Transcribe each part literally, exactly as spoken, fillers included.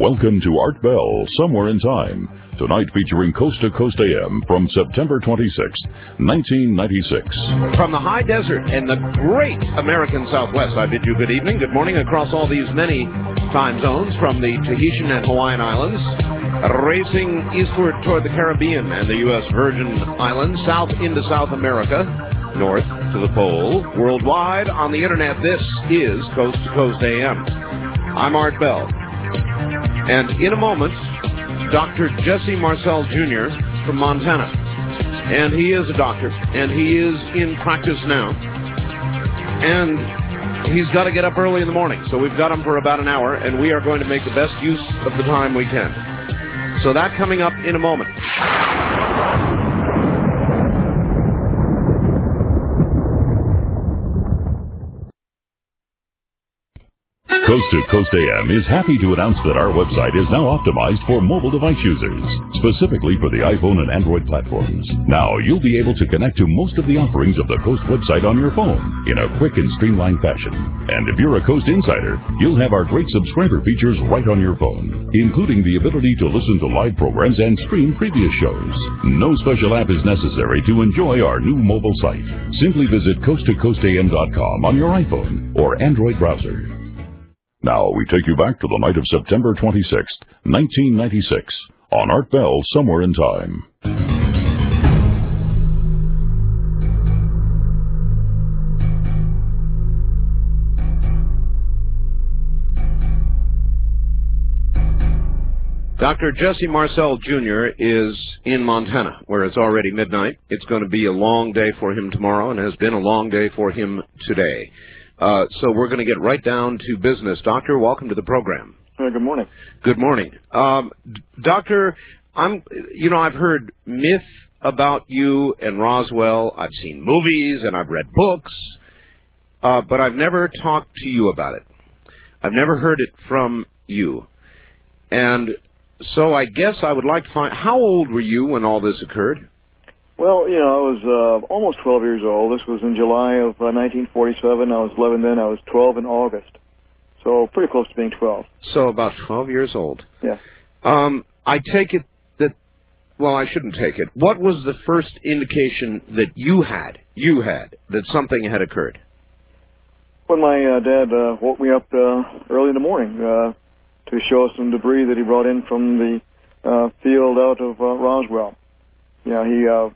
Welcome to Art Bell, Somewhere in Time. Tonight featuring Coast to Coast A M from September twenty-sixth, nineteen ninety-six. From the high desert and the great American Southwest, I bid you good evening, good morning across all these many time zones from the Tahitian and Hawaiian Islands, racing eastward toward the Caribbean and the U S Virgin Islands, south into South America, north to the pole, worldwide on the internet. This is Coast to Coast A M. I'm Art Bell. And in a moment, Doctor Jesse Marcel Junior from Montana. And he is a doctor, and he is in practice now. And he's got to get up early in the morning, so we've got him for about an hour, and we are going to make the best use of the time we can. So that coming up in a moment. Coast to Coast A M is happy to announce that our website is now optimized for mobile device users, specifically for the iPhone and Android platforms. Now you'll be able to connect to most of the offerings of the Coast website on your phone in a quick and streamlined fashion. And if you're a Coast insider, you'll have our great subscriber features right on your phone, including the ability to listen to live programs and stream previous shows. No special app is necessary to enjoy our new mobile site. Simply visit coast to coast A M dot com on your iPhone or Android browser. Now we take you back to the night of September twenty-sixth, nineteen ninety-six, on Art Bell, Somewhere in Time. Doctor Jesse Marcel Junior is in Montana, where it's already midnight. It's going to be a long day for him tomorrow, and has been a long day for him today. Uh, so we're going to get right down to business. Doctor, welcome to the program. Uh, good morning. Good morning. Um, Doctor, I'm, you know, I've heard myth about you and Roswell. I've seen movies and I've read books, uh, but I've never talked to you about it. I've never heard it from you. And so I guess I would like to find, how old were you when all this occurred? Well, you know, I was uh, almost twelve years old. This was in July of uh, nineteen forty-seven. I was eleven then. I was twelve in August. So pretty close to being twelve. So about twelve years old. Yeah. Um, I take it that, well, I shouldn't take it. What was the first indication that you had, you had, that something had occurred? When my uh, dad uh, woke me up uh, early in the morning uh, to show us some debris that he brought in from the uh, field out of uh, Roswell. You know, he... Uh,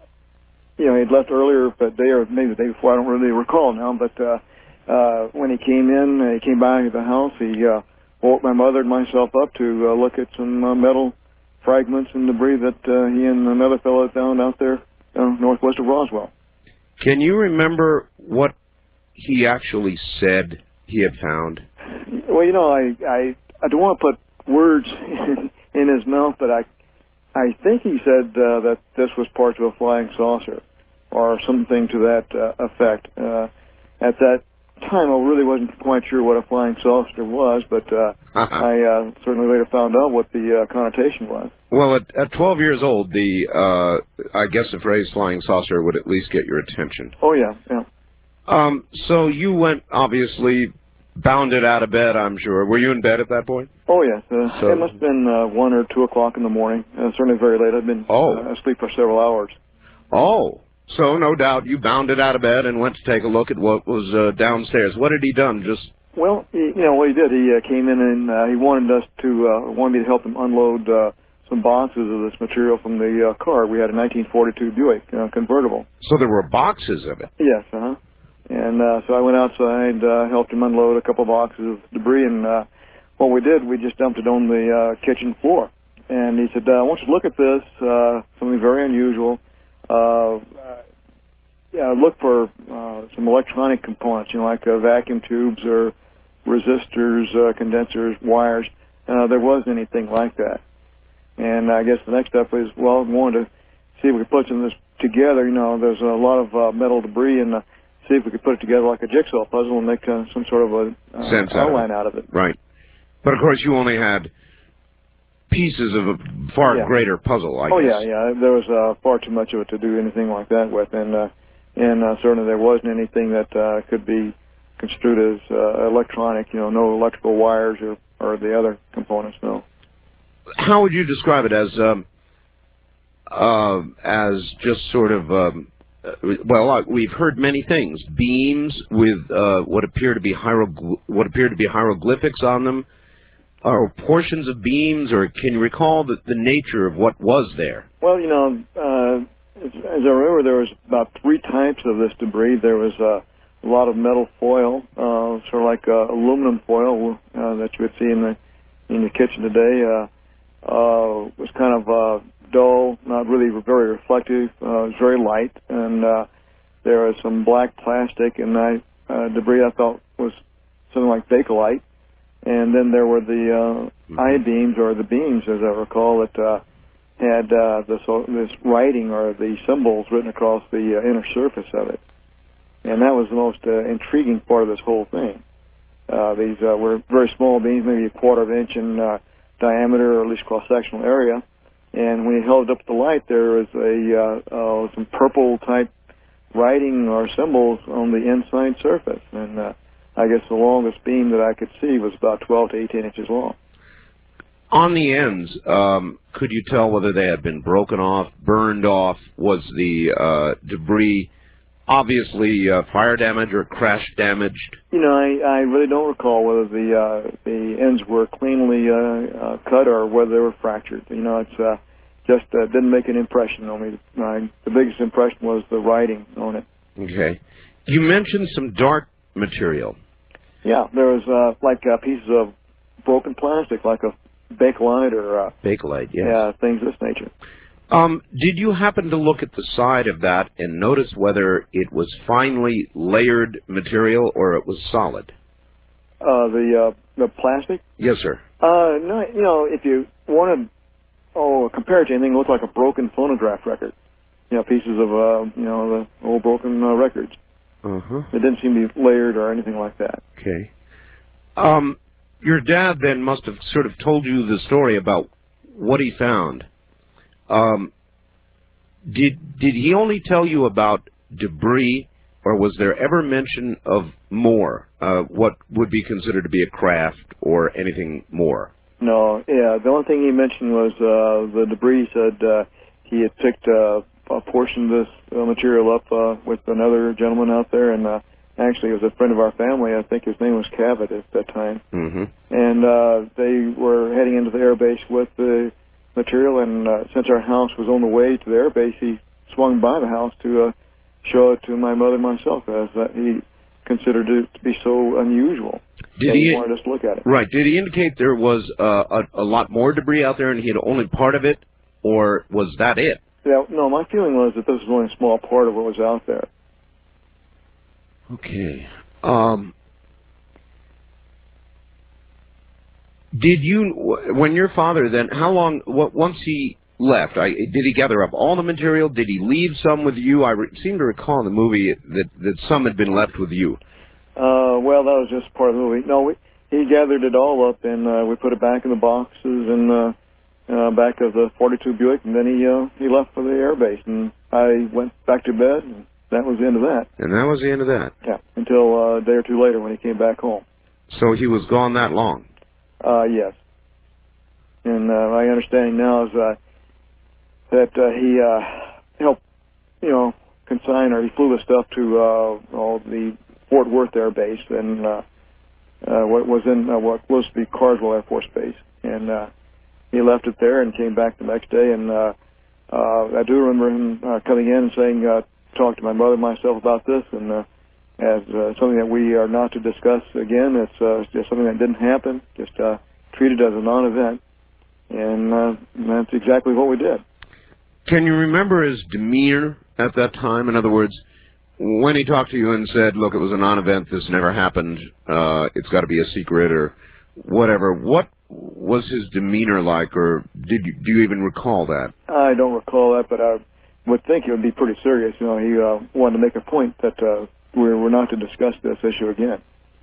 You know, he'd left earlier that day, or maybe the day before, I don't really recall now, but uh, uh, when he came in, uh, he came by to the house, he uh, woke my mother and myself up to uh, look at some uh, metal fragments and debris that uh, he and another fellow found out there uh, northwest of Roswell. Can you remember what he actually said he had found? Well, you know, I, I, I don't want to put words in, in his mouth, but I I think he said uh, that this was part of a flying saucer or something to that uh, effect. Uh, at that time, I really wasn't quite sure what a flying saucer was, but uh, uh-huh. I uh, certainly later found out what the uh, connotation was. Well, at, at twelve years old, the uh, I guess the phrase flying saucer would at least get your attention. Oh, yeah, yeah. Um, so you went, obviously, bounded out of bed, I'm sure. Were you in bed at that point? Oh, yes. Uh, so, it must have been uh, one or two o'clock in the morning. Uh, certainly very late. I'd been oh. uh, asleep for several hours. Oh. So, no doubt, you bounded out of bed and went to take a look at what was uh, downstairs. What had he done? Just Well, he, you know, what he did, he uh, came in and uh, he wanted us to, uh, wanted me to help him unload uh, some boxes of this material from the uh, car. We had a nineteen forty-two Buick uh, convertible. So there were boxes of it? Yes, uh-huh. And uh, so I went outside, uh, helped him unload a couple boxes of debris, and uh, what we did, we just dumped it on the uh, kitchen floor. And he said, uh, I want you to look at this, uh, something very unusual. Uh, yeah, look for uh, some electronic components, you know, like uh, vacuum tubes or resistors, uh, condensers, wires. Uh, there wasn't anything like that. And I guess the next step was, well, we wanted to see if we could put some of this together. You know, there's a lot of uh, metal debris, and uh, see if we could put it together like a jigsaw puzzle and make uh, some sort of a uh, Sense outline out out of it. Right. But, of course, you only had pieces of a far yeah. greater puzzle, I oh, guess. yeah, yeah. There was uh, far too much of it to do anything like that with, and uh, and uh, certainly there wasn't anything that uh, could be construed as uh, electronic, you know, no electrical wires or, or the other components, no. How would you describe it? As um, uh, as just sort of, um, well, uh, we've heard many things. Beams with uh, what appear to be hierogl what appear to be hieroglyphics on them, or portions of beams, or can you recall the, the nature of what was there? Well, you know, uh, as, as I remember, there was about three types of this debris. There was uh, a lot of metal foil, uh, sort of like uh, aluminum foil uh, that you would see in the in your kitchen today. Uh, uh, it was kind of uh, dull, not really very reflective. Uh, it was very light, and uh, there was some black plastic and I, uh, debris I thought was something like Bakelite. And then there were the uh, I-beams, or the beams, as I recall, that uh, had uh, this, this writing or the symbols written across the uh, inner surface of it. And that was the most uh, intriguing part of this whole thing. Uh, these uh, were very small beams, maybe a quarter of an inch in uh, diameter, or at least cross-sectional area. And when you held it up to the light, there was a uh, uh, some purple-type writing or symbols on the inside surface. And uh, I guess the longest beam that I could see was about twelve to eighteen inches long. On the ends, um, could you tell whether they had been broken off, burned off? Was the uh, debris obviously uh, fire damage or crash damaged? You know, I, I really don't recall whether the uh, the ends were cleanly uh, uh, cut or whether they were fractured. You know, it's uh, just uh, didn't make an impression on me. My, the biggest impression was the writing on it. Okay. You mentioned some dark material. Yeah, there was uh, like uh, pieces of broken plastic, like a Bakelite or uh, Bakelite, yes. Yeah, things of this nature. Um, did you happen to look at the side of that and notice whether it was finely layered material or it was solid? Uh, the uh, the plastic? Yes, sir. Uh, no, you know, if you wanted, oh, compare it to anything, it looked like a broken phonograph record. You know, pieces of, uh, you know, the old broken uh, records. Uh-huh. It didn't seem to be layered or anything like that. Okay. Um, your dad then must have sort of told you the story about what he found. Um, did did he only tell you about debris, or was there ever mention of more, uh, what would be considered to be a craft or anything more? No, yeah. The only thing he mentioned was uh, the debris. He said uh, he had picked uh, a portion of this uh, material up uh, with another gentleman out there, and uh, actually it was a friend of our family. I think his name was Cavett at that time. Mm-hmm. And uh, they were heading into the air base with the material, and uh, since our house was on the way to the air base, he swung by the house to uh, show it to my mother and myself, as uh, he considered it to be so unusual. Did he, he wanted us to look at it. Right. Did he indicate there was uh, a, a lot more debris out there and he had only part of it, or was that it? Yeah, no, my feeling was that this was only a small part of what was out there. Okay. Um, did you, when your father then, how long, what, once he left, I, did he gather up all the material? Did he leave some with you? I re seem to recall in the movie that, that some had been left with you. Uh, well, that was just part of the movie. No, we, he gathered it all up, and uh, we put it back in the boxes and uh, uh, back of the forty-two Buick, and then he uh, he left for the air base, and I went back to bed, and that was the end of that. And that was the end of that? Yeah, until uh, a day or two later when he came back home. So he was gone that long? Uh, yes. And uh, my understanding now is uh, that uh, he uh, helped, you know, consign, or he flew the stuff to uh, all the Fort Worth Air Base, and uh, uh, what was in uh, what was to be Carswell Air Force Base, and uh, he left it there and came back the next day. And uh, uh, I do remember him uh, coming in and saying, uh, "Talk to my mother and myself about this, and uh, as uh, something that we are not to discuss again. It's uh, just something that didn't happen. Just uh, treated as a non-event." And uh, that's exactly what we did. Can you remember his demeanor at that time? In other words, when he talked to you and said, look, it was a non-event, this never happened, uh, it's got to be a secret, or whatever, what was his demeanor like, or did you, do you even recall that? I don't recall that, but I would think it would be pretty serious. You know, he uh, wanted to make a point that uh, we're, we're not to discuss this issue again.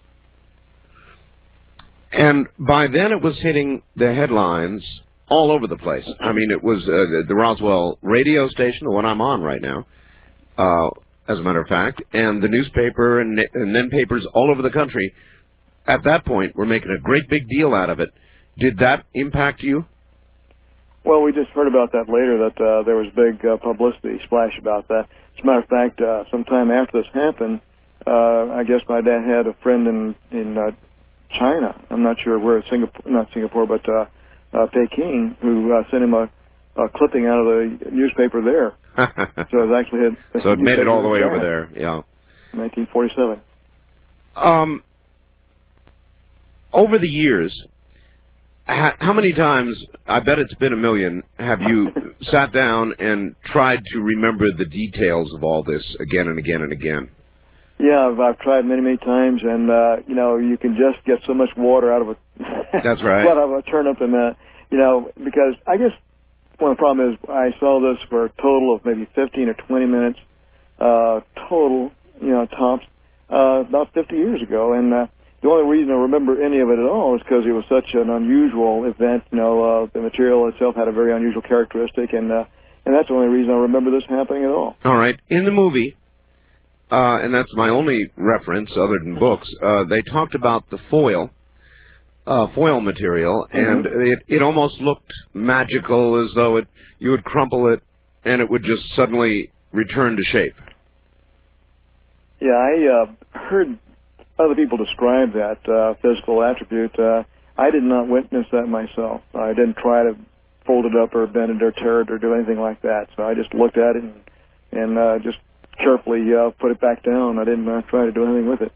And by then it was hitting the headlines all over the place. I mean, it was uh, the Roswell radio station, the one I'm on right now, uh, as a matter of fact, and the newspaper, and, and then papers all over the country. at that point, were making a great big deal out of it. Did that impact you? Well, we just heard about that later, that uh, there was big uh, publicity splash about that. As a matter of fact, uh, sometime after this happened, uh, I guess my dad had a friend in, in uh, China. I'm not sure where, Singapore, not Singapore, but uh, uh, Peking, who uh, sent him a, a clipping out of the newspaper there. So it was actually had, so it made it all the way over there, yeah. nineteen forty-seven. Um, over the years, how many times, I bet it's been a million, have you sat down and tried to remember the details of all this again and again and again? Yeah, I've, I've tried many, many times, and, uh, you know, you can just get so much water out of a... That's right. out of a turnip, and, uh, you know, because I guess one of the problem is I saw this for a total of maybe fifteen or twenty minutes, uh, total, you know, tops, uh, about fifty years ago, and, uh, the only reason I remember any of it at all is because it was such an unusual event. You know, uh, the material itself had a very unusual characteristic, and uh, and that's the only reason I remember this happening at all. All right. In the movie, uh, and that's my only reference other than books, uh, they talked about the foil, uh, foil material, and mm-hmm. it, it almost looked magical, as though it you would crumple it and it would just suddenly return to shape. Yeah, I uh, heard other people describe that uh, physical attribute. Uh, I did not witness that myself. I didn't try to fold it up or bend it or tear it or do anything like that. So I just looked at it and, and uh, just carefully uh, put it back down. I didn't uh, try to do anything with it.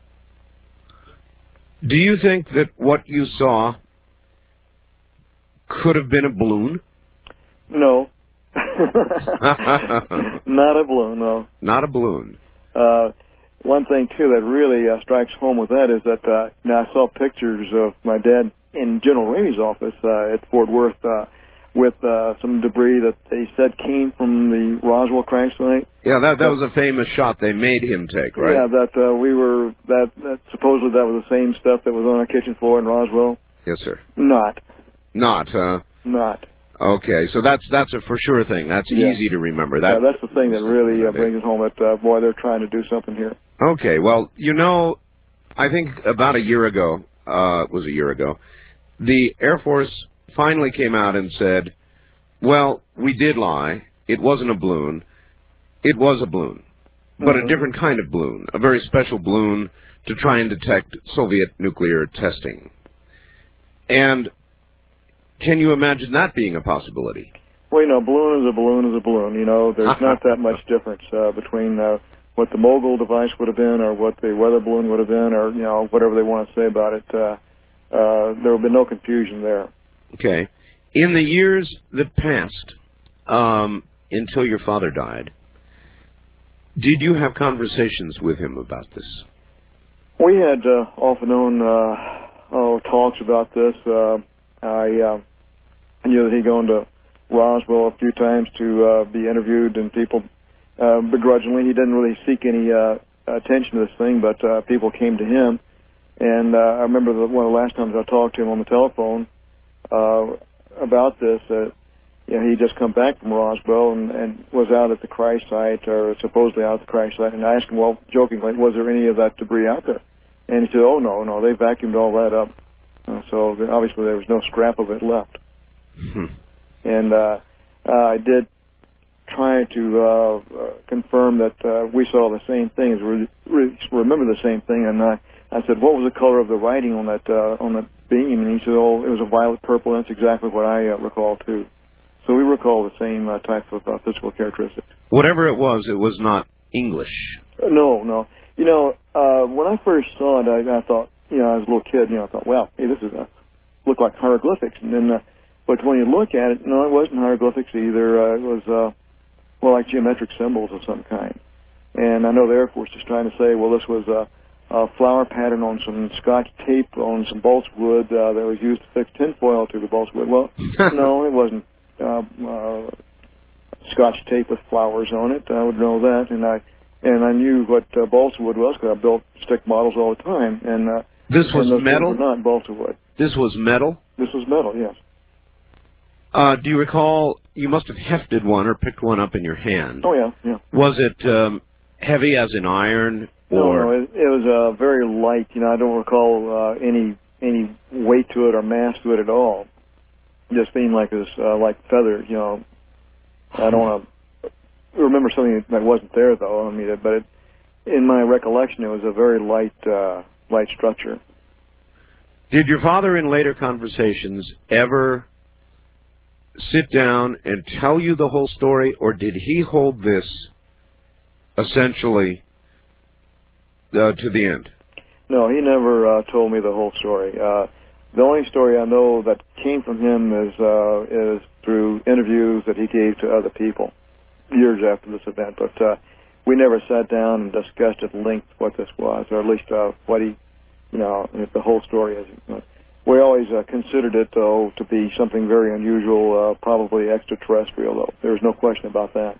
Do you think that what you saw could have been a balloon? No. Not a balloon, no. Not a balloon. Uh, One thing, too, that really uh, strikes home with that is that uh, now I saw pictures of my dad in General Ramey's office uh, at Fort Worth uh, with uh, some debris that they said came from the Roswell crash site. Yeah, that that was a famous shot they made him take, right? Yeah, that uh, we were, that, that supposedly that was the same stuff that was on our kitchen floor in Roswell. Yes, sir. Not. Not, huh? Not. Okay, so that's that's a for sure thing. That's yeah. easy to remember. That, yeah, that's the thing that really uh, brings it home that, uh, boy, they're trying to do something here. Okay, well, you know, I think about a year ago, uh, it was a year ago, the Air Force finally came out and said, well, we did lie. It wasn't a balloon. It was a balloon, but mm-hmm. a different kind of balloon, a very special balloon to try and detect Soviet nuclear testing. And can you imagine that being a possibility? Well, you know, balloon is a balloon is a balloon. You know, there's not that much difference uh, between uh, what the Mogul device would have been or what the weather balloon would have been or, you know, whatever they want to say about it. Uh, uh, there would be no confusion there. Okay. In the years that passed, um, until your father died, did you have conversations with him about this? We had uh, off and on uh, oh, talks about this. Uh, I uh, knew that he'd gone to Roswell a few times to uh, be interviewed, and people uh, begrudgingly, he didn't really seek any uh, attention to this thing, but uh, people came to him. And uh, I remember the, one of the last times I talked to him on the telephone uh, about this, uh, you know, he'd just come back from Roswell and, and was out at the crash site, or supposedly out at the crash site, and I asked him, well, jokingly, was there any of that debris out there? And he said, oh, no, no, they vacuumed all that up. Uh, so obviously there was no scrap of it left. Hmm. And uh, uh, I did try to uh, uh, confirm that uh, we saw the same thing, as we re- remember the same thing, and I, I said, what was the color of the writing on that uh, on that beam? And he said, oh, it was a violet purple. That's exactly what I uh, recall, too. So we recall the same uh, type of uh, physical characteristics. Whatever it was, it was not English. Uh, no, no. You know, uh, when I first saw it, I, I thought, you know, as a little kid, you know, I thought, well, hey, this is a, look like hieroglyphics. And then, uh, but when you look at it, no, it wasn't hieroglyphics either. Uh, it was, uh, well, like geometric symbols of some kind. And I know the Air Force is trying to say, well, this was a, a flower pattern on some Scotch tape on some balsa wood uh, that was used to fix tinfoil to the balsa wood. Well, no, it wasn't uh, uh, Scotch tape with flowers on it. I would know that, and I and I knew what uh, balsa wood was because I built stick models all the time. And uh, this was and those metal? Were not balsa wood. This was metal? This was metal, yes. Uh, do you recall, you must have hefted one or picked one up in your hand. Oh, yeah, yeah. Was it um, heavy as in iron? Or no, no, it, it was uh, very light. You know, I don't recall uh, any any weight to it or mass to it at all. Just seemed like it was uh, like feathers. You know, I don't want to remember something that wasn't there though. I mean, but it, in my recollection, it was a very light uh, light structure. Did your father, in later conversations, ever sit down and tell you the whole story, or did he hold this essentially uh, to the end? No, he never uh, told me the whole story. Uh, the only story I know that came from him is uh, is through interviews that he gave to other people years after this event. But uh, we never sat down and discussed at length what this was, or at least uh, what he, you know, the whole story is. We always uh, considered it, though, to be something very unusual, uh, probably extraterrestrial, though. There's no question about that.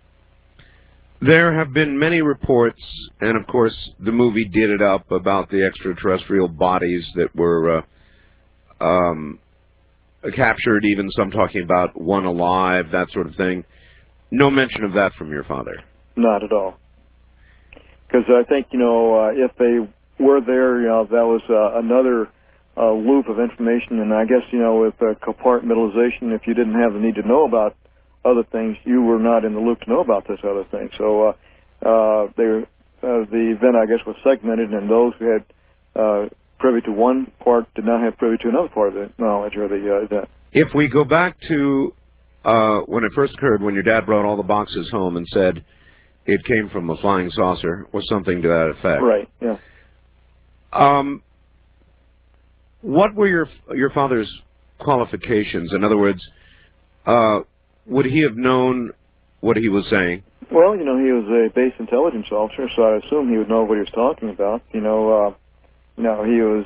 There have been many reports, and of course the movie did it up, about the extraterrestrial bodies that were uh, um, captured, even some talking about one alive, that sort of thing. No mention of that from your father? Not at all. Because I think, you know, uh, if they were there, you know, that was uh, another uh, loop of information, and I guess, you know, with uh, compartmentalization, if you didn't have the need to know about other things, you were not in the loop to know about this other thing. So uh, uh, they, uh, the event, I guess, was segmented, and those who had uh, privy to one part did not have privy to another part of the knowledge or the uh, event. If we go back to uh, when it first occurred, when your dad brought all the boxes home and said it came from a flying saucer or something to that effect. Right, yeah. Um, what were your your father's qualifications? In other words, uh, would he have known what he was saying? Well, you know, he was a base intelligence officer, so I assume he would know what he was talking about. You know, uh, you know, he was,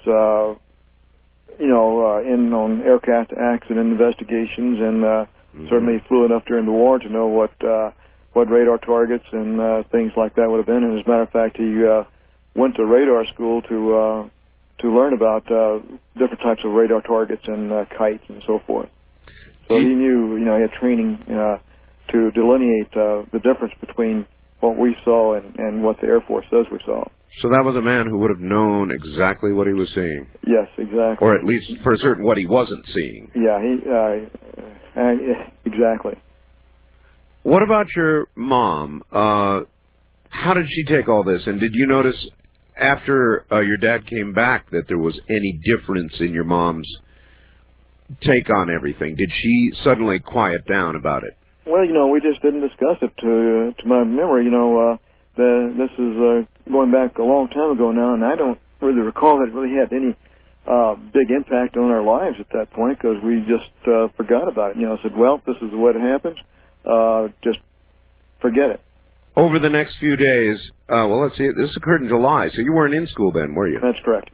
uh, you know, uh, in on aircraft accident investigations, and uh, mm-hmm. certainly flew enough during the war to know what uh, what radar targets and uh, things like that would have been. And as a matter of fact, he uh, went to radar school to uh, to learn about uh, different types of radar targets and uh, kites and so forth. So he knew, you know, he had training uh, to delineate uh, the difference between what we saw and, and what the Air Force says we saw. So that was a man who would have known exactly what he was seeing. Yes, exactly. Or at least for certain what he wasn't seeing. Yeah, he uh, uh, exactly. What about your mom? Uh, how did she take all this? And did you notice after uh, your dad came back that there was any difference in your mom's take on everything? Did she suddenly quiet down about it? Well, you know, we just didn't discuss it to to my memory. You know, uh, the, this is uh, going back a long time ago now, and I don't really recall that it really had any uh, big impact on our lives at that point, because we just uh, forgot about it. You know, I said, well, this is what happens. Uh, just forget it. Over the next few days, uh, well, let's see, this occurred in July, so you weren't in school then, were you? That's correct.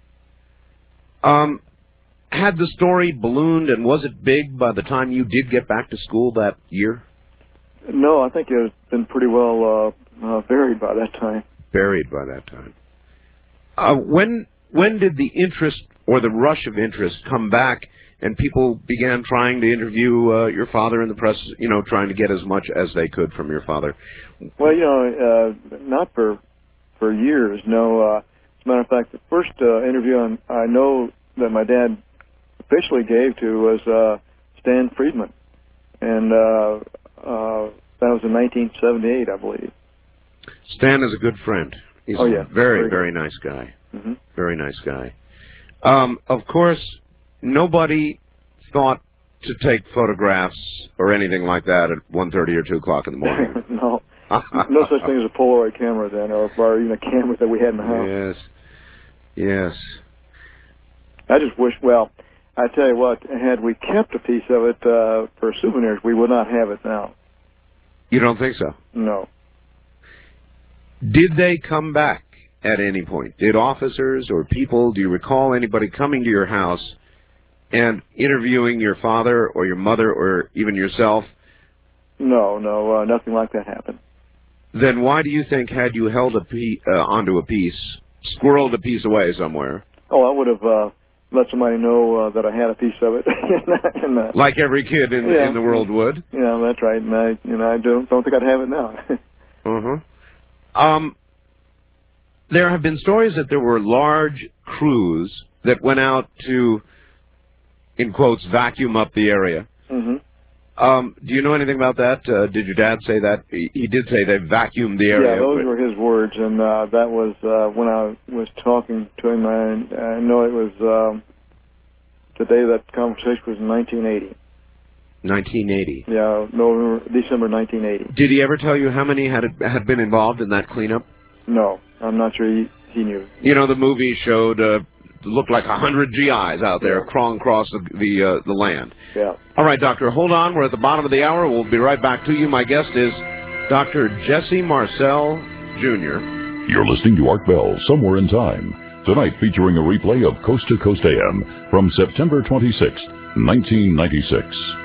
Um, had the story ballooned, and was it big by the time you did get back to school that year? No, I think it has been pretty well uh, uh, buried by that time. Buried by that time. Uh, when when did the interest or the rush of interest come back, and people began trying to interview uh, your father in the press, you know, trying to get as much as they could from your father? Well, you know, uh, not for for years, no. Uh, as a matter of fact, the first uh, interview I'm, I know that my dad officially gave to was uh, Stan Friedman, and uh, uh, that was in nineteen seventy-eight, I believe. Stan is a good friend. He's oh, yeah. a very, very, very nice guy. Mm-hmm. Very nice guy. Um, of course, nobody thought to take photographs or anything like that at one thirty or two o'clock in the morning. No. No such thing as a Polaroid camera then, or, or even a camera that we had in the house. Yes. Yes. I just wish, well, I tell you what, had we kept a piece of it uh, for souvenirs, we would not have it now. You don't think so? No. Did they come back at any point? Did officers or people, do you recall anybody coming to your house and interviewing your father or your mother or even yourself? No, no, uh, nothing like that happened. Then why do you think, had you held a piece, uh, onto a piece, squirreled a piece away somewhere? Oh, I would have uh, let somebody know uh, that I had a piece of it. and, uh, like every kid in, yeah. in the world would? Yeah, that's right. And I, you know, I don't, don't think I'd have it now. uh-huh. Um, there have been stories that there were large crews that went out to, in quotes, vacuum up the area. Mm-hmm. Um, do you know anything about that? Uh, did your dad say that? He, he did say they vacuumed the area. Yeah, those were his words, and uh, that was uh, when I was talking to him. I, I know it was um, the day that conversation was in nineteen eighty. nineteen eighty. Yeah, November, December nineteen eighty. Did he ever tell you how many had had been involved in that cleanup? No, I'm not sure he, he knew. You know, the movie showed uh, looked like a hundred G Is out there Yeah. crawling across the the, uh, the land. Yeah. All right, Doctor, hold on. We're at the bottom of the hour. We'll be right back to you. My guest is Doctor Jesse Marcel, Junior You're listening to Art Bell, Somewhere in Time. Tonight featuring a replay of Coast to Coast A M from September twenty-sixth, nineteen ninety-six.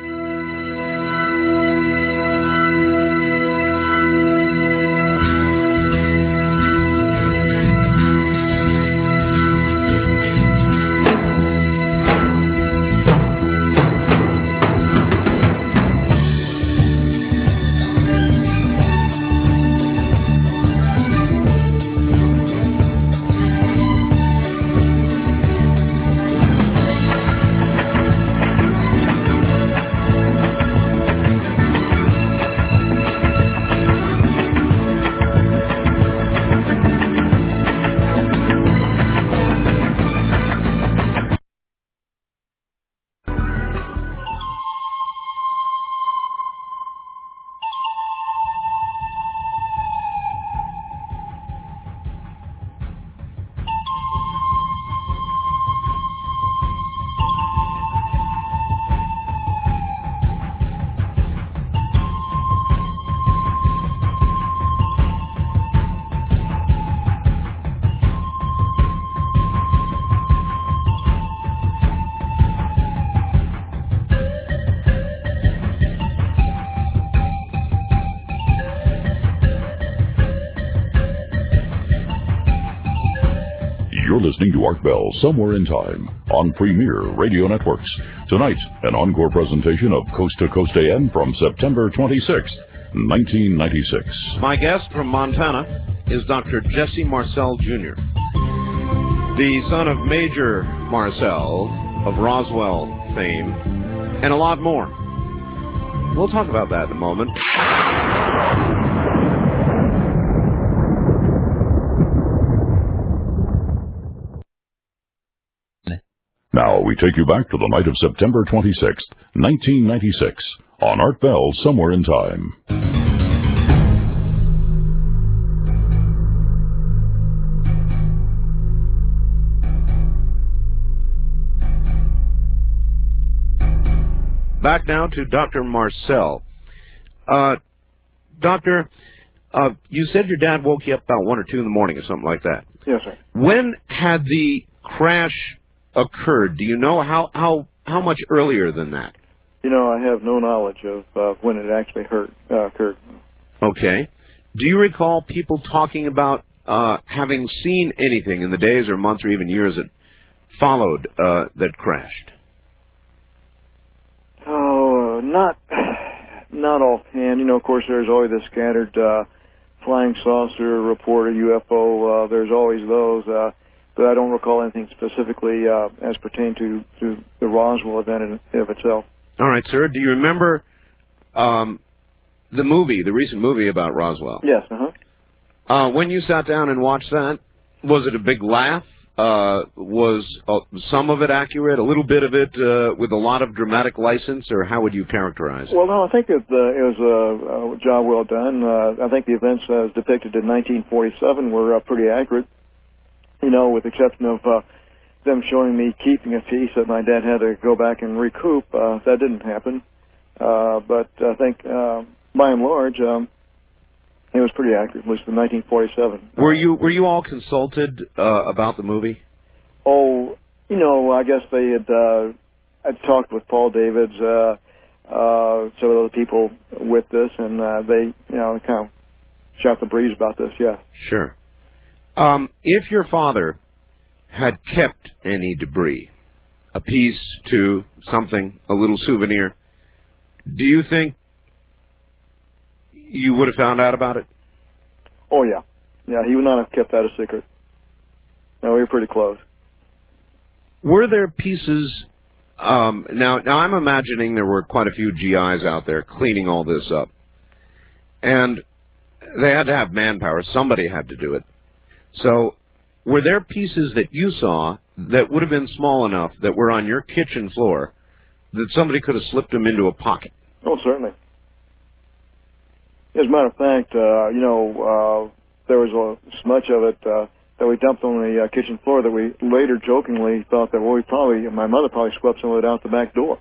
You're listening to Art Bell, Somewhere in Time, on Premier Radio Networks. Tonight, an encore presentation of Coast to Coast A M from September twenty-sixth, nineteen ninety-six. My guest from Montana is Doctor Jesse Marcel, Junior, the son of Major Marcel of Roswell fame, and a lot more. We'll talk about that in a moment. Now we take you back to the night of September twenty-sixth, nineteen ninety-six, on Art Bell, Somewhere in Time. Back now to Doctor Marcel. Uh, doctor, uh, you said your dad woke you up about one or two in the morning or something like that. Yes, sir. When had the crash occurred? Do you know how how how much earlier than that? You know, I have no knowledge of uh, when it actually hurt, uh, occurred. Okay. Do you recall people talking about uh, having seen anything in the days or months or even years that followed uh, that crashed? Oh, uh, not not offhand. You know, of course, there's always the scattered uh, flying saucer report, a U F O. Uh, there's always those. Uh, But I don't recall anything specifically uh, as pertained to, to the Roswell event in of itself. All right, sir. Do you remember um, the movie, the recent movie about Roswell? Yes, uh-huh. Uh, when you sat down and watched that, was it a big laugh? Uh, was uh, some of it accurate, a little bit of it uh, with a lot of dramatic license, or how would you characterize it? Well, no, I think it, uh, it was a, a job well done. Uh, I think the events as depicted in nineteen forty-seven were uh, pretty accurate. You know, with the exception of uh, them showing me keeping a piece that my dad had to go back and recoup. Uh, that didn't happen. Uh, but I think, uh, by and large, um, it was pretty accurate, at least in nineteen forty-seven. Were you were you all consulted uh, about the movie? Oh, you know, I guess they had uh, I'd talked with Paul Davids, uh, uh, several other people with this, and uh, they, you know, kind of shot the breeze about this, yeah. Sure. Um, if your father had kept any debris, a piece to something, a little souvenir, do you think you would have found out about it? Oh, yeah. Yeah, he would not have kept that a secret. No, we were pretty close. Were there pieces... Um, now, now, I'm imagining there were quite a few G Is out there cleaning all this up. And they had to have manpower. Somebody had to do it. So, were there pieces that you saw that would have been small enough that were on your kitchen floor that somebody could have slipped them into a pocket? Oh, certainly. As a matter of fact, uh, you know, uh, there was a, so much of it uh, that we dumped on the uh, kitchen floor that we later jokingly thought that, well, we probably, my mother probably swept some of it out the back door.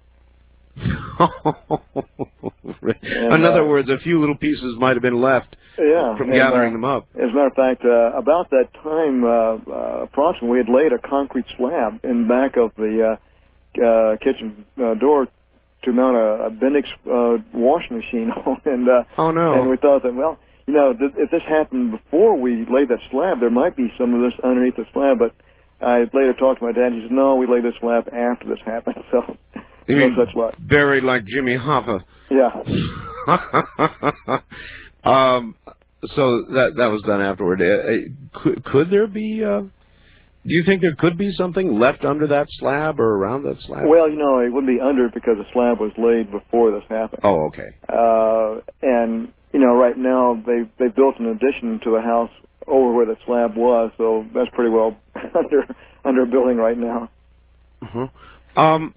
In and, other uh, words, a few little pieces might have been left yeah, from and, gathering uh, them up. As a matter of fact, uh, about that time, uh, uh, approximately, we had laid a concrete slab in back of the uh, uh, kitchen uh, door to mount a, a Bendix uh, washing machine on, and uh, oh no! And we thought that, well, you know, th if this happened before we laid that slab, there might be some of this underneath the slab. But I later talked to my dad. He said, "No, we laid the slab after this happened." So you no mean such luck. Buried like Jimmy Hoffa. Yeah. um. So that that was done afterward. Uh, could could there be? Uh, do you think there could be something left under that slab or around that slab? Well, you know, it wouldn't be under it because the slab was laid before this happened. Oh, okay. Uh, and you know, right now they they built an addition to the house over where the slab was, so that's pretty well under under a building right now. Uh-huh. Um,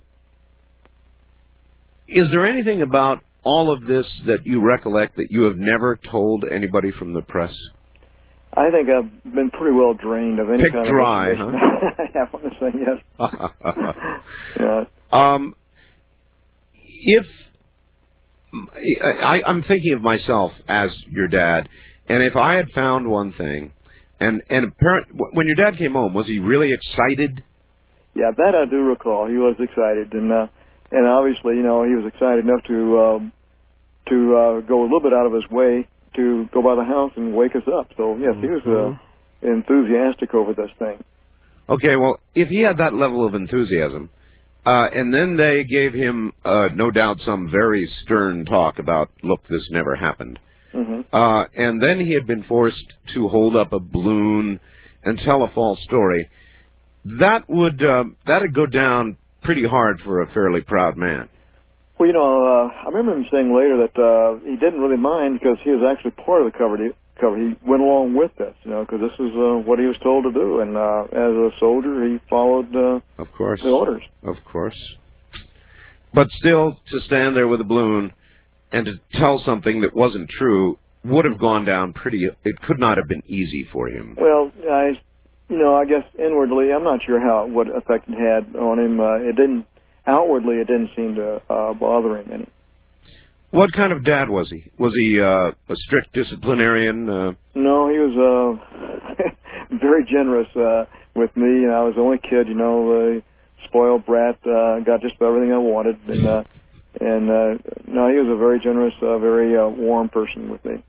is there anything about all of this that you recollect that you have never told anybody from the press? I think I've been pretty well drained of any Picked kind dry, of huh? I want to say yes. Yeah. Um, if I, I'm thinking of myself as your dad, and if I had found one thing, and and apparent, when your dad came home, was he really excited? Yeah, that I do recall. He was excited, and uh, and obviously, you know, he was excited enough to um, to uh, go a little bit out of his way to go by the house and wake us up. So yes, he was uh, enthusiastic over this thing. Okay, well, if he had that level of enthusiasm, uh, and then they gave him, uh, no doubt, some very stern talk about, look, this never happened. Mm-hmm. uh, and then he had been forced to hold up a balloon and tell a false story, that would uh, that'd go down pretty hard for a fairly proud man. Well, you know, uh, I remember him saying later that uh, he didn't really mind because he was actually part of the cover. cover. He went along with this, you know, because this is uh, what he was told to do. And uh, as a soldier, he followed uh, of course. the orders. Of course. But still, to stand there with a balloon and to tell something that wasn't true would have gone down pretty, it could not have been easy for him. Well, I, you know, I guess inwardly, I'm not sure how what effect it had on him. Uh, it didn't. Outwardly, it didn't seem to uh, bother him any. What kind of dad was he? Was he uh, a strict disciplinarian? Uh... No, he was uh, very generous uh, with me. And I was the only kid, you know, uh, spoiled brat. Uh, got just about everything I wanted, and uh, and uh, no, he was a very generous, uh, very uh, warm person with me.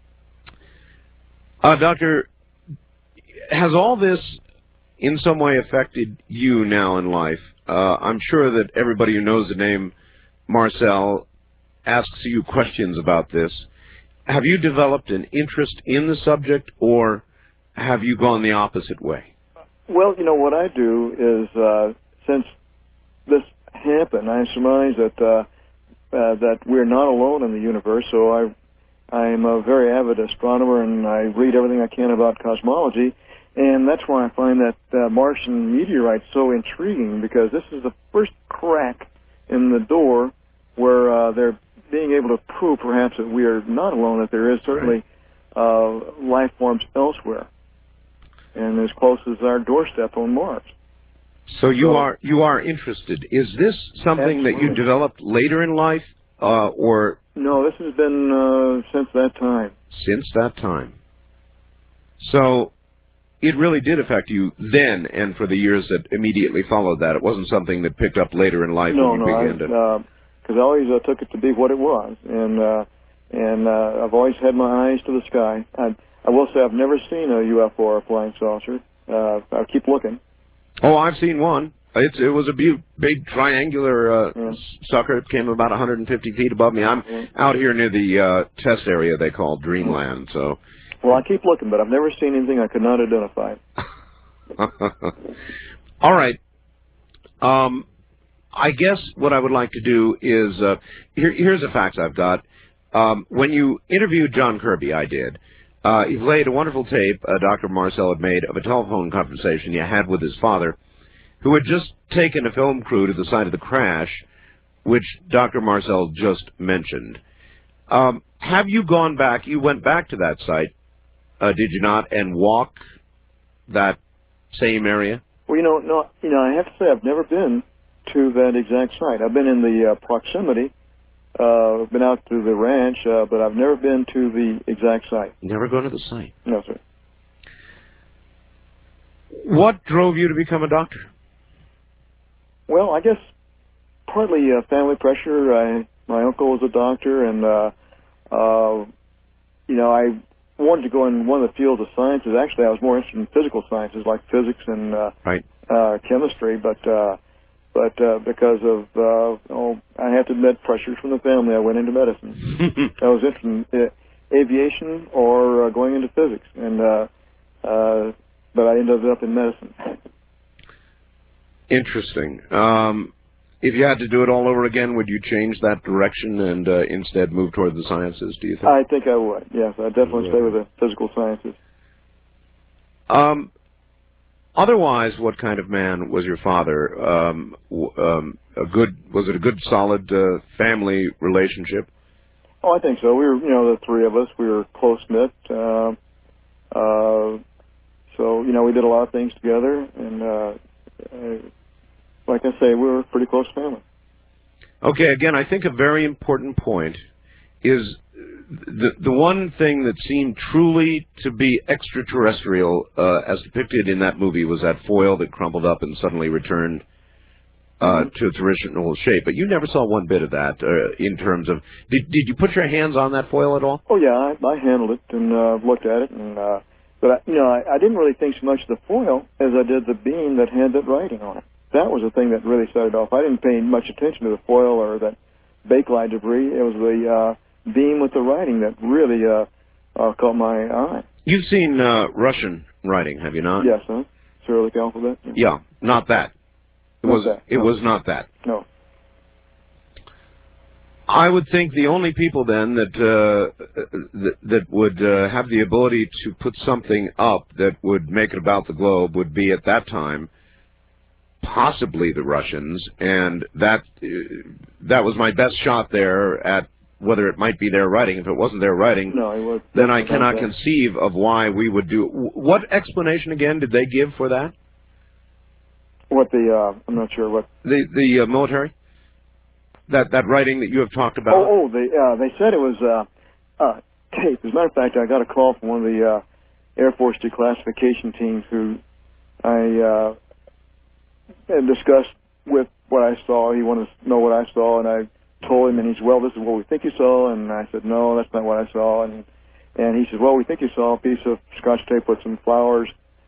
Uh, Doctor, has all this in some way affected you now in life? Uh, I'm sure that everybody who knows the name Marcel asks you questions about this. Have you developed an interest in the subject, or have you gone the opposite way? Well, you know, what I do is, uh, since this happened, I surmise that uh, uh, that we're not alone in the universe, so I, I'm a very avid astronomer, and I read everything I can about cosmology. And that's why I find that uh, Martian meteorite so intriguing, because this is the first crack in the door where uh, they're being able to prove perhaps that we are not alone, that there is certainly uh, life forms elsewhere, and as close as our doorstep on Mars. So you so, are you are interested. Is this something absolutely. that you developed later in life, uh, or? No, this has been uh, since that time. Since that time. So it really did affect you then, and for the years that immediately followed that. It wasn't something that picked up later in life no, when you no, began to... No, because I always uh, took it to be what it was, and uh, and uh, I've always had my eyes to the sky. I, I will say I've never seen a U F O or a flying saucer. Uh, I'll keep looking. Oh, I've seen one. It's, it was a big, big triangular uh, yeah. sucker. It came about one hundred fifty feet above me. I'm yeah. out here near the uh, test area they call Dreamland, so... Well, I keep looking, but I've never seen anything I could not identify. All right. Um, I guess what I would like to do is, uh, here, here's a fax I've got. Um, when you interviewed John Kirby, I did, uh, he played a wonderful tape uh, Doctor Marcel had made of a telephone conversation you had with his father, who had just taken a film crew to the site of the crash, which Doctor Marcel just mentioned. Um, have you gone back, you went back to that site, uh, did you not, and walk that same area? Well, you know, no, you know, I have to say I've never been to that exact site. I've been in the uh, proximity. Uh, I've been out to the ranch, uh, but I've never been to the exact site. Never gone to the site? No, sir. What drove you to become a doctor? Well, I guess partly uh, family pressure. I, my uncle was a doctor, and uh, uh, you know, I wanted to go in one of the fields of sciences. Actually, I was more interested in physical sciences like physics and uh, right. uh, chemistry, but uh, but uh, because of uh, oh, I have to admit pressures from the family, I went into medicine. I was interested in uh, aviation or uh, going into physics, and uh, uh, but I ended up in medicine. Interesting. Um, if you had to do it all over again, would you change that direction and uh, instead move toward the sciences, do you think? I think I would, yes. I'd definitely stay with the physical sciences. Um, otherwise, what kind of man was your father? Um, um, a good, was it a good, solid uh, family relationship? Oh, I think so. We were, you know, the three of us, we were close-knit. Uh, uh, so, you know, we did a lot of things together, and uh, uh, like I say, we were a pretty close family. Okay, again, I think a very important point is the the one thing that seemed truly to be extraterrestrial, uh, as depicted in that movie, was that foil that crumpled up and suddenly returned uh, mm-hmm. to its original shape. But you never saw one bit of that uh, in terms of... Did, did you put your hands on that foil at all? Oh, yeah, I, I handled it and uh, looked at it. and uh, But, I, you know, I, I didn't really think so much of the foil as I did the beam that had that writing on it. That was the thing that really set it off. I didn't pay much attention to the foil or that bakelite debris. It was the uh, beam with the writing that really uh, uh, caught my eye. You've seen uh, Russian writing, have you not? Yes, huh? Cyrillic alphabet? Yeah, yeah not that. It, not was, that. it No. was not that. No. I would think the only people then that uh, that, that would uh, have the ability to put something up that would make it about the globe would be at that time possibly the Russians, and that uh, that was my best shot there at whether it might be their writing. If it wasn't their writing, no, it was, then I cannot conceive of why we would do. What explanation again did they give for that? What the? Uh, I'm not sure what the the uh, military. That that writing that you have talked about. Oh, oh, they uh, they said it was uh, uh, tape. As a matter of fact, I got a call from one of the uh, Air Force declassification teams who I. Uh, and discussed with what I saw. He wanted to know what I saw, and I told him, and he said, well, this is what we think you saw, and I said, no, that's not what I saw, and and he said, well, we think you saw a piece of Scotch tape with some flowers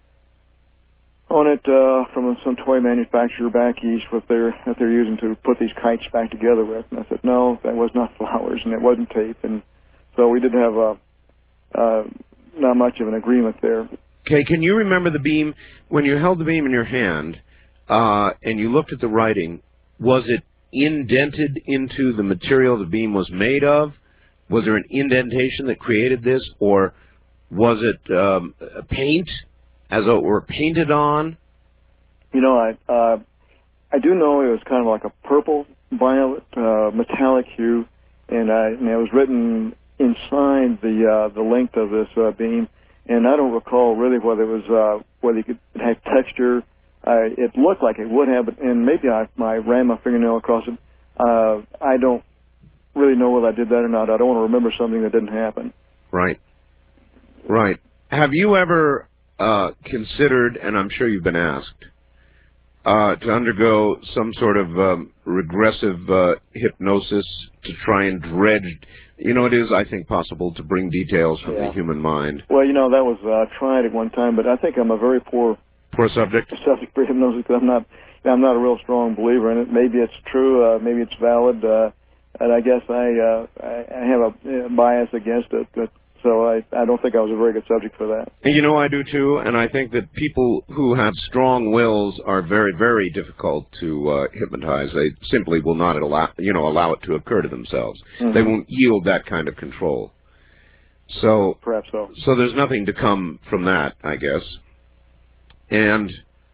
on it uh, from some toy manufacturer back east with their, that they're using to put these kites back together with. And I said, no, that was not flowers, and it wasn't tape, and so we did have a, uh, not much of an agreement there. Okay, can you remember the beam, when you held the beam in your hand, Uh, and you looked at the writing, was it indented into the material the beam was made of? Was there an indentation that created this, or was it um, paint, as though it were painted on? You know, I uh, I do know it was kind of like a purple, violet, uh, metallic hue, and, I, and it was written inside the uh, the length of this uh, beam, and I don't recall really whether it was uh, whether you could it had texture. Uh, it looked like it would have, and maybe I, I ran my fingernail across it. Uh, I don't really know whether I did that or not. I don't want to remember something that didn't happen. Right. Right. Have you ever uh, considered, and I'm sure you've been asked, uh, to undergo some sort of um, regressive uh, hypnosis to try and dredge? You know, it is, I think, possible to bring details from yeah. the human mind. Well, you know, that was uh, tried at one time, but I think I'm a very poor... Poor subject. Subject for hypnosis, because I'm not, I'm not a real strong believer in it. Maybe it's true, uh, maybe it's valid, uh, and I guess I, uh, I, I have a, a bias against it. But so so I, I don't think I was a very good subject for that. And you know, I do too, and I think that people who have strong wills are very, very difficult to uh, hypnotize. They simply will not allow, you know, allow it to occur to themselves. Mm-hmm. They won't yield that kind of control. So, perhaps so. So there's nothing to come from that, I guess. And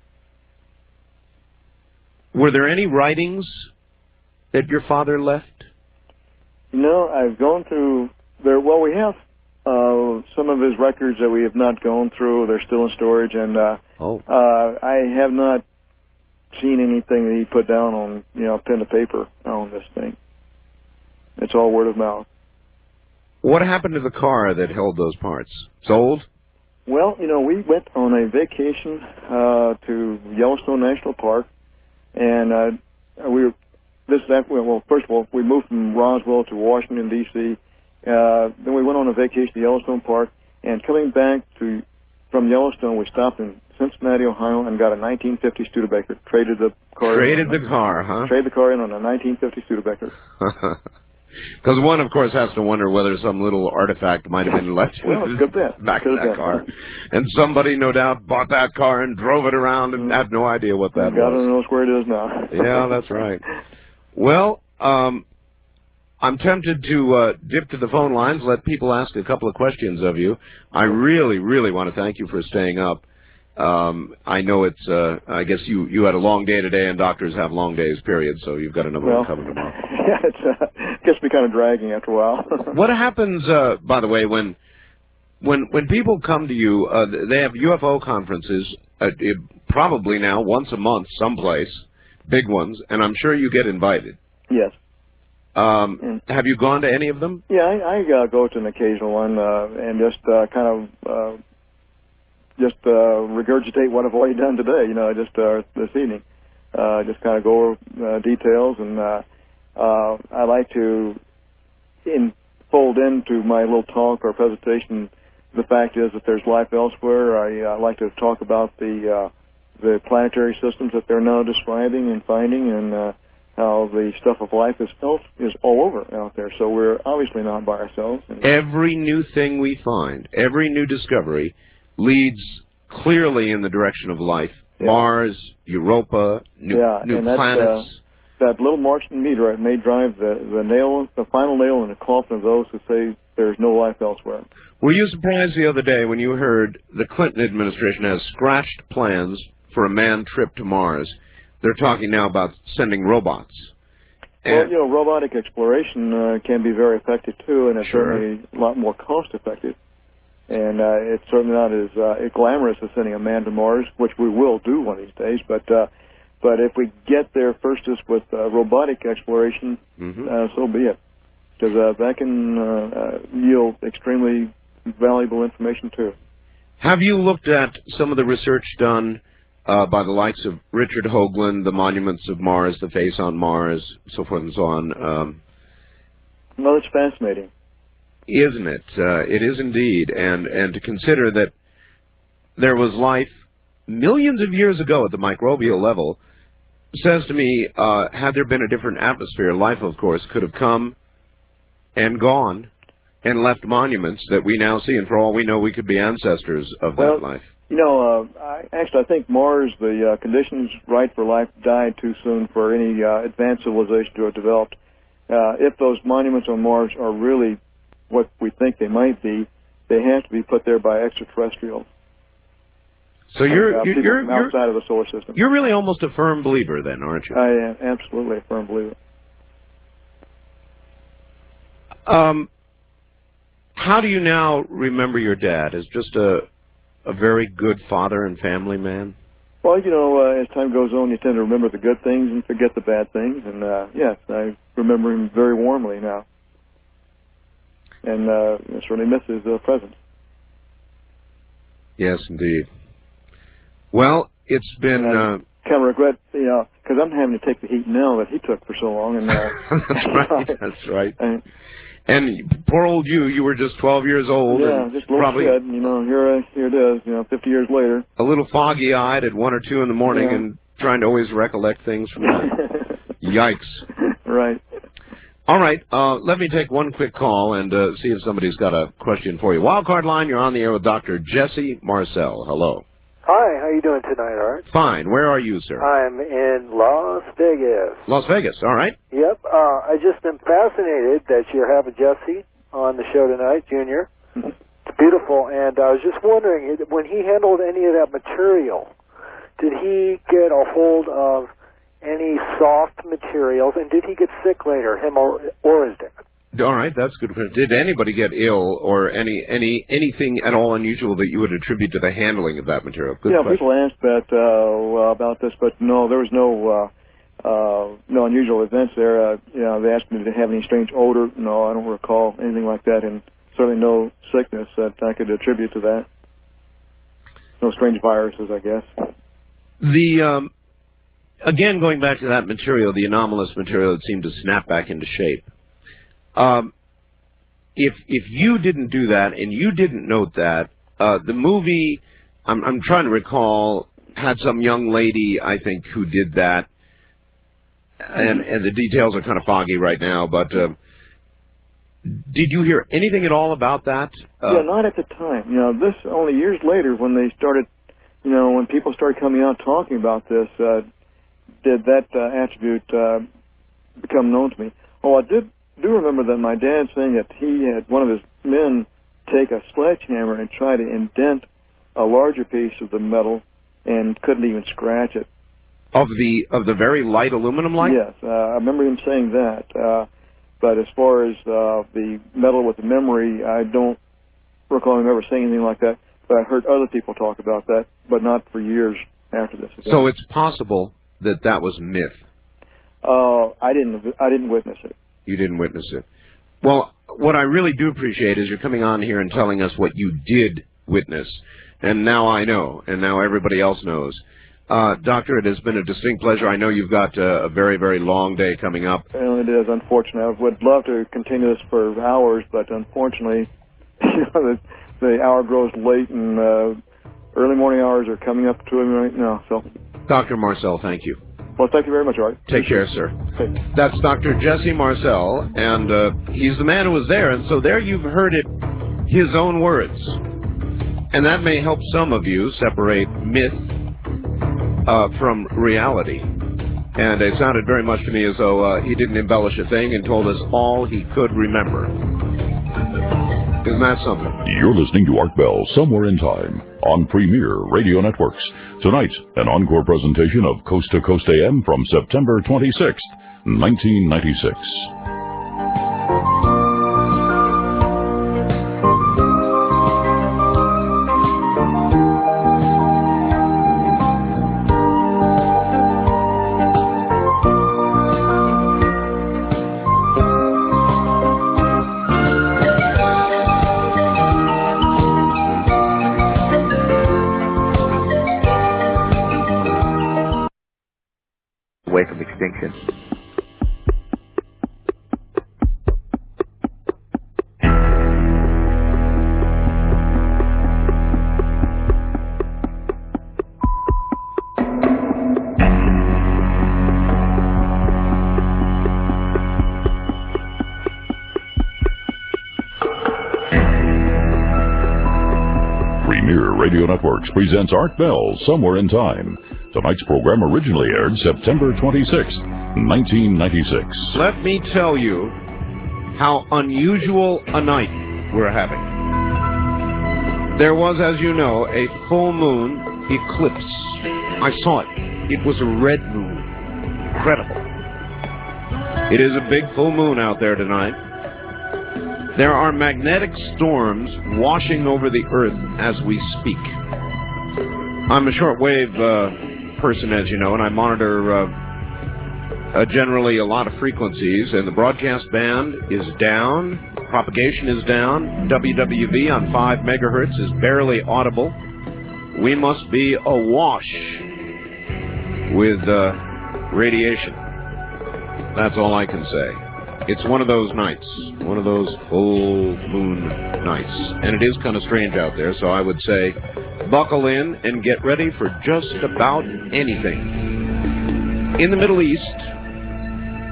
were there any writings that your father left? No, I've gone through there. Well, we have uh, some of his records that we have not gone through. They're still in storage, and uh, oh. uh, I have not seen anything that he put down on, you know, pen to paper on this thing. It's all word of mouth. What happened to the car that held those parts? Sold? Well, you know, we went on a vacation uh, to Yellowstone National Park, and uh, we were. This that well, first of all, we moved from Roswell to Washington D C. Uh, then we went on a vacation to Yellowstone Park, and coming back to from Yellowstone, we stopped in Cincinnati, Ohio, and got a nineteen fifty Studebaker. Traded the car. Traded in the car, huh? Traded the car in on a nineteen fifty Studebaker. Because one, of course, has to wonder whether some little artifact might have been left well, with good bet. back in that been. car. And somebody, no doubt, bought that car and drove it around and had no idea what that God was. God knows where it is now. Yeah, that's right. Well, um, I'm tempted to uh, dip to the phone lines, let people ask a couple of questions of you. I really, really want to thank you for staying up. Um, I know it's, uh, I guess you, you had a long day today, and doctors have long days, period, so you've got another well, one coming tomorrow. Yeah, it's, uh, it gets me kind of dragging after a while. What happens, uh, by the way, when when when people come to you, uh, they have U F O conferences, uh, it, probably now once a month someplace, big ones, and I'm sure you get invited. Yes. Um, mm. Have you gone to any of them? Yeah, I, I uh, go to an occasional one uh, and just uh, kind of uh, just uh, regurgitate what I've already done today, you know, just uh, this evening. Uh, just kind of go over uh, details, and uh, uh, I like to in, fold into my little talk or presentation the fact is that there's life elsewhere. I uh, like to talk about the uh, the planetary systems that they're now describing and finding, and uh, how the stuff of life is is all over out there. So we're obviously not by ourselves. And every new thing we find, every new discovery, leads clearly in the direction of life. Yeah. Mars, Europa, new, yeah, new and planets. Uh, that little Martian meteorite may drive the, the nail, the final nail in the coffin of those who say there's no life elsewhere. Were you surprised the other day when you heard the Clinton administration has scratched plans for a manned trip to Mars? They're talking now about sending robots. And well, you know, robotic exploration uh, can be very effective, too, and it's sure. certainly a lot more cost-effective. And uh, it's certainly not as uh, glamorous as sending a man to Mars, which we will do one of these days. But uh, but if we get there first just with uh, robotic exploration, mm-hmm. uh, so be it. Because uh, that can uh, uh, yield extremely valuable information, too. Have you looked at some of the research done uh, by the likes of Richard Hoagland, the Monuments of Mars, the Face on Mars, so forth and so on? Um, well, it's fascinating. Isn't it? Uh, it is indeed. And, and to consider that there was life millions of years ago at the microbial level says to me, uh, had there been a different atmosphere, life, of course, could have come and gone and left monuments that we now see. And for all we know, we could be ancestors of well, that life. You know, uh, I, actually, I think Mars, the uh, conditions right for life died too soon for any uh, advanced civilization to have developed. Uh, if those monuments on Mars are really what we think they might be, they have to be put there by extraterrestrials. So you're, uh, you're, you're outside of the solar system. You're really almost a firm believer then, aren't you? I am absolutely a firm believer. Um, how do you now remember your dad? As just a a very good father and family man? Well, you know, uh, as time goes on, you tend to remember the good things and forget the bad things. And uh, yes, I remember him very warmly now, and uh, I certainly miss his uh, presence. Yes, indeed. Well, it's been. Uh, kind of regret, you know, because I'm having to take the heat now that he took for so long. And uh, that's right. That's right. And, and poor old you, you were just twelve years old. Yeah, and just a little probably kid. You know, here, uh, here it is. You know, fifty years later. A little foggy-eyed at one or two in the morning, yeah. and trying to always recollect things from that. Yikes. Right. All right, uh, let me take one quick call and uh, see if somebody's got a question for you. Wildcard line, you're on the air with Doctor Jesse Marcel. Hello. Hi, how you doing tonight, Art? Fine. Where are you, sir? I'm in Las Vegas. Las Vegas, all right. Yep, uh, I just am fascinated that you're having Jesse on the show tonight, Junior. It's beautiful, and I was just wondering, when he handled any of that material, did he get a hold of any soft materials, and did he get sick later, him or, or his dad? All right, that's good. Did anybody get ill or any any anything at all unusual that you would attribute to the handling of that material? Good yeah, question. People asked that uh, about this, but no, there was no uh, uh, no unusual events there. Uh, you know, they asked me to have any strange odor. No, I don't recall anything like that, and certainly no sickness that I could attribute to that. No strange viruses, I guess. The um, again, going back to that material, the anomalous material that seemed to snap back into shape. Um, if if you didn't do that and you didn't note that, uh, the movie, I'm, I'm trying to recall, had some young lady, I think, who did that, and, and the details are kind of foggy right now, but uh, did you hear anything at all about that? Uh, yeah, not at the time. You know, this only years later when they started, you know, when people started coming out talking about this, uh, did that uh, attribute uh, become known to me. Oh, I did. I do remember that my dad saying that he had one of his men take a sledgehammer and try to indent a larger piece of the metal and couldn't even scratch it. Of the of the very light aluminum light? Yes, uh, I remember him saying that. Uh, but as far as uh, the metal with the memory, I don't recall him ever saying anything like that. But I heard other people talk about that, but not for years after this. So it's possible that that was myth. Uh, I didn't. I didn't witness it. You didn't witness it. Well, what I really do appreciate is you're coming on here and telling us what you did witness. And now I know, and now everybody else knows. Uh, Doctor, it has been a distinct pleasure. I know you've got uh, a very, very long day coming up. Well, it is, unfortunately. I would love to continue this for hours, but unfortunately, you know, the, the hour grows late, and uh, early morning hours are coming up to me right now. So, Doctor Marcel, thank you. Well, thank you very much, Art. Take care, sir. That's Doctor Jesse Marcel, and uh, he's the man who was there. And so there you've heard it, his own words. And that may help some of you separate myth uh, from reality. And it sounded very much to me as though uh, he didn't embellish a thing and told us all he could remember. Isn't that something? You're listening to Art Bell, Somewhere in Time, on Premier Radio Networks. Tonight, an encore presentation of Coast to Coast A M from September twenty-sixth, nineteen ninety-six. Away from extinction. Premier Radio Networks presents Art Bell, Somewhere in Time. Tonight's program originally aired September twenty-sixth, nineteen ninety-six. Let me tell you how unusual a night we're having. There was, as you know, a full moon eclipse. I saw it. It was a red moon. Incredible. It is a big full moon out there tonight. There are magnetic storms washing over the earth as we speak. I'm a shortwave uh, person, as you know, and I monitor uh, uh, generally a lot of frequencies, and the broadcast band is down, propagation is down, W W V on five megahertz is barely audible. We must be awash with uh, radiation. That's all I can say. It's one of those nights, one of those full moon nights. And it is kind of strange out there, so I would say buckle in and get ready for just about anything. In the Middle East,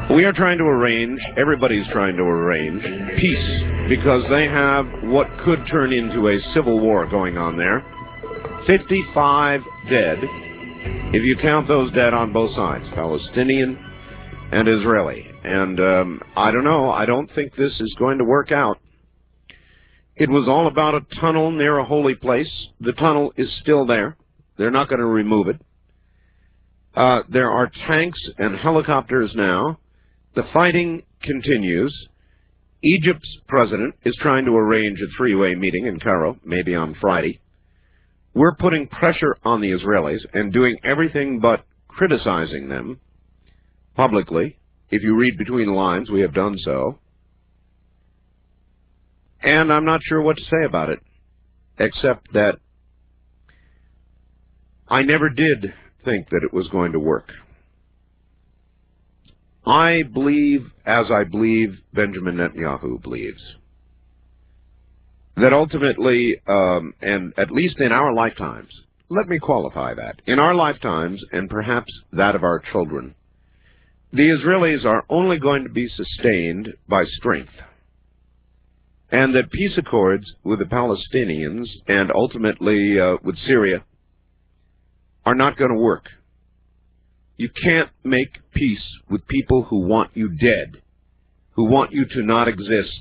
We are trying to arrange, everybody's trying to arrange, peace, because they have what could turn into a civil war going on there. fifty-five dead, if you count those dead on both sides, Palestinian and Israeli. And um, I don't know, I don't think this is going to work out. It was all about a tunnel near a holy place. The tunnel is still there. They're not going to remove it. Uh, there are tanks and helicopters now. The fighting continues. Egypt's president is trying to arrange a three-way meeting in Cairo, maybe on Friday. We're putting pressure on the Israelis and doing everything but criticizing them publicly. If you read between the lines, we have done so. And I'm not sure what to say about it, except that I never did think that it was going to work. I believe, as I believe Benjamin Netanyahu believes, that ultimately, um, and at least in our lifetimes, let me qualify that, in our lifetimes, and perhaps that of our children, the Israelis are only going to be sustained by strength, and that peace accords with the Palestinians and ultimately uh, with Syria are not going to work. You can't make peace with people who want you dead, who want you to not exist.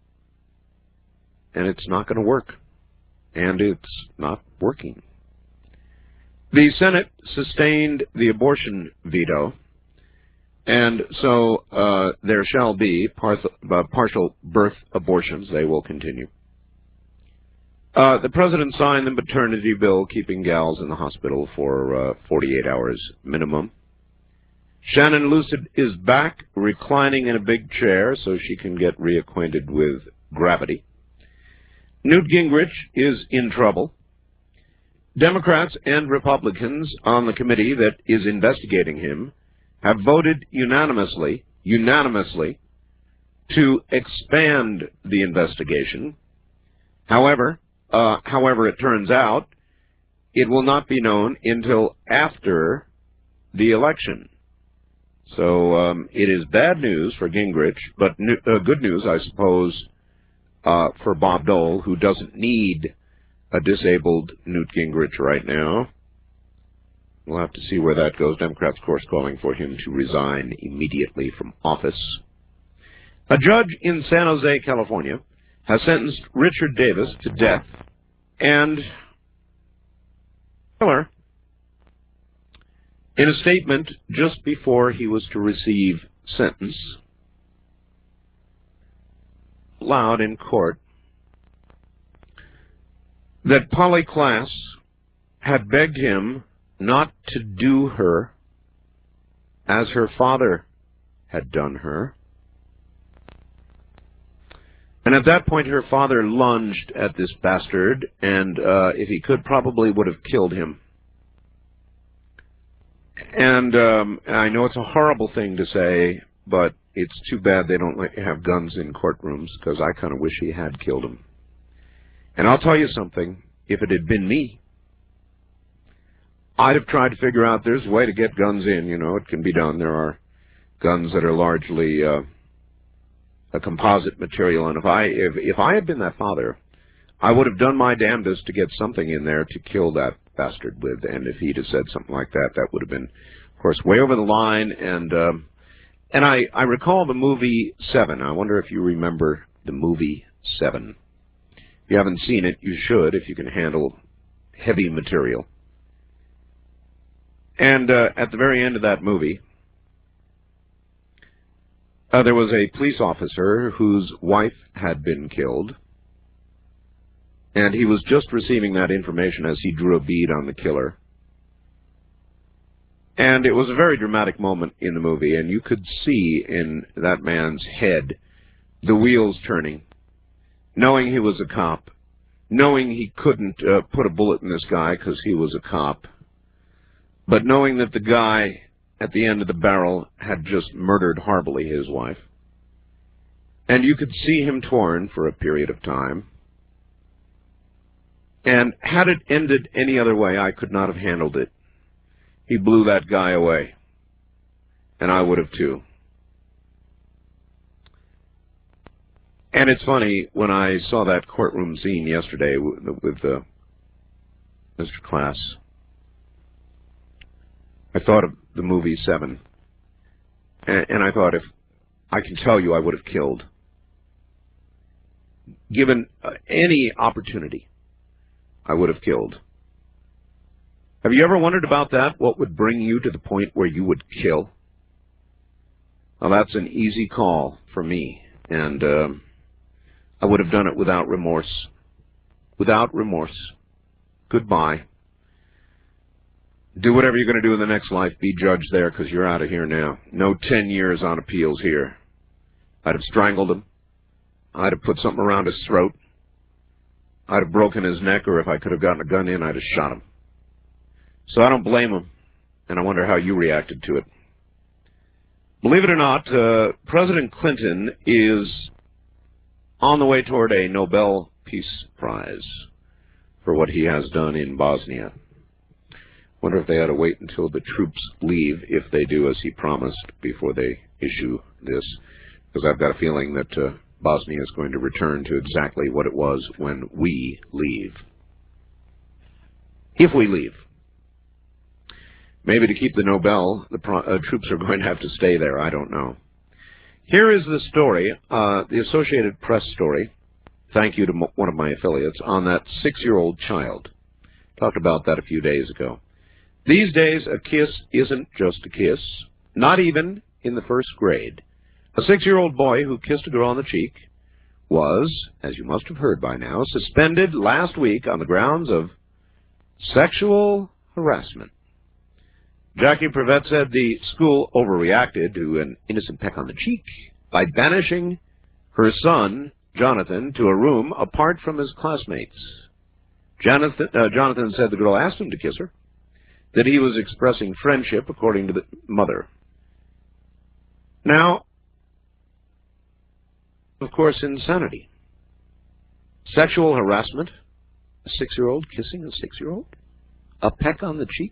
And it's not going to work. And it's not working. The Senate sustained the abortion veto, and so uh, there shall be par uh, partial birth abortions. They will continue. Uh, the president signed the maternity bill, keeping gals in the hospital for uh, forty-eight hours minimum. Shannon Lucid is back, reclining in a big chair so she can get reacquainted with gravity. Newt Gingrich is in trouble. Democrats and Republicans on the committee that is investigating him have voted unanimously, unanimously, to expand the investigation. However, uh, however it turns out, it will not be known until after the election. So um, it is bad news for Gingrich, but new, uh, good news, I suppose, uh, for Bob Dole, who doesn't need a disabled Newt Gingrich right now. We'll have to see where that goes. Democrats, of course, calling for him to resign immediately from office. A judge in San Jose, California, has sentenced Richard Davis to death, and Miller, in a statement just before he was to receive sentence, loud in court, that Polly Klaas had begged him not to do her as her father had done her. And at that point, her father lunged at this bastard, and uh, if he could, probably would have killed him. And um, I know it's a horrible thing to say, but it's too bad they don't let you have guns in courtrooms, because I kind of wish he had killed him. And I'll tell you something, if it had been me, I'd have tried to figure out there's a way to get guns in. You know, it can be done. There are guns that are largely uh, a composite material, and if I if, if I had been that father, I would have done my damnedest to get something in there to kill that bastard with. And if he'd have said something like that, that would have been, of course, way over the line. And um, and I I recall the movie Seven. I wonder if you remember the movie Seven. If you haven't seen it, you should, if you can handle heavy material. And uh, at the very end of that movie, uh, there was a police officer whose wife had been killed, and he was just receiving that information as he drew a bead on the killer. And it was a very dramatic moment in the movie, and you could see in that man's head the wheels turning, knowing he was a cop, knowing he couldn't uh, put a bullet in this guy because he was a cop, but knowing that the guy at the end of the barrel had just murdered horribly his wife. And you could see him torn for a period of time. And had it ended any other way, I could not have handled it. He blew that guy away. And I would have too. And it's funny, when I saw that courtroom scene yesterday with, with uh, Mister Class, I thought of the movie Seven. And, and I thought, if I can tell you I would have killed. Given uh, any opportunity, I would have killed. Have you ever wondered about that? What would bring you to the point where you would kill? Well, that's an easy call for me. And uh, I would have done it without remorse. Without remorse. Goodbye. Do whatever you're going to do in the next life. Be judged there, because you're out of here now. No ten years on appeals here. I'd have strangled him. I'd have put something around his throat. I'd have broken his neck, or if I could have gotten a gun in, I'd have shot him. So I don't blame him, and I wonder how you reacted to it. Believe it or not, uh, President Clinton is on the way toward a Nobel Peace Prize for what he has done in Bosnia. Wonder if they ought to wait until the troops leave, if they do as he promised, before they issue this, because I've got a feeling that uh, Bosnia is going to return to exactly what it was when we leave. If we leave. Maybe to keep the Nobel, the pro uh, troops are going to have to stay there. I don't know. Here is the story, uh, the Associated Press story. Thank you to m one of my affiliates, on that six-year-old child. Talked about that a few days ago. These days, a kiss isn't just a kiss, not even in the first grade. A six-year-old boy who kissed a girl on the cheek was, as you must have heard by now, suspended last week on the grounds of sexual harassment. Jackie Prevet said the school overreacted to an innocent peck on the cheek by banishing her son, Jonathan, to a room apart from his classmates. Jonathan, uh, Jonathan said the girl asked him to kiss her, that he was expressing friendship, according to the mother. Now, of course, insanity. Sexual harassment, a six-year-old kissing a six-year-old, a peck on the cheek.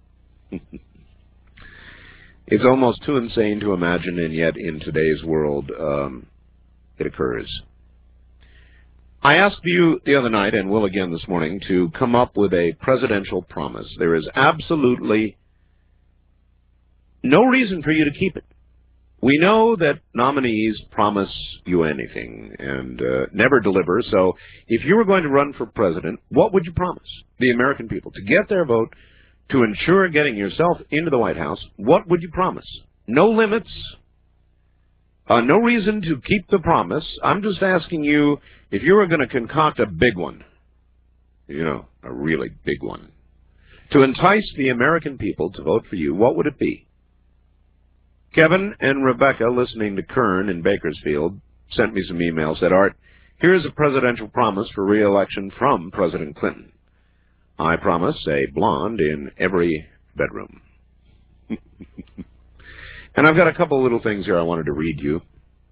It's almost too insane to imagine, and yet in today's world, um, it occurs. I asked you the other night, and will again this morning, to come up with a presidential promise. There is absolutely no reason for you to keep it. We know that nominees promise you anything and uh, never deliver, so if you were going to run for president, what would you promise the American people to get their vote, to ensure getting yourself into the White House? What would you promise? No limits, uh, no reason to keep the promise. I'm just asking you, if you were going to concoct a big one, you know, a really big one, to entice the American people to vote for you, what would it be? Kevin and Rebecca, listening to Kern in Bakersfield, sent me some emails, said, Art, here's a presidential promise for re-election from President Clinton. I promise a blonde in every bedroom. And I've got a couple of little things here I wanted to read you.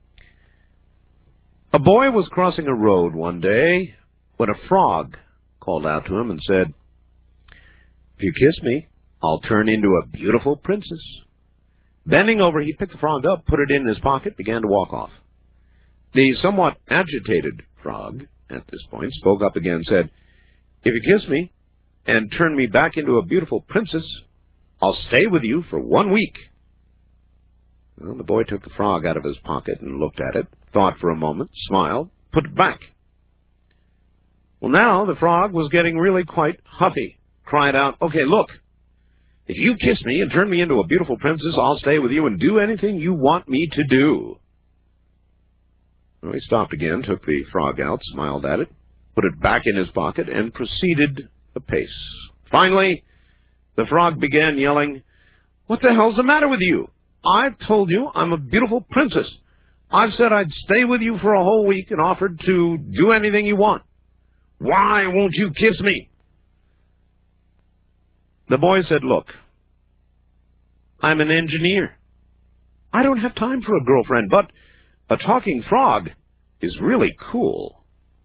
A boy was crossing a road one day when a frog called out to him and said, if you kiss me, I'll turn into a beautiful princess. Bending over, he picked the frog up, put it in his pocket, began to walk off. The somewhat agitated frog, at this point, spoke up again and said, if you kiss me and turn me back into a beautiful princess, I'll stay with you for one week. Well, the boy took the frog out of his pocket and looked at it, thought for a moment, smiled, put it back. Well, now the frog was getting really quite huffy, cried out, okay, look, if you kiss me and turn me into a beautiful princess, I'll stay with you and do anything you want me to do. Well, he stopped again, took the frog out, smiled at it, put it back in his pocket, and proceeded apace. Finally, the frog began yelling, what the hell's the matter with you? I've told you I'm a beautiful princess. I've said I'd stay with you for a whole week and offered to do anything you want. Why won't you kiss me? The boy said, look, I'm an engineer. I don't have time for a girlfriend, but a talking frog is really cool.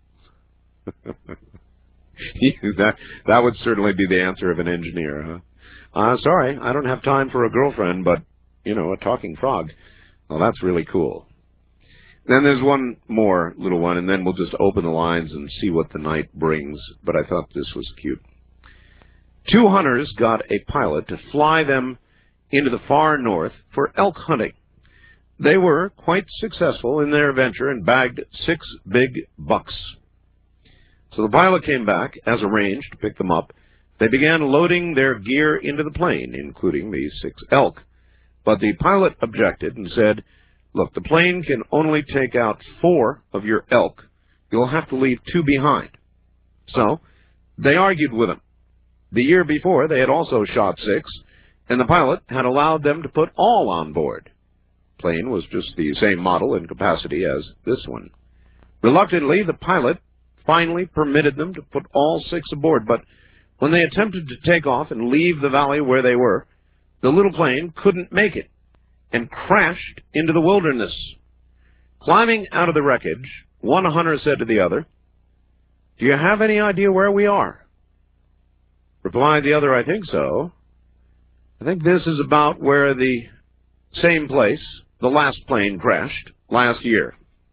that, that would certainly be the answer of an engineer, huh? Uh, sorry, I don't have time for a girlfriend, but, you know, a talking frog, well, that's really cool. Then there's one more little one, and then we'll just open the lines and see what the night brings. But I thought this was cute. Two hunters got a pilot to fly them into the far north for elk hunting. They were quite successful in their venture and bagged six big bucks. So the pilot came back, as arranged, to pick them up. They began loading their gear into the plane, including the six elk. But the pilot objected and said, "Look, the plane can only take out four of your elk. You'll have to leave two behind." So they argued with him. The year before, they had also shot six, and the pilot had allowed them to put all on board. The plane was just the same model and capacity as this one. Reluctantly, the pilot finally permitted them to put all six aboard, but when they attempted to take off and leave the valley where they were, the little plane couldn't make it and crashed into the wilderness. Climbing out of the wreckage, one hunter said to the other, "Do you have any idea where we are?" Replied the other, "I think so. I think this is about where the same place the last plane crashed last year."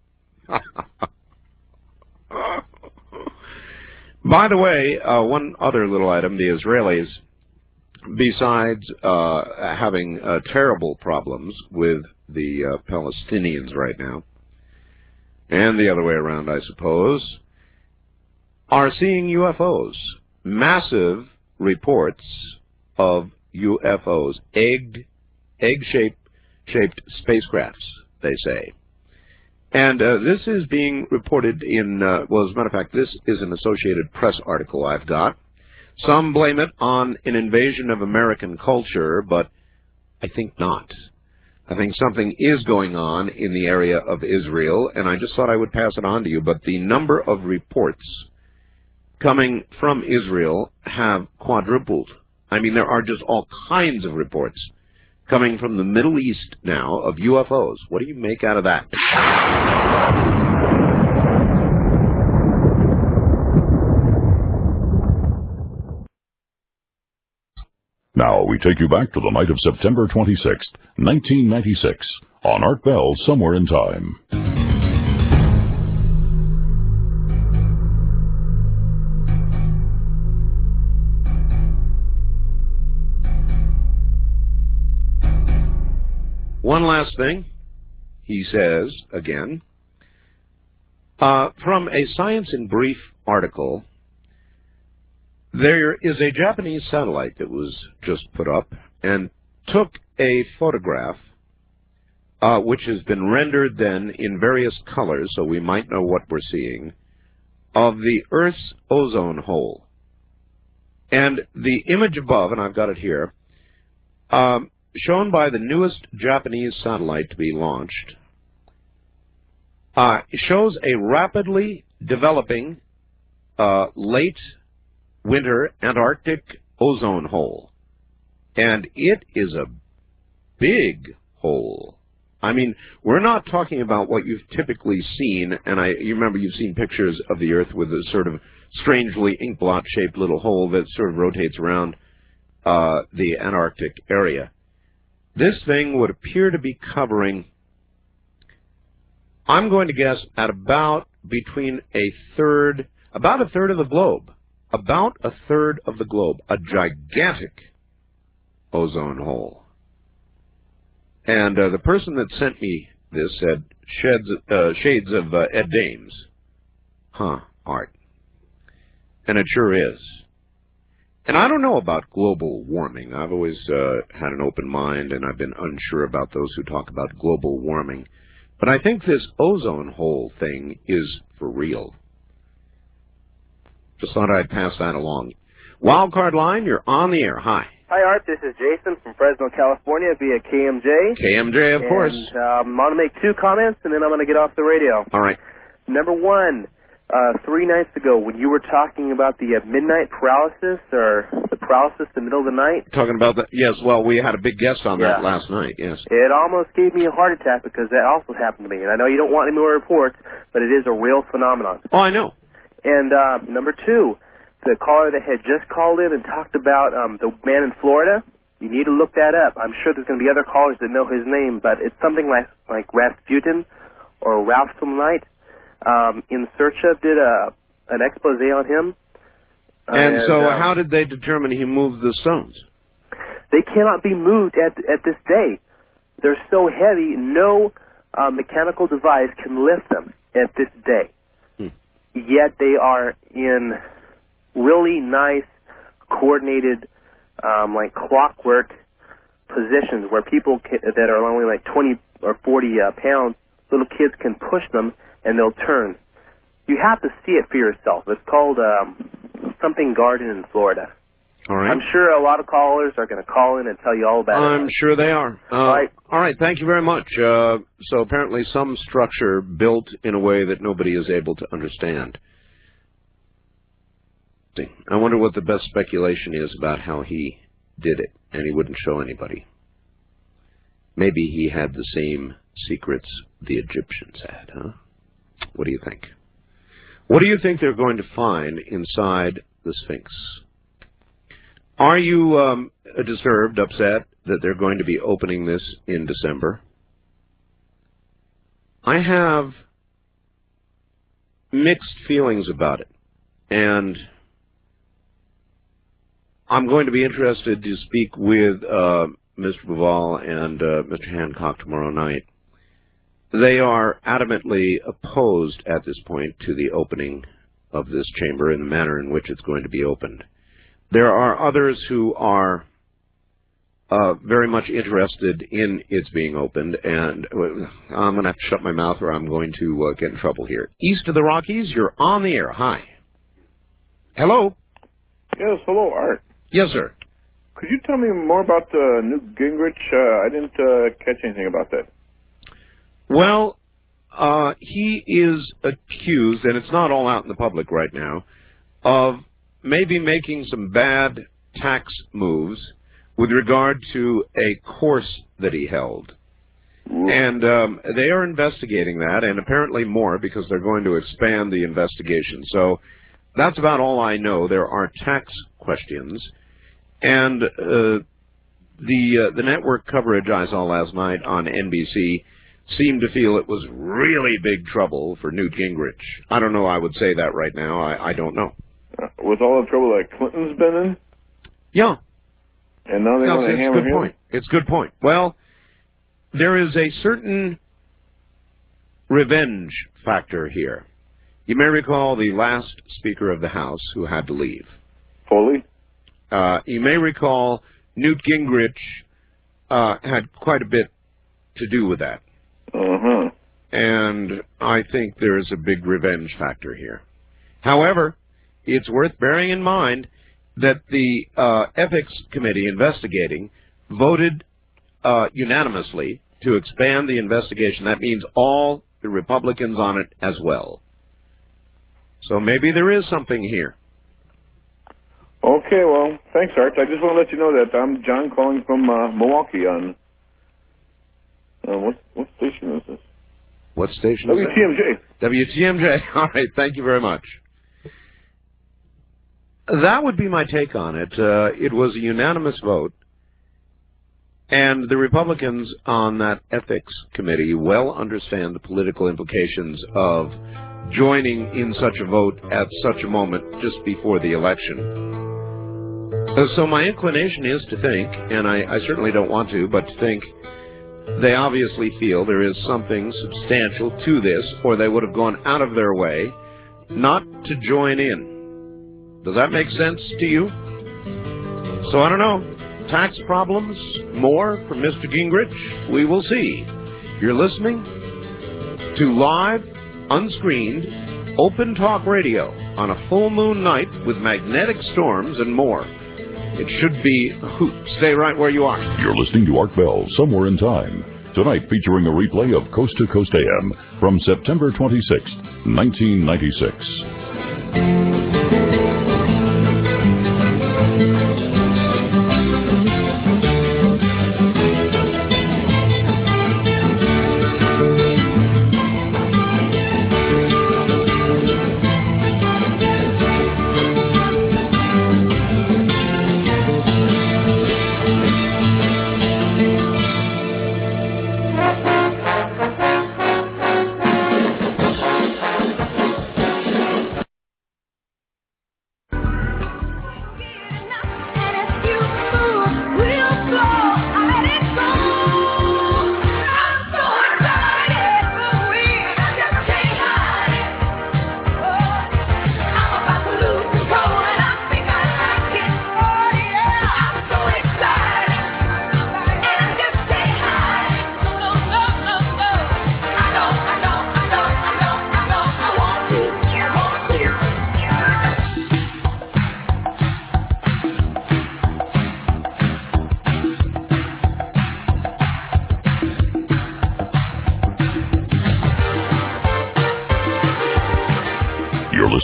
By the way, uh, one other little item, the Israelis, besides uh, having uh, terrible problems with the uh, Palestinians right now, and the other way around, I suppose, are seeing U F Os. Massive reports of U F Os, egg, egg-shaped shaped spacecrafts, they say. And uh, this is being reported in, uh, well, as a matter of fact, this is an Associated Press article I've got. Some blame it on an invasion of American culture, but I think not. I think something is going on in the area of Israel, and I just thought I would pass it on to you. But the number of reports coming from Israel have quadrupled. I mean, there are just all kinds of reports coming from the Middle East now of U F Os. What do you make out of that? Now we take you back to the night of September twenty-sixth, nineteen ninety-six, on Art Bell, Somewhere in Time. One last thing, he says, again, uh, from a Science in Brief article, there is a Japanese satellite that was just put up and took a photograph, uh, which has been rendered then in various colors, so we might know what we're seeing, of the Earth's ozone hole. And the image above, and I've got it here, um, shown by the newest Japanese satellite to be launched, uh, shows a rapidly developing uh, late winter Antarctic ozone hole. And it is a big hole. I mean, we're not talking about what you've typically seen, and I, you remember you've seen pictures of the Earth with a sort of strangely inkblot-shaped little hole that sort of rotates around uh, the Antarctic area. This thing would appear to be covering, I'm going to guess, at about between a third, about a third of the globe. About a third of the globe. A gigantic ozone hole. And uh, the person that sent me this said, sheds, uh, shades of uh, Ed Dames. Huh, Art. And it sure is. And I don't know about global warming. I've always uh, had an open mind, and I've been unsure about those who talk about global warming. But I think this ozone hole thing is for real. Just thought I'd pass that along. Wildcard line, you're on the air. Hi. Hi, Art. This is Jason from Fresno, California via K M J. K M J, of and, course. Um, I'm going to make two comments, and then I'm going to get off the radio. All right. Number one. Uh, three nights ago, when you were talking about the uh, midnight paralysis, or the paralysis in the middle of the night. Talking about that, yes, well, we had a big guest on yeah. that last night, yes. It almost gave me a heart attack because that also happened to me. And I know you don't want any more reports, but it is a real phenomenon. Oh, I know. And uh, number two, the caller that had just called in and talked about um, the man in Florida, you need to look that up. I'm sure there's going to be other callers that know his name, but it's something like, like Rasputin or Ralph Sumlite. Um, InSearcha did a an expose on him. And, and so um, how did they determine he moved the stones? They cannot be moved at at this day. They're so heavy, no uh, mechanical device can lift them at this day. Hmm. Yet they are in really nice, coordinated, um, like clockwork positions where people can, that are only like twenty or forty uh, pounds, little kids can push them and they'll turn. You have to see it for yourself. It's called um, something Garden in Florida. All right. I'm sure a lot of callers are going to call in and tell you all about I'm it. I'm sure they are. Uh, all right. All right. Thank you very much. Uh, so apparently some structure built in a way that nobody is able to understand. I wonder what the best speculation is about how he did it, and he wouldn't show anybody. Maybe he had the same secrets the Egyptians had, huh? What do you think? What do you think they're going to find inside the Sphinx? Are you um, disturbed, upset that they're going to be opening this in December? I have mixed feelings about it, and I'm going to be interested to speak with uh, Mister Bauval and uh, Mister Hancock tomorrow night. They are adamantly opposed at this point to the opening of this chamber in the manner in which it's going to be opened. There are others who are uh, very much interested in its being opened, and I'm going to have to shut my mouth or I'm going to uh, get in trouble here. East of the Rockies, you're on the air. Hi. Hello. Yes, hello, Art. Yes, sir. Could you tell me more about uh, Newt Gingrich? Uh, I didn't uh, catch anything about that. Well, uh, he is accused, and it's not all out in the public right now, of maybe making some bad tax moves with regard to a course that he held. Ooh. And um, they are investigating that, and apparently more, because they're going to expand the investigation. So that's about all I know. There are tax questions. And uh, the uh, the network coverage I saw last night on N B C seemed to feel it was really big trouble for Newt Gingrich. I don't know I would say that right now. I, I don't know. Uh, with all the trouble that Clinton's been in? Yeah. And now they no, want to hammer good him? Point. It's a good point. Well, there is a certain revenge factor here. You may recall the last Speaker of the House who had to leave. Foley? Uh, you may recall Newt Gingrich uh, had quite a bit to do with that. Uh-huh. And I think there is a big revenge factor here. However, it's worth bearing in mind that the uh, Ethics Committee investigating voted uh, unanimously to expand the investigation. That means all the Republicans on it as well. So maybe there is something here. Okay, well, thanks, Art. I just want to let you know that I'm John calling from uh, Milwaukee on... Uh, what, what station is this? What station W T M J. is that? W T M J. All right, thank you very much. That would be my take on it. Uh, it was a unanimous vote, and the Republicans on that ethics committee well understand the political implications of joining in such a vote at such a moment just before the election. Uh, so my inclination is to think, and I, I certainly don't want to, but to think they obviously feel there is something substantial to this, or they would have gone out of their way not to join in. Does that make sense to you? So I don't know. Tax problems? More from Mister Gingrich? We will see. You're listening to live, unscreened, open talk radio on a full moon night with magnetic storms and more. It should be a hoot. Stay right where you are. You're listening to Art Bell, Somewhere in Time. Tonight featuring a replay of Coast to Coast A M from September twenty-sixth, nineteen ninety-six.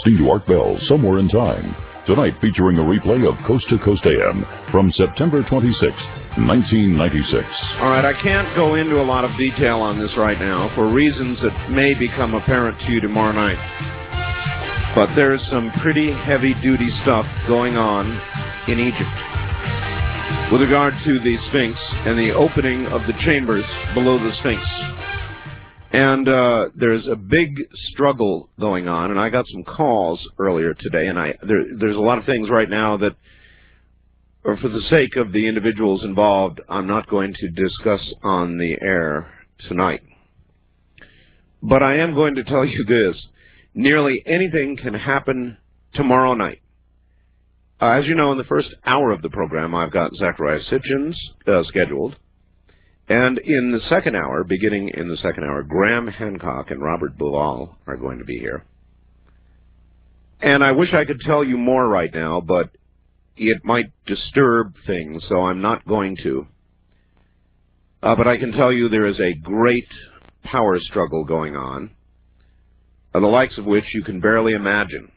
listening to Art Bell Somewhere in Time. Tonight featuring a replay of Coast to Coast A M from September twenty-sixth, nineteen ninety-six. All right, I can't go into a lot of detail on this right now for reasons that may become apparent to you tomorrow night. But there's some pretty heavy-duty stuff going on in Egypt with regard to the Sphinx and the opening of the chambers below the Sphinx. And uh, there's a big struggle going on, and I got some calls earlier today, and I there, there's a lot of things right now that, or for the sake of the individuals involved, I'm not going to discuss on the air tonight. But I am going to tell you this. Nearly anything can happen tomorrow night. Uh, as you know, in the first hour of the program, I've got Zachariah Sitchins uh, scheduled. And in the second hour, beginning in the second hour, Graham Hancock and Robert Bouval are going to be here. And I wish I could tell you more right now, but it might disturb things, so I'm not going to. Uh, but I can tell you there is a great power struggle going on, uh, the likes of which you can barely imagine.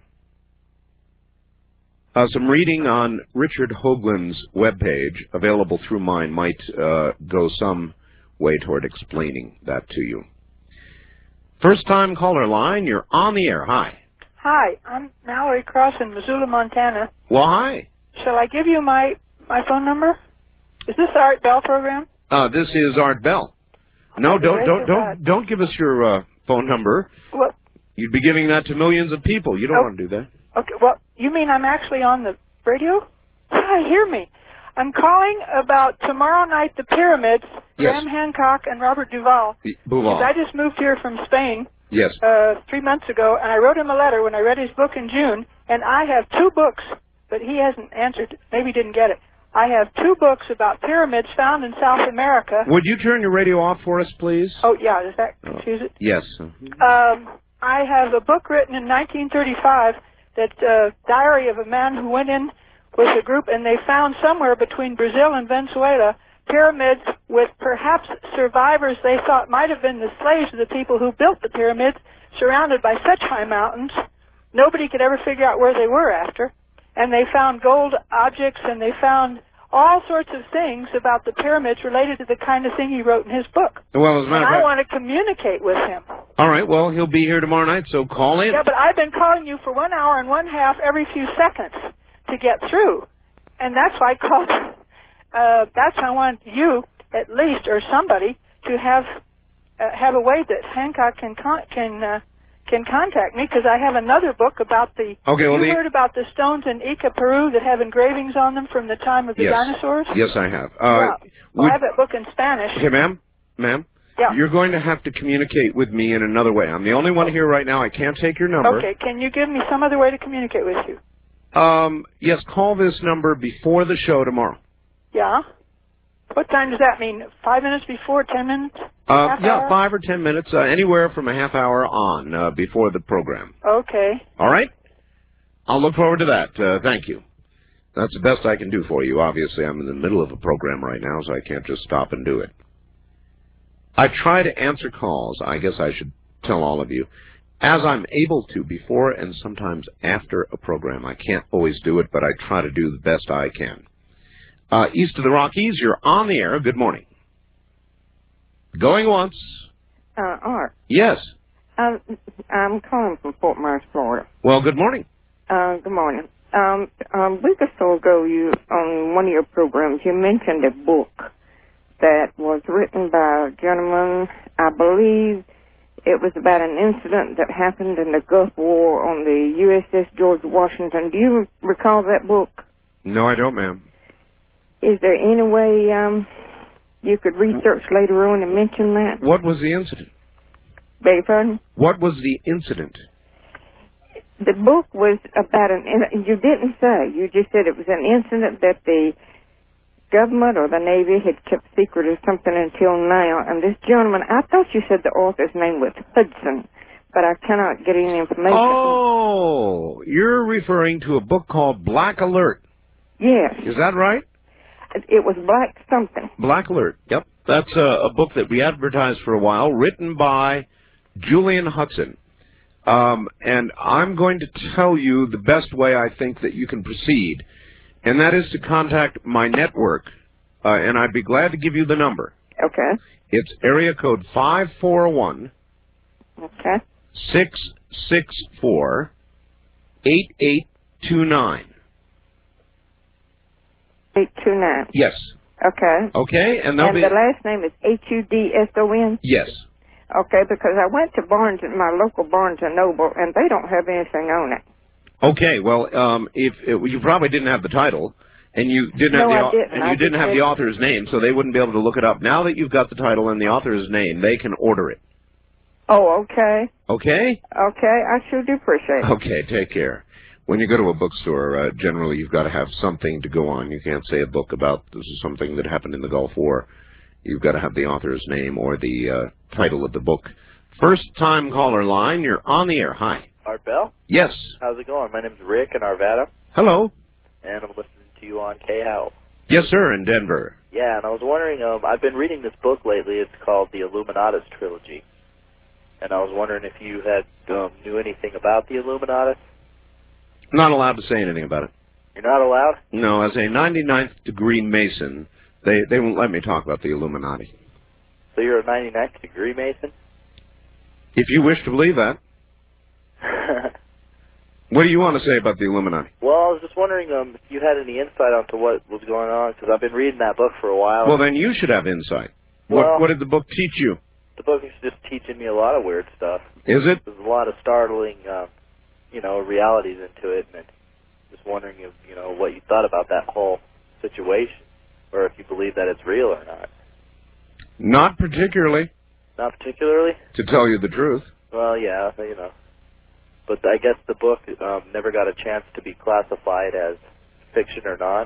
Uh, some reading on Richard Hoagland's webpage, available through mine, might uh, go some way toward explaining that to you. First-time caller line, you're on the air. Hi. Hi, I'm Mallory Cross in Missoula, Montana. Well, hi. Shall I give you my, my phone number? Is this the Art Bell program? Uh, this is Art Bell. No, Okay, don't very don't good. don't don't give us your uh, phone number. Well, You'd be giving that to millions of people. You don't Oh. want to do that. okay, well, you mean I'm actually on the radio? Ah, hear me. I'm calling about tomorrow night, the pyramids, Yes. Graham Hancock and Robert Duvall. Bouval. I just moved here from Spain Yes. uh, three months ago, and I wrote him a letter when I read his book in June, and I have two books, but he hasn't answered. Maybe he didn't get it. I have two books about pyramids found in South America. Would you turn your radio off for us, please? Oh, yeah, does that confuse it? Yes. Um, I have a book written in nineteen thirty-five that's a diary of a man who went in with a group, and they found somewhere between Brazil and Venezuela pyramids with perhaps survivors they thought might have been the slaves of the people who built the pyramids, surrounded by such high mountains, nobody could ever figure out where they were after. And they found gold objects, and they found all sorts of things about the pyramids related to the kind of thing he wrote in his book. Well, as a And matter of I fact. want to communicate with him. All right. Well, he'll be here tomorrow night, so call in. Yeah, but I've been calling you for one hour and one half every few seconds to get through. And that's why I called. Uh, that's why I want you, at least, or somebody, to have uh, have a way that Hancock can con- can uh, can contact me, because I have another book about the. Okay, well, you the- heard about the stones in Ica, Peru, that have engravings on them from the time of the Yes. dinosaurs? Yes, I have. Uh, Yeah. Well, would- I have that book in Spanish. Okay, ma'am, ma'am. Yeah. You're going to have to communicate with me in another way. I'm the only one here right now. I can't take your number. Okay, can you give me some other way to communicate with you? Um, yes, call this number before the show tomorrow. Yeah. What time does that mean? Five minutes before, ten minutes? Uh, Half yeah, hour? five or ten minutes, uh, anywhere from a half hour on uh, before the program. Okay. All right? I'll look forward to that. Uh, thank you. That's the best I can do for you. Obviously, I'm in the middle of a program right now, so I can't just stop and do it. I try to answer calls, I guess I should tell all of you, as I'm able to before and sometimes after a program. I can't always do it, but I try to do the best I can. Uh, east of the Rockies, you're on the air. Good morning. Going once. Uh, Art, Yes. um, I'm calling from Fort Myers, Florida. Well, good morning. Uh, good morning. Um, a week or so ago, you on one of your programs, you mentioned a book that was written by a gentleman. I believe it was about an incident that happened in the Gulf War on the U S S George Washington. Do you recall that book? No, I don't, ma'am. Is there any way um, you could research later on and mention that? What was the incident? Beg your pardon? What was the incident? The book was about an, you didn't say, you just said it was an incident that the government or the Navy had kept secret or something until now. And this gentleman, I thought you said the author's name was Hudson, but I cannot get any information. Oh, you're referring to a book called Black Alert. Yes. Is that right? It was Black something. Black Alert. Yep. That's a, a book that we advertised for a while, written by Julian Hudson. Um, and I'm going to tell you the best way I think that you can proceed, and that is to contact my network, uh, and I'd be glad to give you the number. Okay. It's area code five four one, Okay. six six four, eight eight two nine. eight two nine. Yes. Okay. Okay, and And they'll be... the last name is H U D S O N? Yes. Okay, because I went to Barnes, my local Barnes and Noble, and they don't have anything on it. Okay, well, um, if it, you probably didn't have the title, and you didn't have No, the I didn't. and I you didn't just have had- the author's name, so they wouldn't be able to look it up. Now that you've got the title and the author's name, they can order it. Oh, okay. Okay? Okay, I sure do appreciate it. Okay, take care. When you go to a bookstore, uh, generally you've got to have something to go on. You can't say a book about this is something that happened in the Gulf War. You've got to have the author's name or the uh, title of the book. First time caller line, you're on the air. Hi. Art Bell? Yes. How's it going? My name's Rick in Arvada, Hello. and I'm listening to you on K H O W. Yes, sir, in Denver. Yeah, and I was wondering, um, I've been reading this book lately. It's called The Illuminatus Trilogy. And I was wondering if you had um, knew anything about the Illuminatus. Not allowed to say anything about it. You're not allowed? No, as a ninety-ninth degree Mason, they, they won't let me talk about the Illuminati. So you're a ninety-ninth degree Mason? If you wish to believe that. What do you want to say about the Illuminati? Well, I was just wondering um, if you had any insight onto what was going on, because I've been reading that book for a while. Well, then you should have insight. What, Well- what did the book teach you? The book is just teaching me a lot of weird stuff. Is it? There's a lot of startling, um, you know, realities into it, and just wondering if, you know, what you thought about that whole situation, or if you believe that it's real or not. Not particularly, Not particularly? to tell you the truth. Well, yeah, you know. But I guess the book um, never got a chance to be classified as fiction or not.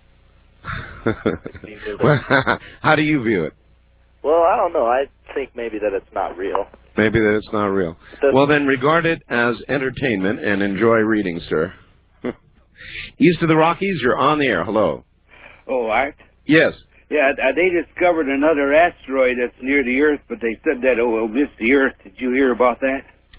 Well, how do you view it? Well, I don't know. I think maybe that it's not real. Maybe that it's not real. Well, then regard it as entertainment and enjoy reading, sir. East of the Rockies, you're on the air. Hello. Oh, Art? Yes. Yeah, uh, they discovered another asteroid that's near the Earth, but they said that it will miss the Earth. Did you hear about that?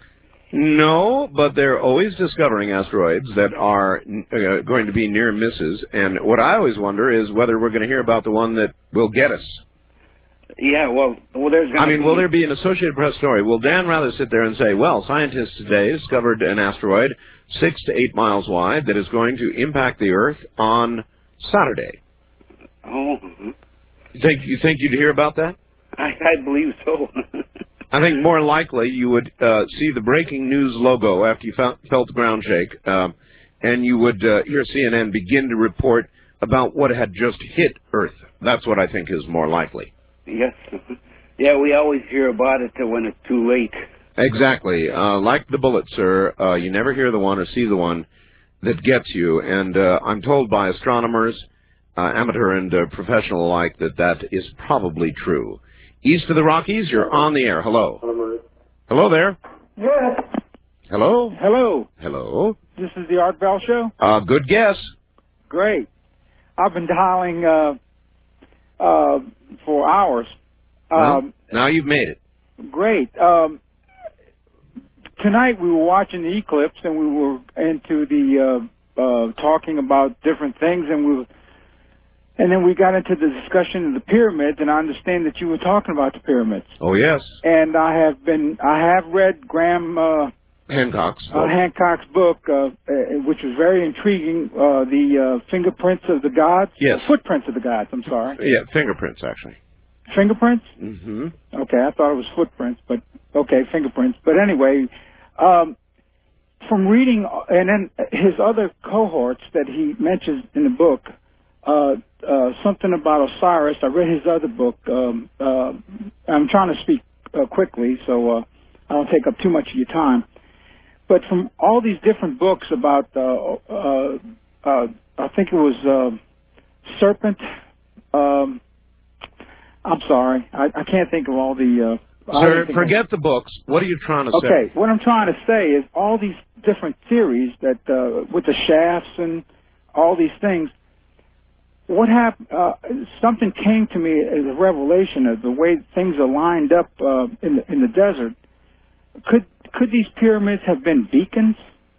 No, but they're always discovering asteroids that are uh, going to be near misses. And what I always wonder is whether we're going to hear about the one that will get us. Yeah, well, well there's going I mean, be... will there be an Associated Press story? Will Dan rather sit there and say, well, scientists today discovered an asteroid six to eight miles wide that is going to impact the Earth on Saturday? Oh, mm-hmm. You think, you think you'd hear about that? I, I believe so. I think more likely you would uh, see the breaking news logo after you felt, felt the ground shake, uh, and you would uh, hear C N N begin to report about what had just hit Earth. That's what I think is more likely. Yes. Yeah, we always hear about it till when it's too late. Exactly. Uh, like the bullet, sir, uh, you never hear the one or see the one that gets you. And uh, I'm told by astronomers, uh, amateur and uh, professional alike, that that is probably true. East of the Rockies, you're on the air. Hello. Hello there. Yes. Hello. Hello. Hello. This is the Art Bell Show? Uh, good guess. Great. I've been dialing uh, uh, for hours. Well, Um, now you've made it. great. Um, tonight we were watching the eclipse, and we were into the uh, uh, talking about different things, and we were, and then we got into the discussion of the pyramids, and I understand that you were talking about the pyramids. Oh, yes. And I have been, I have read Graham uh, Hancock's. uh, Hancock's book, uh, uh, which was very intriguing, uh, the uh, fingerprints of the gods. Yes. Footprints of the gods, I'm sorry. Yeah, fingerprints, actually. Fingerprints? Mm-hmm. Okay, I thought it was footprints, but okay, fingerprints. But anyway, um, from reading, and then his other cohorts that he mentions in the book, uh, uh, something about Osiris. I read his other book. Um, uh, I'm trying to speak uh, quickly, so uh, I don't take up too much of your time. But from all these different books about, uh, uh, uh, I think it was uh, Serpent. Um, I'm sorry, I, I can't think of all the. Uh, Sir, forget the books. What are you trying to say? Okay, what I'm trying to say is all these different theories that uh, with the shafts and all these things. What happened? Uh, something came to me as a revelation of the way things are lined up uh, in the in the desert. Could could these pyramids have been beacons?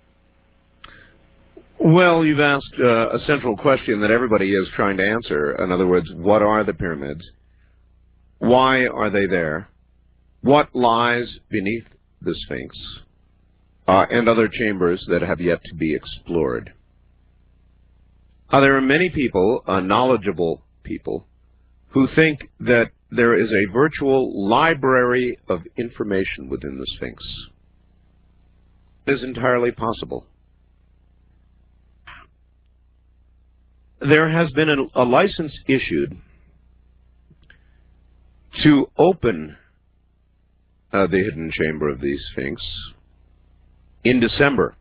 Well, you've asked uh, a central question that everybody is trying to answer. In other words, what are the pyramids? Why are they there? What lies beneath the Sphinx? Uh, and other chambers that have yet to be explored. Uh, there are many people, uh, knowledgeable people, who think that there is a virtual library of information within the Sphinx. It is entirely possible. There has been a, a license issued to open uh, the hidden chamber of the Sphinx in December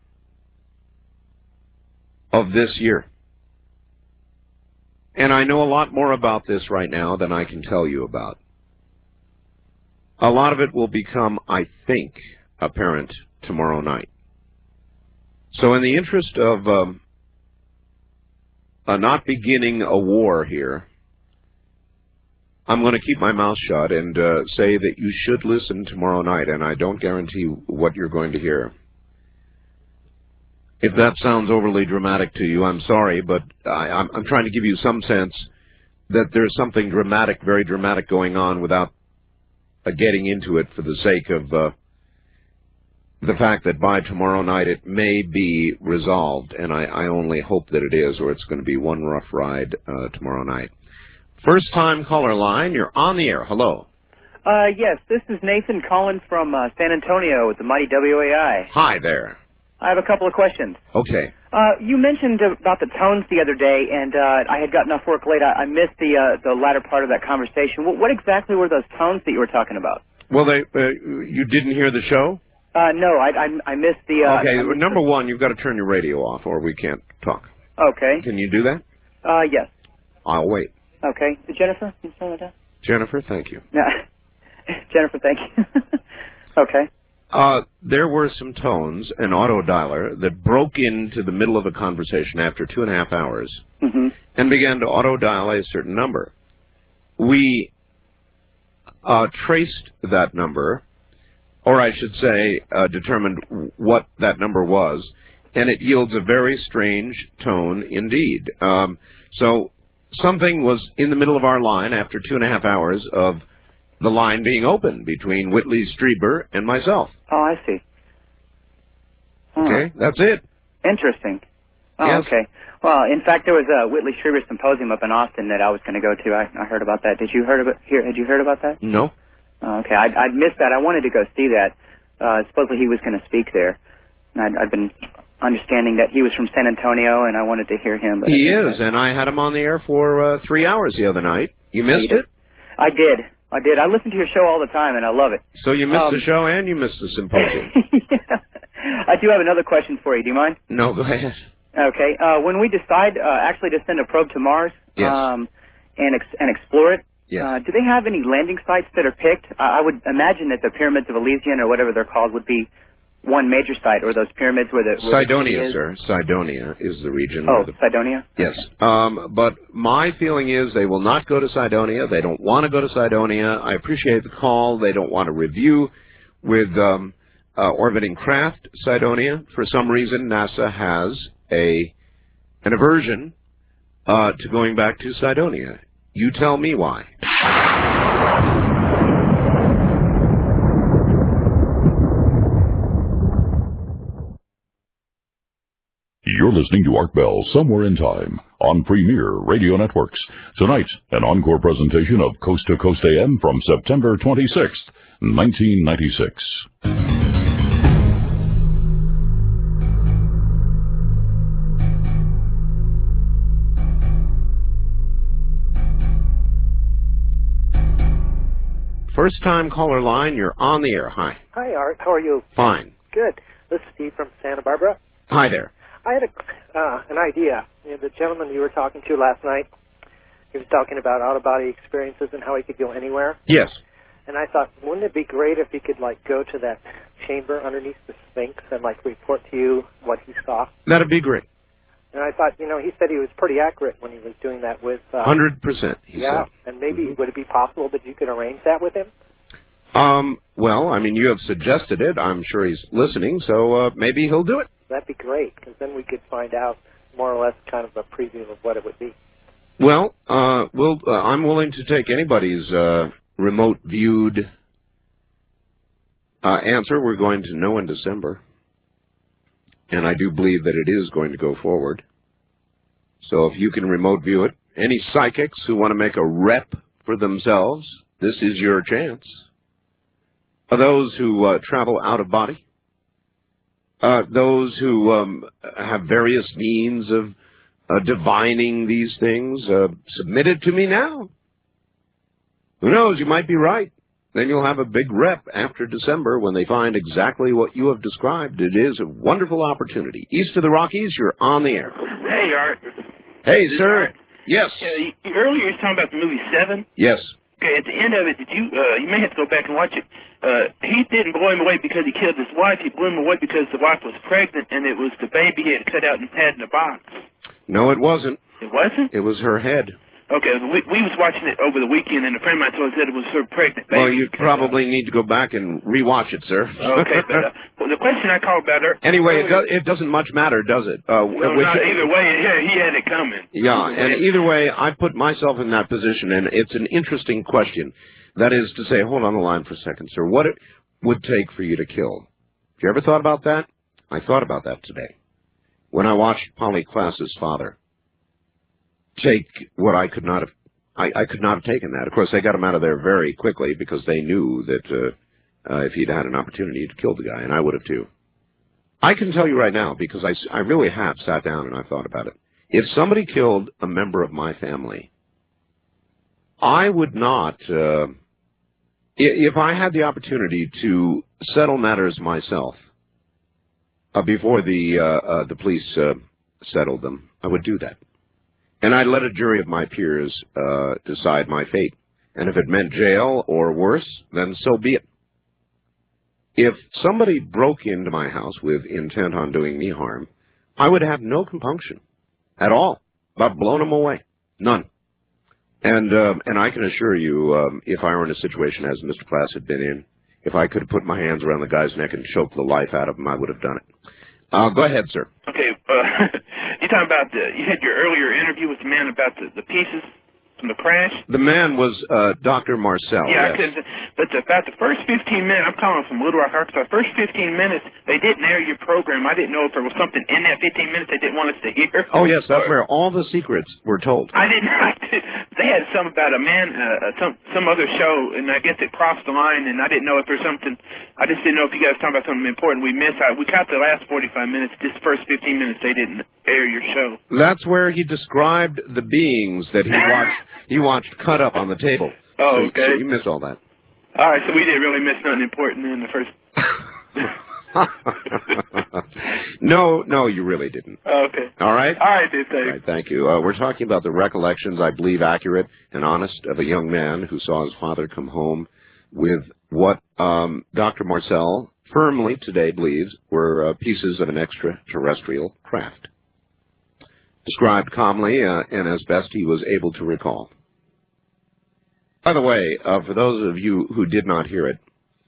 of this year. And I know a lot more about this right now than I can tell you about. A lot of it will become, I think, apparent tomorrow night. So in the interest of um, uh, not beginning a war here, I'm going to keep my mouth shut and uh, say that you should listen tomorrow night, and I don't guarantee what you're going to hear. If that sounds overly dramatic to you, I'm sorry, but I, I'm, I'm trying to give you some sense that there's something dramatic, very dramatic going on without uh, getting into it for the sake of uh, the fact that by tomorrow night it may be resolved, and I, I only hope that it is, or it's going to be one rough ride uh, tomorrow night. First-time caller line, you're on the air. Hello. Uh, yes, this is Nathan calling from uh, San Antonio with the mighty W A I. Hi there. I have a couple of questions. Okay. Uh, you mentioned about the tones the other day, and uh, I had gotten off work late. I, I missed the uh, the latter part of that conversation. What, what exactly were those tones that you were talking about? Well, they, uh, you didn't hear the show? Uh, no, I, I, I missed the... Uh, okay, missed number the... one, you've got to turn your radio off or we can't talk. Okay. Can you do that? Uh, yes. I'll wait. Okay. Jennifer, you still that? Jennifer, thank you. Yeah. Jennifer, thank you. Okay. Uh, there were some tones, an autodialer, that broke into the middle of a conversation after two and a half hours mm-hmm. and began to autodial a certain number. We uh, traced that number, or I should say uh, determined what that number was, and it yields a very strange tone indeed. Um, so something was in the middle of our line after two and a half hours of the line being open between Whitley Strieber and myself. Oh, I see. Oh. Okay, that's it. Interesting. Oh, yes. Okay. Well, in fact, there was a Whitley Strieber symposium up in Austin that I was going to go to. I, I heard about that. Did you heard about here? Had you heard about that? No. Oh, okay, I'd, I'd missed that. I wanted to go see that. Uh, supposedly he was going to speak there, and I'd, I'd been understanding that he was from San Antonio, and I wanted to hear him. But he is, and I had him on the air for uh, three hours the other night. You missed you it? I did. I did. I listen to your show all the time, and I love it. So you missed um, the show and you missed the symposium. Yeah. I do have another question for you. Do you mind? No, go ahead. Okay. Uh, when we decide uh, actually to send a probe to Mars yes. um, and ex and explore it, yes. uh, do they have any landing sites that are picked? Uh, I would imagine that the Pyramids of Elysian, or whatever they're called, would be one major site, or those pyramids where the... Where Cydonia, the is. sir. Cydonia is the region. Oh, where the, Cydonia? Yes. Um, but my feeling is they will not go to Cydonia. They don't want to go to Cydonia. I appreciate the call. They don't want to review with um, uh, orbiting craft Cydonia. For some reason, NASA has a an aversion uh, to going back to Cydonia. You tell me why. You're listening to Art Bell, Somewhere in Time, on Premier Radio Networks. Tonight, an encore presentation of Coast to Coast A M from September twenty-sixth, nineteen ninety-six. First-time caller line, you're on the air. Hi. Hi, Art. How are you? Fine. Good. This is Steve from Santa Barbara. Hi there. I had a, uh, an idea. You know, the gentleman you were talking to last night, he was talking about out-of-body experiences and how he could go anywhere. Yes. And I thought, wouldn't it be great if he could, like, go to that chamber underneath the Sphinx and, like, report to you what he saw? That'd be great. And I thought, you know, he said he was pretty accurate when he was doing that with... Uh, one hundred percent, he Yeah, said. and maybe Mm-hmm. would it be possible that you could arrange that with him? Um, well, I mean, you have suggested it. I'm sure he's listening, so uh, maybe he'll do it. That'd be great, because then we could find out more or less kind of a preview of what it would be. Well, uh, we'll uh, I'm willing to take anybody's uh, remote-viewed uh, answer. We're going to know in December, and I do believe that it is going to go forward. So if you can remote view it, any psychics who want to make a rep for themselves, this is your chance. For those who uh, travel out of body, uh, those who um, have various means of uh, divining these things, uh, submit it to me now. Who knows, you might be right. Then you'll have a big rep after December when they find exactly what you have described. It is a wonderful opportunity. East of the Rockies, you're on the air. Hey, Art. Hey, This sir. Art. Yes. Uh, you, earlier you were talking about the movie Seven. Yes. Okay, at the end of it, did you, uh, you may have to go back and watch it. Uh, he didn't blow him away because he killed his wife. He blew him away because the wife was pregnant, and it was the baby he had cut out and had in a box. No, it wasn't. It wasn't? It was her head. Okay, we, we was watching it over the weekend, and a friend of mine told us that it was her pregnant baby. Well, you probably need to go back and rewatch it, sir. Okay, but uh, well, the question I called about her... Anyway, it, do, it doesn't much matter, does it? Uh, No, which, not either way. Yeah, he had it coming. Yeah, and either way, I put myself in that position, and it's an interesting question. That is to say, hold on the line for a second, sir. What it would take for you to kill? Have you ever thought about that? I thought about that today. When I watched Polly Klass's father take what I could not have, I, I could not have taken that. Of course, they got him out of there very quickly because they knew that uh, uh, if he'd had an opportunity to kill the guy, and I would have too. I can tell you right now, because I, I really have sat down and I thought about it. If somebody killed a member of my family, I would not, uh, if I had the opportunity to settle matters myself uh, before the, uh, uh, the police uh, settled them, I would do that. And I'd let a jury of my peers uh, decide my fate. And if it meant jail or worse, then so be it. If somebody broke into my house with intent on doing me harm, I would have no compunction at all about blowing them away. None. And um, and I can assure you, um, if I were in a situation as Mister Klass had been in, if I could have put my hands around the guy's neck and choked the life out of him, I would have done it. Uh, go ahead, sir. Okay, uh, you talking about the, you had your earlier interview with the man about the, the pieces from the crash? The man was uh, Doctor Marcel. Yeah, yes. cause, but the, about the first fifteen minutes, I'm calling from Little Rock, Arkansas, first fifteen minutes, they didn't air your program. I didn't know if there was something in that fifteen minutes they didn't want us to hear. Oh, yes, that's where all the secrets were told. I didn't I did, they had some about a man, uh, some some other show, and I guess it crossed the line, and I didn't know if there's something, I just didn't know if you guys were talking about something important we missed. I, we caught the last forty-five minutes, just the first fifteen minutes they didn't air your show. That's where he described the beings that he watched he watched cut up on the table. Oh, so, okay. So you missed all that. All right, so we didn't really miss nothing important in the first... no, no, you really didn't. Okay. All right? All right, dude, thanks. All right, thank you. Uh, we're talking about the recollections, I believe accurate and honest, of a young man who saw his father come home with what um, Doctor Marcel firmly today believes were uh, pieces of an extraterrestrial craft. Described calmly uh, and as best he was able to recall. By the way, uh, for those of you who did not hear it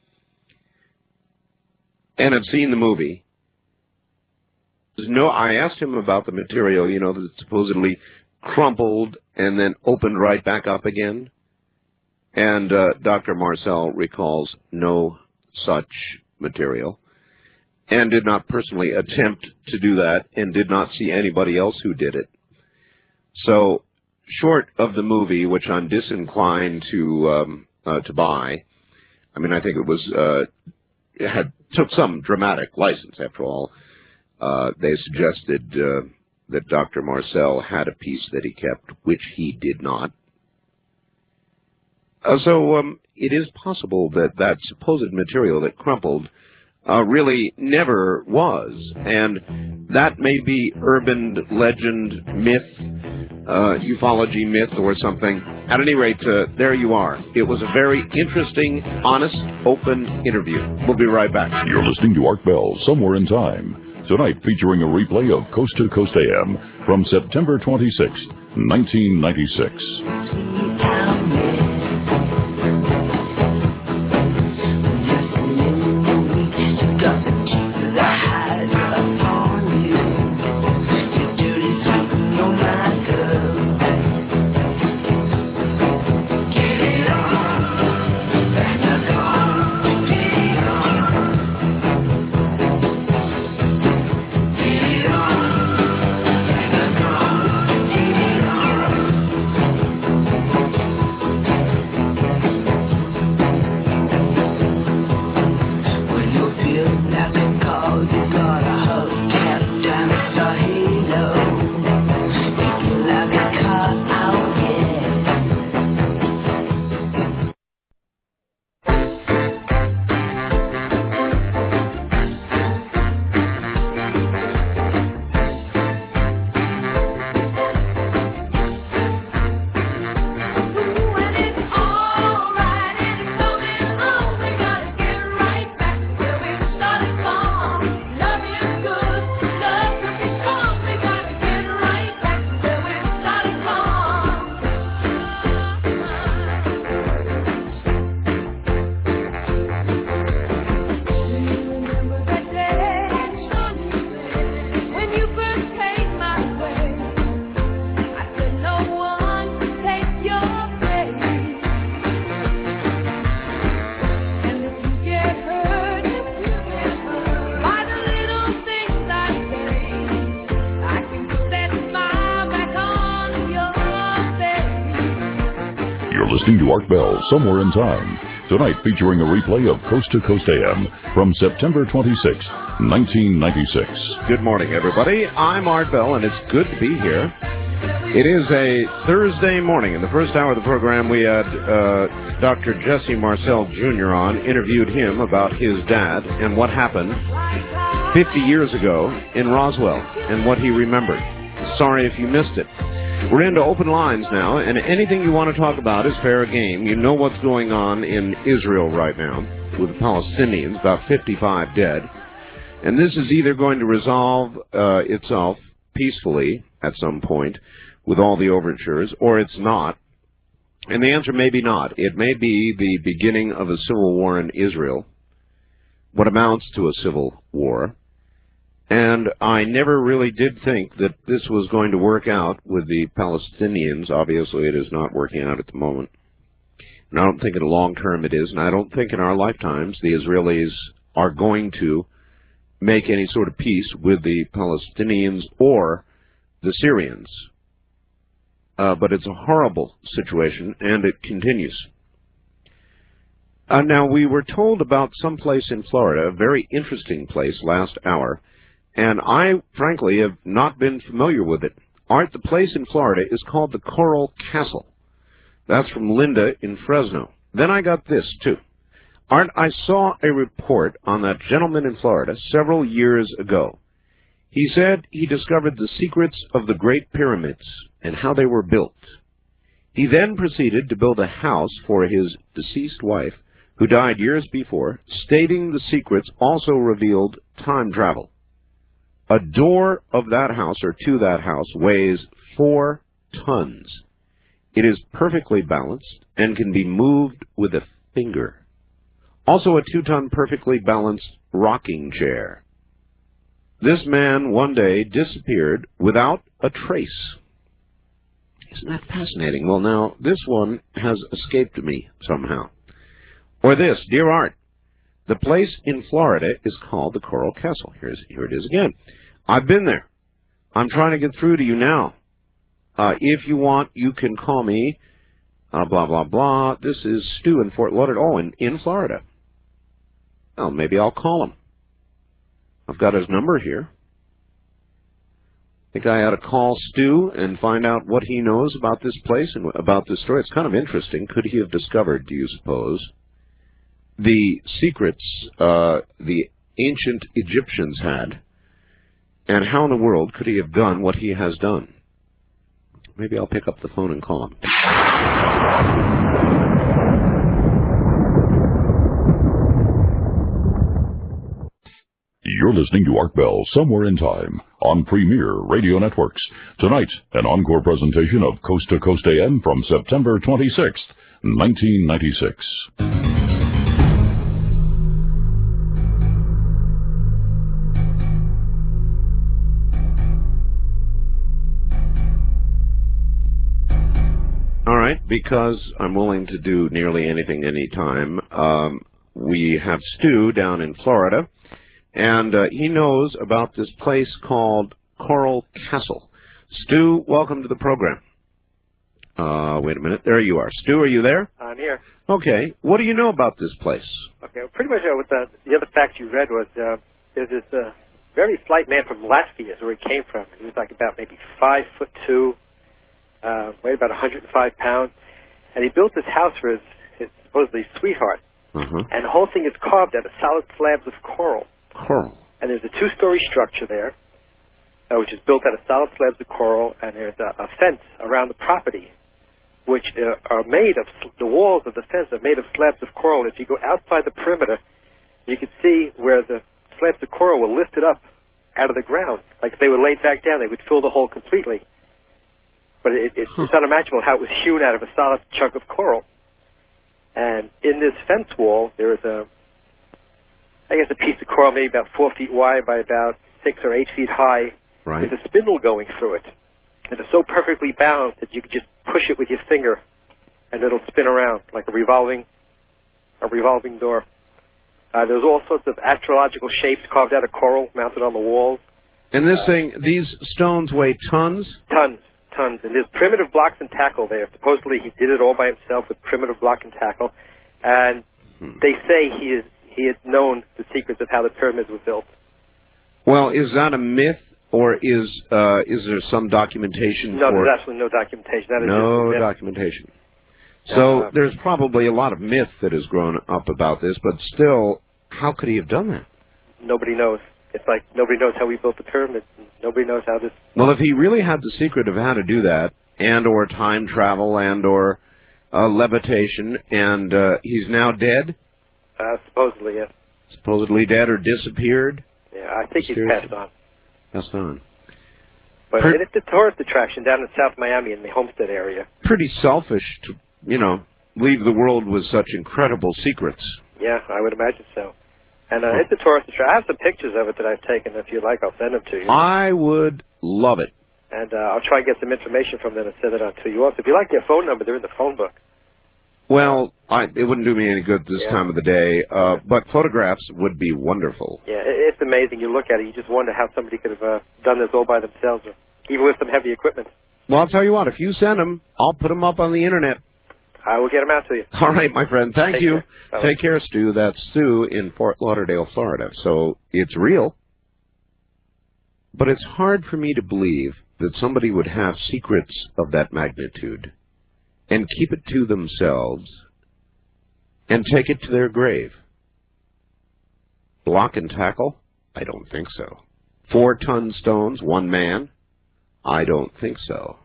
and have seen the movie, no, I asked him about the material, you know, that supposedly crumpled and then opened right back up again. And uh, Doctor Marcel recalls no such material and did not personally attempt to do that and did not see anybody else who did it. So, short of the movie, which I'm disinclined to um, uh, to buy, I mean, I think it was uh, it had took some dramatic license after all. Uh, they suggested uh, that Doctor Marcel had a piece that he kept, which he did not. Uh, so um, it is possible that that supposed material that crumpled uh, really never was, and that may be urban legend, myth, uh, ufology myth or something. At any rate, uh, there you are. It was a very interesting, honest, open interview. We'll be right back. You're listening to Art Bell, Somewhere in Time. Tonight featuring a replay of Coast to Coast A M from September twenty-sixth, nineteen ninety-six. listening to Art Bell, Somewhere in Time. Tonight featuring a replay of Coast to Coast A M from September twenty-sixth, nineteen ninety-six. Good morning, everybody. I'm Art Bell, and it's good to be here. It is a Thursday morning. In the first hour of the program, we had uh, Doctor Jesse Marcel Junior on, interviewed him about his dad and what happened fifty years ago in Roswell and what he remembered. Sorry if you missed it. We're into open lines now, and anything you want to talk about is fair game. You know what's going on in Israel right now with the Palestinians, about fifty-five dead. And this is either going to resolve uh, itself peacefully at some point with all the overtures, or it's not. And the answer may be not. It may be the beginning of a civil war in Israel, what amounts to a civil war. And I never really did think that this was going to work out with the Palestinians. Obviously, it is not working out at the moment. And I don't think in the long term it is, and I don't think in our lifetimes the Israelis are going to make any sort of peace with the Palestinians or the Syrians. Uh, but it's a horrible situation, and it continues. Uh, now, we were told about some place in Florida, a very interesting place, last hour, and I, frankly, have not been familiar with it. Art, the place in Florida is called the Coral Castle. That's from Linda in Fresno. Then I got this, too. Art, I saw a report on that gentleman in Florida several years ago. He said he discovered the secrets of the Great Pyramids and how they were built. He then proceeded to build a house for his deceased wife, who died years before, stating the secrets also revealed time travel. A door of that house, or to that house, weighs four tons. It is perfectly balanced and can be moved with a finger. Also a two-ton perfectly balanced rocking chair. This man one day disappeared without a trace. Isn't that fascinating? Well, now, this one has escaped me somehow. Or this, Dear Art, the place in Florida is called the Coral Castle. Here's, here it is again. I've been there. I'm trying to get through to you now. Uh, if you want, you can call me, uh, blah, blah, blah. This is Stu in Fort Lauderdale, oh, in, in Florida. Well, maybe I'll call him. I've got his number here. I think I ought to call Stu and find out what he knows about this place and about this story. It's kind of interesting. Could he have discovered, do you suppose, the secrets uh, the ancient Egyptians had, and how in the world could he have done what he has done? Maybe I'll pick up the phone and call him. You're listening to Art Bell, Somewhere in Time, on Premier Radio Networks. Tonight, an encore presentation of Coast to Coast A M from September twenty-sixth, nineteen ninety-six. All right, because I'm willing to do nearly anything anytime, um, we have Stu down in Florida. And uh, he knows about this place called Coral Castle. Stu, welcome to the program. Uh, wait a minute. There you are. Stu, are you there? I'm here. Okay. What do you know about this place? Okay. Well, pretty much uh, what the, the other facts you read was uh, there's this uh, very slight man from Latvia is where he came from. He was like about maybe five foot two, uh, weighed about one hundred five pounds. And he built this house for his, his supposedly sweetheart. Uh-huh. And the whole thing is carved out of solid slabs of coral. Coral. And there's a two-story structure there, uh, which is built out of solid slabs of coral, and there's a, a fence around the property, which uh, are made of, the walls of the fence are made of slabs of coral. If you go outside the perimeter, you can see where the slabs of coral were lifted up out of the ground. Like if they were laid back down, they would fill the hole completely. But it, it, it's unimaginable how it was hewn out of a solid chunk of coral. And in this fence wall, there is a I guess a piece of coral maybe about four feet wide by about six or eight feet high, right, with a spindle going through it. And it's so perfectly balanced that you could just push it with your finger, and it'll spin around like a revolving, a revolving door. Uh, there's all sorts of astrological shapes carved out of coral mounted on the walls. And this uh, thing, these stones weigh tons? Tons, tons, and there's primitive blocks and tackle there. Supposedly he did it all by himself with primitive block and tackle, and hmm. they say he is he had known the secrets of how the pyramids were built. Well, is that a myth, or is uh, is there some documentation? No, for there's absolutely no documentation. That is no just documentation. So uh, there's probably a lot of myth that has grown up about this, but still, how could he have done that? Nobody knows. It's like nobody knows how we built the pyramids. And nobody knows how this... Well, if he really had the secret of how to do that, and or time travel, and or uh, levitation, and uh, he's now dead? Uh, supposedly, yes. Supposedly dead or disappeared? Yeah, I think he's passed on. Passed on. But per it's a tourist attraction down in South Miami in the Homestead area. Pretty selfish to, you know, leave the world with such incredible secrets. Yeah, I would imagine so. And uh, it's a tourist attraction. I have some pictures of it that I've taken. If you'd like, I'll send them to you. I would love it. And uh, I'll try and get some information from them and send it on to you also. If you like their phone number, they're in the phone book. Well, I, it wouldn't do me any good this yeah. time of the day, uh, but photographs would be wonderful. Yeah, it, it's amazing. You look at it, you just wonder how somebody could have uh, done this all by themselves, or even with some heavy equipment. Well, I'll tell you what, if you send them, I'll put them up on the Internet. I will get them out to you. All right, my friend. Thank Take you. Care. Take care, Stu. That's Stu in Fort Lauderdale, Florida. So it's real, but it's hard for me to believe that somebody would have secrets of that magnitude and keep it to themselves and take it to their grave. Block and tackle? I don't think so. Four-ton stones, one man? I don't think so.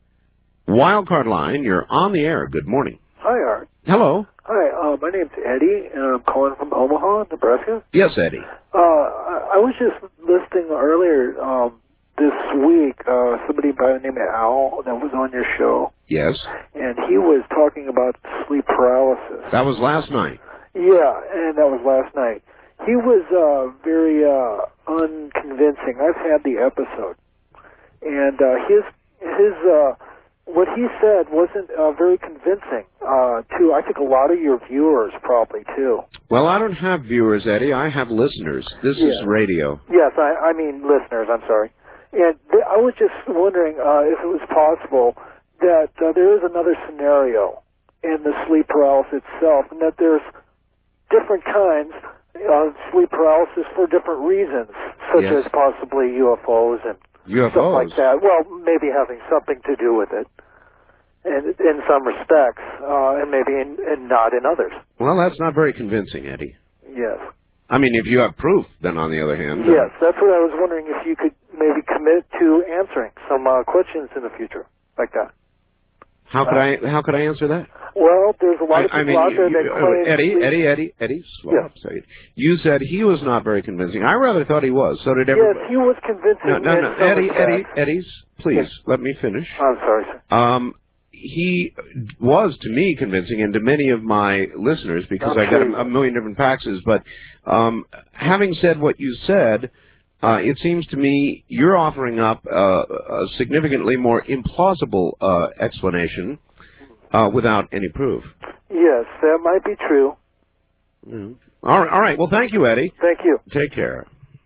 Wildcard line, you're on the air. Good morning. Hi, Art. Hello. Hi, uh, my name's Eddie, and I'm calling from Omaha, Nebraska. Yes, Eddie. Uh, I, I was just listening earlier um, this week, uh, somebody by the name of Al that was on your show. Yes. And he was talking about sleep paralysis. That was last night. Yeah, and that was last night. He was uh, very uh, unconvincing. I've had the episode. And uh, his his... Uh, what he said wasn't uh, very convincing uh, to, I think, a lot of your viewers probably, too. Well, I don't have viewers, Eddie. I have listeners. This yeah. is radio. Yes, I, I mean listeners, I'm sorry. And th- I was just wondering uh, if it was possible that uh, there is another scenario in the sleep paralysis itself, and that there's different kinds of sleep paralysis for different reasons, such yes. as possibly U F Os and U F Os. stuff like that. Well, maybe having something to do with it, and in some respects, uh, and maybe in, and not in others. Well, that's not very convincing, Eddie. Yes. I mean, if you have proof, then on the other hand... Yes, that's what I was wondering, if you could maybe commit to answering some uh, questions in the future, like that. How could uh, I How could I answer that? Well, there's a lot of people I mean, out there you, that you, claim... Eddie, Eddie, Eddie, Eddie, slow yes. up, say it. You said he was not very convincing. I rather thought he was. So did everybody. Yes, he was convincing. No, no, no. Eddie, Eddie, Eddie, please, yes. let me finish. I'm sorry, sir. Um, he was, to me, convincing, and to many of my listeners, because I'm I got a, a million different faxes. But um, having said what you said, uh, it seems to me you're offering up uh, a significantly more implausible uh, explanation uh, without any proof. Yes, that might be true. Mm. All right, all right. Well, thank you, Eddie. Thank you. Take care.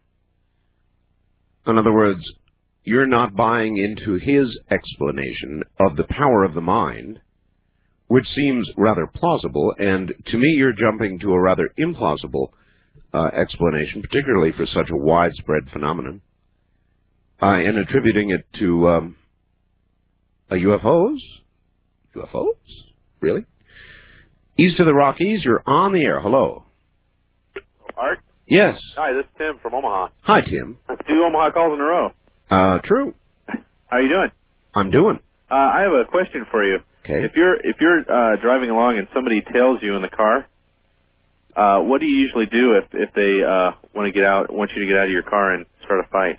In other words, you're not buying into his explanation of the power of the mind, which seems rather plausible, and to me you're jumping to a rather implausible uh, explanation, particularly for such a widespread phenomenon, uh, and attributing it to um, uh, U F Os? U F Os? Really? East of the Rockies, you're on the air. Hello. Art? Yes. Hi, this is Tim from Omaha. Hi, Tim. Two Omaha calls in a row. Uh, true. How are you doing? I'm doing. Uh, I have a question for you. Okay. If you're if you're uh, driving along and somebody tails you in the car, uh, what do you usually do if if they uh, want to get out, want you to get out of your car and start a fight?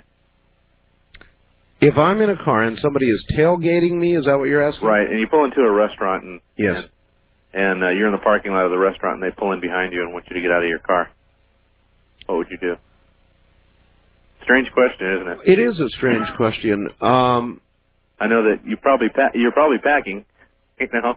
If I'm in a car and somebody is tailgating me, is that what you're asking? Right, and you pull into a restaurant and yes, and, and uh, you're in the parking lot of the restaurant and they pull in behind you and want you to get out of your car. What would you do? Strange question, isn't it? It is a strange question. Um, I know that you probably pa- you're probably packing, you know.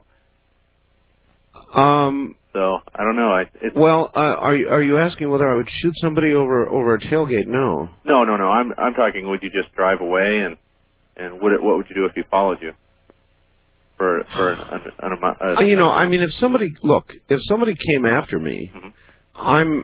Um. So I don't know. I. It's, well, uh, are you are you asking whether I would shoot somebody over over a tailgate? No. No, no, no. I'm I'm talking. Would you just drive away and And would it, what would you do if he followed you? For for an, an, an, an, Uh, you know, I mean, if somebody look, if somebody came after me, Mhm. I'm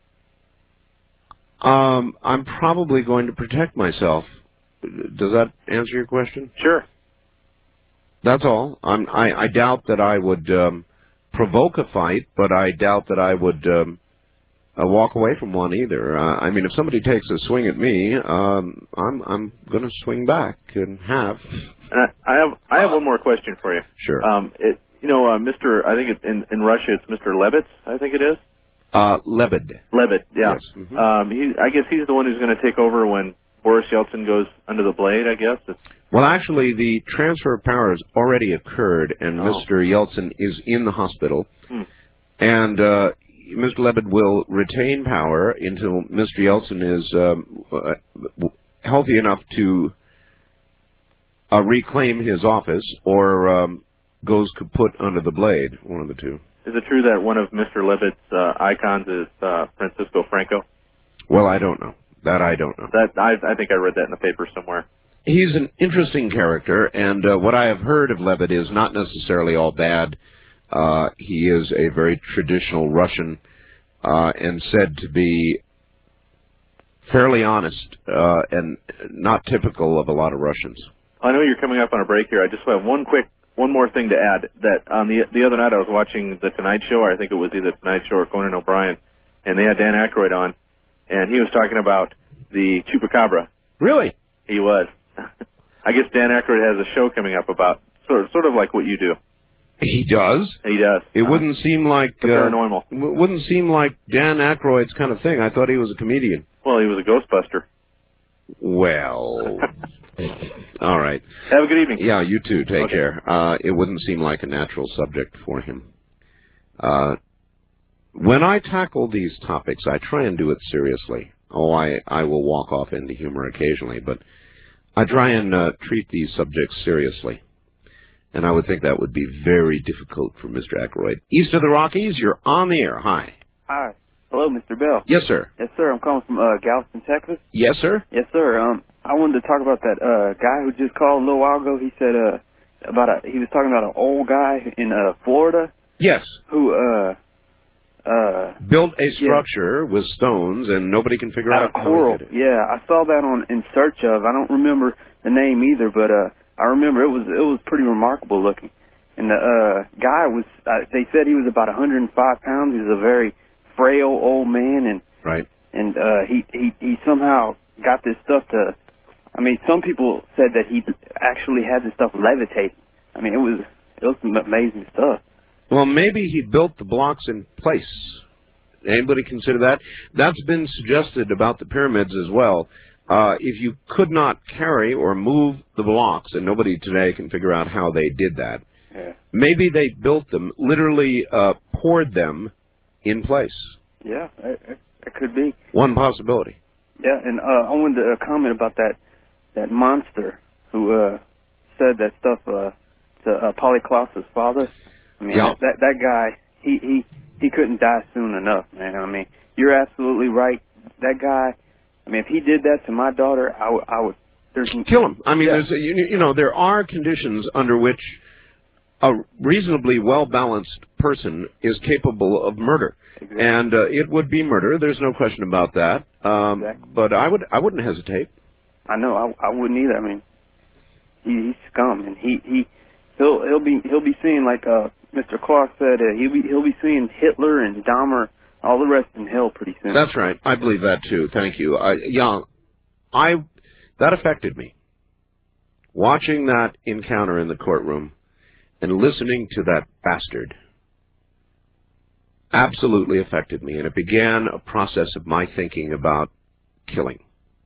um, I'm probably going to protect myself. Does that answer your question? Sure. That's all. I'm, I I doubt that I would um, provoke a fight, but I doubt that I would um, uh, walk away from one either. Uh, I mean, if somebody takes a swing at me, um, I'm I'm going to swing back and have. And I, I have I have one more question for you. Sure. Um, it you know, uh, Mister I think it, in in Russia it's Mister Levitz. I think it is. Uh, Lebed. Levitt, yeah. Yes. Mhm. Um, he I guess he's the one who's going to take over when Boris Yeltsin goes under the blade. I guess. It's, Well, actually, the transfer of power has already occurred, and Oh. Mister Yeltsin is in the hospital, Hmm. and uh, Mister Lebed will retain power until Mister Yeltsin is um, uh, healthy enough to uh, reclaim his office or um, goes kaput under the blade, one of the two. Is it true that one of Mister Levitt's uh, icons is uh, Francisco Franco? Well, I don't know. That I don't know. That I, I think I read that in the paper somewhere. He's an interesting character, and uh, what I have heard of Levitt is not necessarily all bad. Uh, he is a very traditional Russian uh, and said to be fairly honest uh, and not typical of a lot of Russians. I know you're coming up on a break here. I just have one quick, one more thing to add. That on the the other night I was watching the Tonight Show. Or I think it was either Tonight Show or Conan O'Brien, and they had Dan Aykroyd on, and he was talking about the chupacabra. Really? He was. I guess Dan Aykroyd has a show coming up about sort of, sort of like what you do. He does. He does. It wouldn't seem like The uh, paranormal. w- wouldn't seem like Dan Aykroyd's kind of thing. I thought he was a comedian. Well, he was a Ghostbuster. Well, all right. Have a good evening. Yeah, you too. Take Okay. care. Uh, it wouldn't seem like a natural subject for him. Uh, when I tackle these topics, I try and do it seriously. Oh, I, I will walk off into humor occasionally, but I try and uh, treat these subjects seriously. And I would think that would be very difficult for Mister Aykroyd. East of the Rockies, you're on the air. Hi. Hi. Hello, Mister Bell. Yes, sir. Yes, sir. I'm calling from uh, Galveston, Texas. Yes, sir. Yes, sir. Um, I wanted to talk about that uh guy who just called a little while ago. He said uh about a he was talking about an old guy in uh Florida Yes. who uh uh Built a structure with stones, and nobody can figure out out of how he coral. did it. Yeah, I saw that on In Search Of. I don't remember the name either, but uh I remember it was it was pretty remarkable looking. And the uh guy was uh, they said he was about one hundred five pounds. He was a very frail old man, and Right. and uh he he he somehow got this stuff to I mean, some people said that he actually had this stuff levitate. I mean, it was it was some amazing stuff. Well, maybe he built the blocks in place. Anybody consider that? That's been suggested about the pyramids as well. Uh, if you could not carry or move the blocks, and nobody today can figure out how they did that, Yeah. maybe they built them, literally uh, poured them in place. Yeah, it, it, it could be. One possibility. Yeah, and uh, I wanted to uh, comment about that that monster who uh, said that stuff uh, to uh, Polyklaus's father. I mean, Yeah. that that guy, he he he couldn't die soon enough, man. I mean, you're absolutely right. That guy. I mean, if he did that to my daughter, I would. I would there's Kill him. I mean, Yeah. there's a, you, you know, there are conditions under which a reasonably well-balanced person is capable of murder. Exactly. And uh, it would be murder. There's no question about that. Um, Exactly. But I would, I wouldn't hesitate. I know. I I wouldn't either. I mean, he, he's scum, and he he he'll he'll be he'll be seeing, like uh Mister Clark said, uh, he'll be he'll be seeing Hitler and Dahmer, all the rest in hell pretty soon. That's right. I believe that too. Thank you. I, yeah, I that affected me. Watching that encounter in the courtroom and listening to that bastard absolutely affected me, and it began a process of my thinking about killing.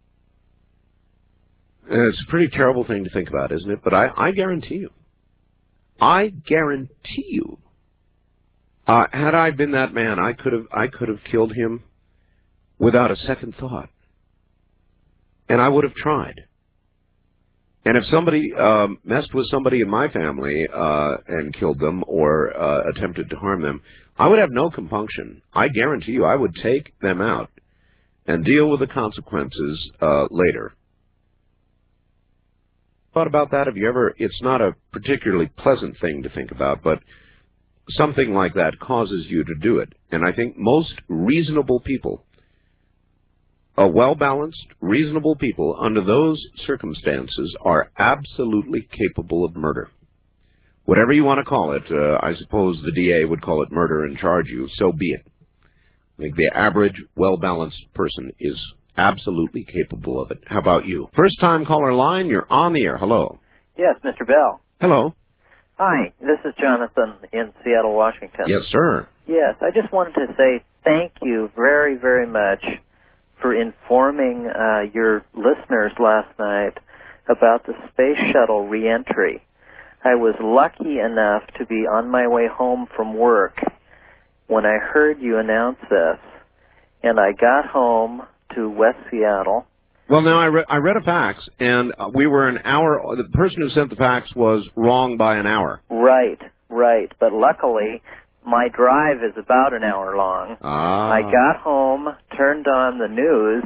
And it's a pretty terrible thing to think about, isn't it? But I, I guarantee you, I guarantee you, uh, had I been that man, I could have, I could have killed him without a second thought, and I would have tried. And if somebody um, messed with somebody in my family uh, and killed them or uh, attempted to harm them, I would have no compunction. I guarantee you, I would take them out and deal with the consequences uh, later. thought about that? Have you ever, it's not a particularly pleasant thing to think about, but something like that causes you to do it. And I think most reasonable people, uh, well-balanced, reasonable people, under those circumstances, are absolutely capable of murder. Whatever you want to call it, uh, I suppose the D A would call it murder and charge you, so be it. I think the average, well-balanced person is absolutely capable of it. How about you? First-time caller line, you're on the air. Hello. Yes, Mister Bell. Hello. Hi, this is Jonathan in Seattle, Washington. Yes, sir. Yes, I just wanted to say thank you very, very much for informing uh, your listeners last night about the space shuttle reentry. I was lucky enough to be on my way home from work when I heard you announce this, and I got home to West Seattle. Well, now, I, re I read a fax, and we were an hour, the person who sent the fax was wrong by an hour. Right, right. But luckily, my drive is about an hour long. Ah. I got home, turned on the news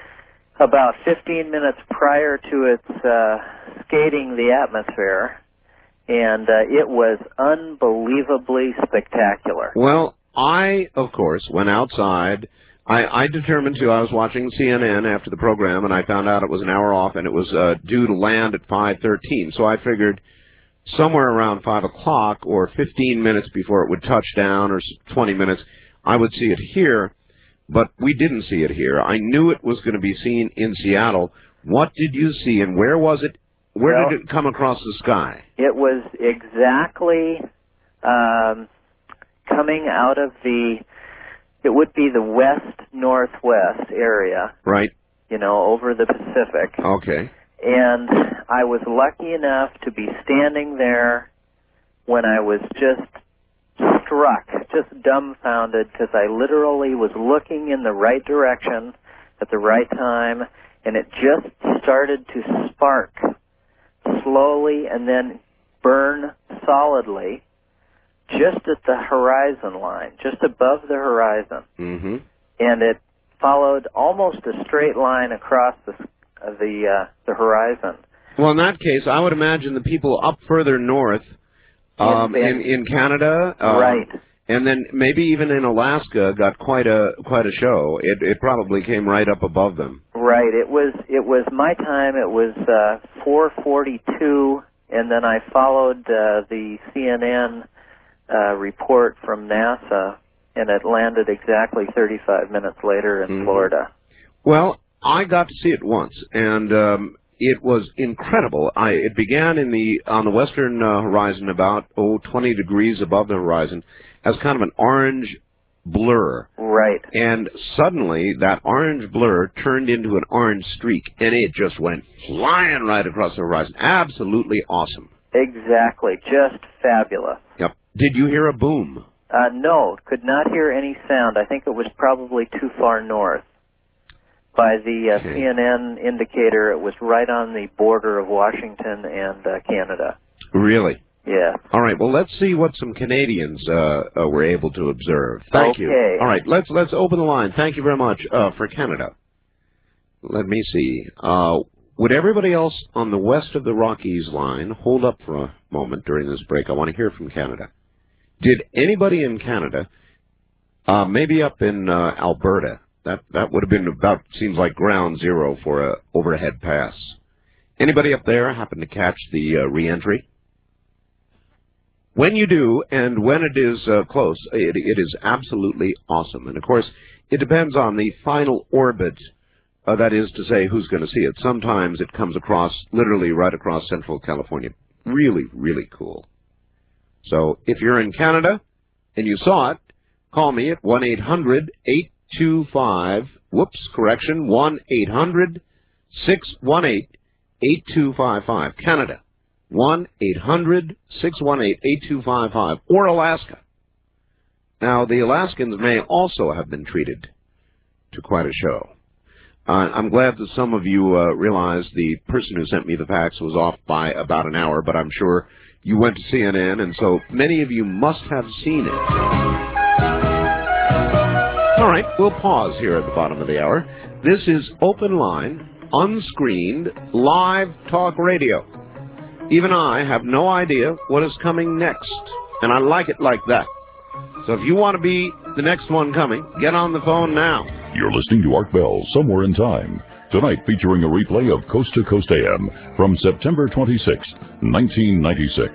about fifteen minutes prior to its uh, skating the atmosphere, and uh, it was unbelievably spectacular. Well, I, of course, went outside. I, I determined to, I was watching C N N after the program, and I found out it was an hour off, and it was uh, due to land at five thirteen. So I figured somewhere around five o'clock or fifteen minutes before it would touch down, or twenty minutes, I would see it here. But we didn't see it here. I knew it was going to be seen in Seattle. What did you see, and where was it? Where Well, did it come across the sky? It was exactly um, coming out of the, it would be the west-northwest area, Right. you know, over the Pacific. Okay. And I was lucky enough to be standing there when I was just struck, just dumbfounded, because I literally was looking in the right direction at the right time, and it just started to spark slowly and then burn solidly just at the horizon line, just above the horizon. Mm-hmm. And it followed almost a straight line across the uh, the uh, the horizon. Well, in that case, I would imagine the people up further north, um, In- in in Canada, um, Right. and then maybe even in Alaska, got quite a quite a show. It it probably came right up above them. Right. It was it was my time. It was uh, four forty-two, and then I followed uh, the C N N uh, report from NASA, and it landed exactly thirty-five minutes later in Mhm. Florida. Well, I got to see it once, and um, it was incredible. I it began in the on the western uh, horizon, about oh twenty degrees above the horizon, as kind of an orange blur. Right. And suddenly, that orange blur turned into an orange streak, and it just went flying right across the horizon. Absolutely awesome. Exactly. Just fabulous. Yep. Did you hear a boom? Uh, no, could not hear any sound. I think it was probably too far north. By the uh, Okay. C N N indicator, it was right on the border of Washington and uh, Canada. Really? Yeah. All right. Well, let's see what some Canadians uh, uh, were able to observe. Thank you. Okay. All right. Let's let's open the line. Thank you very much uh, for Canada. Let me see. Uh, would everybody else on the west of the Rockies line hold up for a moment during this break? I want to hear from Canada. Did anybody in Canada, uh, maybe up in uh, Alberta, that that would have been about, seems like ground zero for a overhead pass. Anybody up there happen to catch the uh, reentry? When you do, and when it is uh, close, it, it is absolutely awesome. And of course, it depends on the final orbit, uh, that is to say, who's going to see it. Sometimes it comes across, literally right across Central California. Really, really cool. So if you're in Canada and you saw it, call me at one eight hundred eight two five, whoops, correction, one eight hundred six one eight eight two five five. Canada, one eight hundred six one eight eight two five five, or Alaska. Now, the Alaskans may also have been treated to quite a show. Uh, I'm glad that some of you uh, realized the person who sent me the fax was off by about an hour, but I'm sure you went to C N N, and so many of you must have seen it. All right, we'll pause here at the bottom of the hour. This is Open Line, unscreened, live talk radio. Even I have no idea what is coming next, and I like it like that. So if you want to be the next one coming, get on the phone now. You're listening to Art Bell, Somewhere in Time. Tonight featuring a replay of Coast to Coast A M from September twenty-sixth, nineteen ninety-six.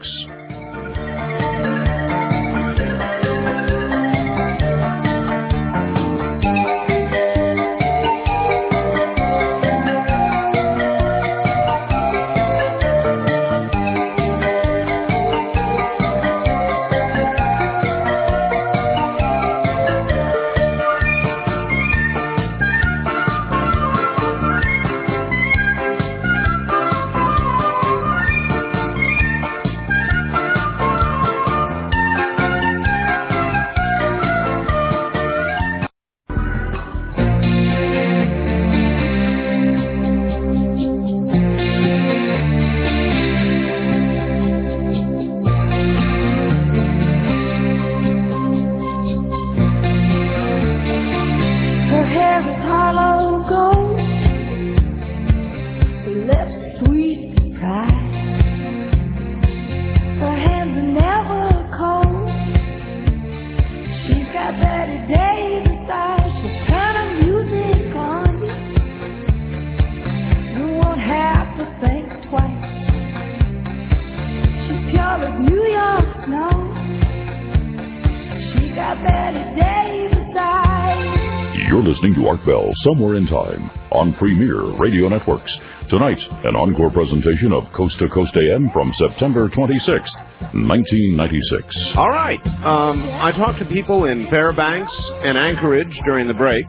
Somewhere in Time on Premier Radio Networks. Tonight, an encore presentation of Coast to Coast A M from September twenty-sixth, nineteen ninety-six. All right. Um, I talked to people in Fairbanks and Anchorage during the break,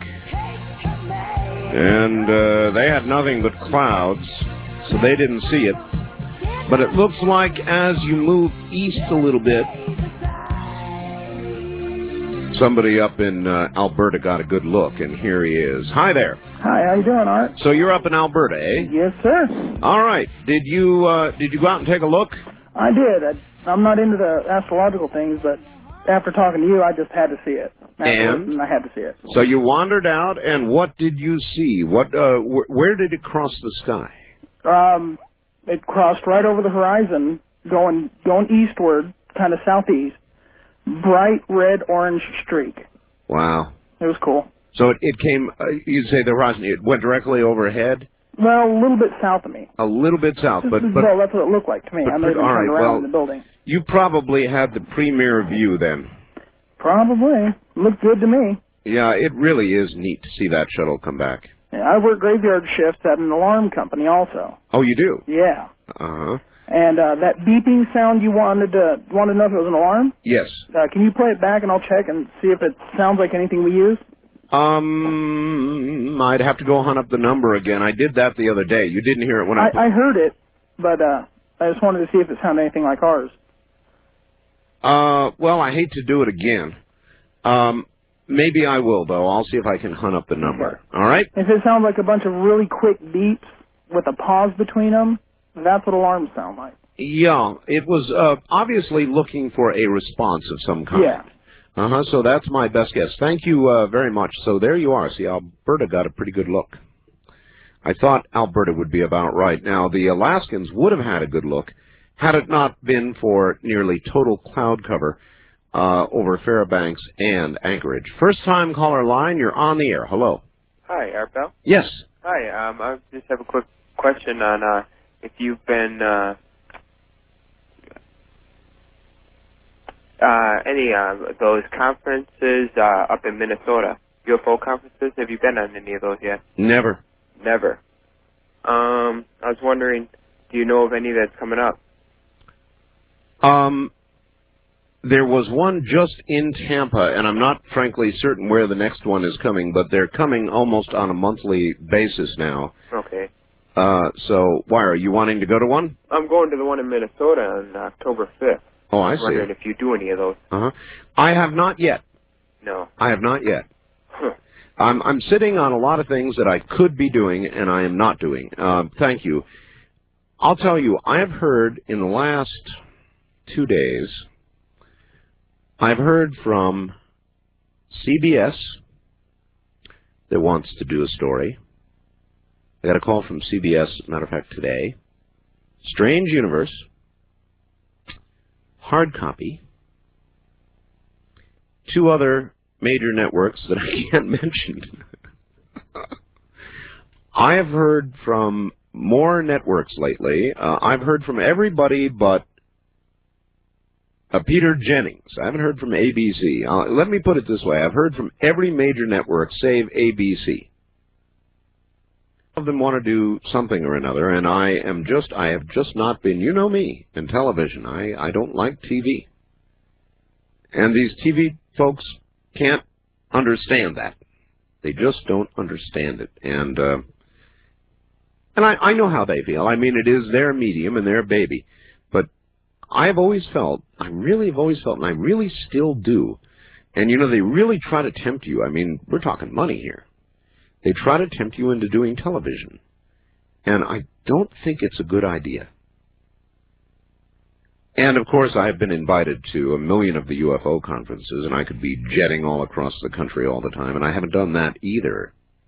and uh, they had nothing but clouds, so they didn't see it. But it looks like as you move east a little bit, somebody up in uh, Alberta got a good look, and here he is. Hi there. Hi, how you doing, Art? So you're up in Alberta, eh? Yes, sir. All right. Did you uh, did you go out and take a look? I did. I, I'm not into the astrological things, but after talking to you, I just had to see it. And? and I had to see it. So you wandered out, and what did you see? What? Uh, wh- where did it cross the sky? Um, it crossed right over the horizon, going going eastward, kind of southeast. Bright red-orange streak. Wow. It was cool. So it, it came, uh, you'd say the horizon, it went directly overhead? Well, a little bit south of me. A little bit south, but... but well, that's what it looked like to me. But, I maybe all turned right, around well, in the building. You probably had the premier view then. Probably. Looked good to me. Yeah, it really is neat to see that shuttle come back. Yeah, I work graveyard shifts at an alarm company also. Oh, you do? Yeah. Uh-huh. And uh, that beeping sound you wanted to wanted to know if it was an alarm? Yes. Uh, can you play it back and I'll check and see if it sounds like anything we use? Um, I'd have to go hunt up the number again. I did that the other day. You didn't hear it when I... I, I heard it, but uh, I just wanted to see if it sounded anything like ours. Uh, well, I hate to do it again. Um, maybe I will, though. I'll see if I can hunt up the number. All right? If it sounds like a bunch of really quick beeps with a pause between them, that's what alarms sound like. Yeah, it was uh, obviously looking for a response of some kind. Yeah. Uh-huh, so that's my best guess. Thank you uh, very much. So there you are. See, Alberta got a pretty good look. I thought Alberta would be about right. Now, the Alaskans would have had a good look had it not been for nearly total cloud cover uh, over Fairbanks and Anchorage. First-time caller line, you're on the air. Hello. Hi, Art Bell. Yes. Hi, um, I just have a quick question on uh, if you've been uh, uh, any uh, those conferences uh, up in Minnesota, U F O conferences. Have you been on any of those yet? Never. Never. Um, I was wondering, do you know of any that's coming up? Um, there was one just in Tampa, and I'm not frankly certain where the next one is coming, but they're coming almost on a monthly basis now. Okay. Uh, so, why, are you wanting to go to one? I'm going to the one in Minnesota on October fifth. Oh, I I was see. wondering if you do any of those. Uh-huh. I have not yet. No. I have not yet. I'm, I'm sitting on a lot of things that I could be doing, and I am not doing. Uh, thank you. I'll tell you, I've heard in the last two days, I've heard from C B S that wants to do a story. I got a call from C B S, matter of fact, today. Strange Universe, hard copy. Two other major networks that I can't mention. I have heard from more networks lately. Uh, I've heard from everybody but uh, Peter Jennings. I haven't heard from A B C. Uh, let me put it this way. I've heard from every major network save A B C. All of them want to do something or another, and I am just, I have just not been, you know me, in television. I, I don't like T V. And these T V folks can't understand that. They just don't understand it. And, uh, and I, I know how they feel. I mean, it is their medium and their baby. But I've always felt, I really have always felt, and I really still do, and, you know, they really try to tempt you. I mean, we're talking money here. They try to tempt you into doing television. And I don't think it's a good idea. And, of course, I have been invited to a million of the U F O conferences, and I could be jetting all across the country all the time, and I haven't done that either.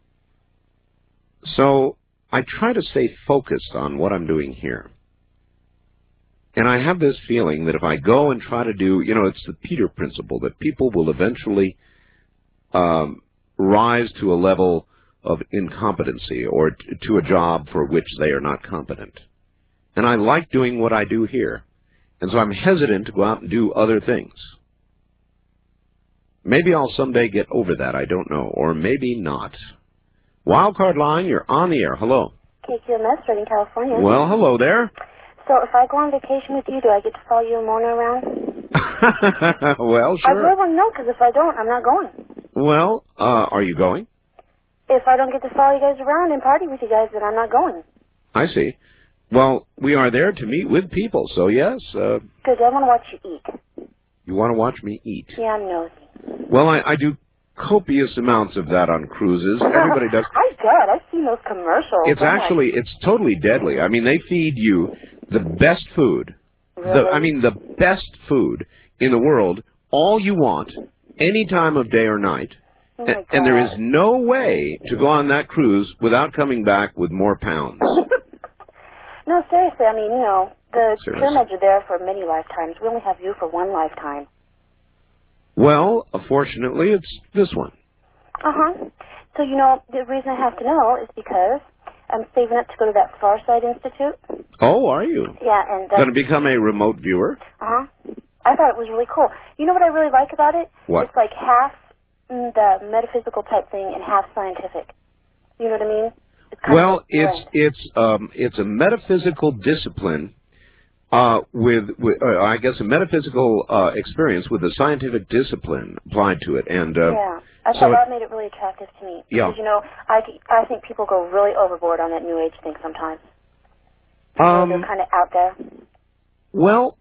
So I try to stay focused on what I'm doing here. And I have this feeling that if I go and try to do, you know, it's the Peter principle, that people will eventually um, rise to a level of incompetency or t to a job for which they are not competent. And I like doing what I do here. And so I'm hesitant to go out and do other things. Maybe I'll someday get over that, I don't know, or maybe not. Wildcard line, you're on the air. Hello. K Q M S, Redding, California. Well, hello there. So if I go on vacation with you, do I get to follow you and Mona around? Well, I sure. really want to know, because if I don't, I'm not going. Well, uh, are you going? If I don't get to follow you guys around and party with you guys, then I'm not going. I see. Well, we are there to meet with people, so yes. Uh, Good, I want to watch you eat. you want to watch me eat? Yeah, I'm nosy. Well, I, I do copious amounts of that on cruises. Everybody does. I bet. I've seen those commercials. It's I'm actually, it's totally deadly. I mean, they feed you the best food. Really? The, I mean, the best food in the world, all you want, any time of day or night. Oh my and, and there is no way to go on that cruise without coming back with more pounds. No, seriously, I mean, you know, the Seriously. pyramids are there for many lifetimes. We only have you for one lifetime. Well, fortunately, it's this one. Uh-huh. So, you know, the reason I have to know is because I'm saving up to go to that Farsight Institute. Oh, are you? Yeah, and... Going to become a remote viewer? Uh-huh. I thought it was really cool. You know what I really like about it? What? It's like half mm, the metaphysical type thing and half scientific. You know what I mean? It's kind Well, of like it's it's um it's a metaphysical discipline uh with, with uh, I guess a metaphysical uh experience with a scientific discipline applied to it, and uh, yeah, I so thought it- that made it really attractive to me. Yeah. Because, you know, I, I think people go really overboard on that New Age thing sometimes. um They're kind of out there. well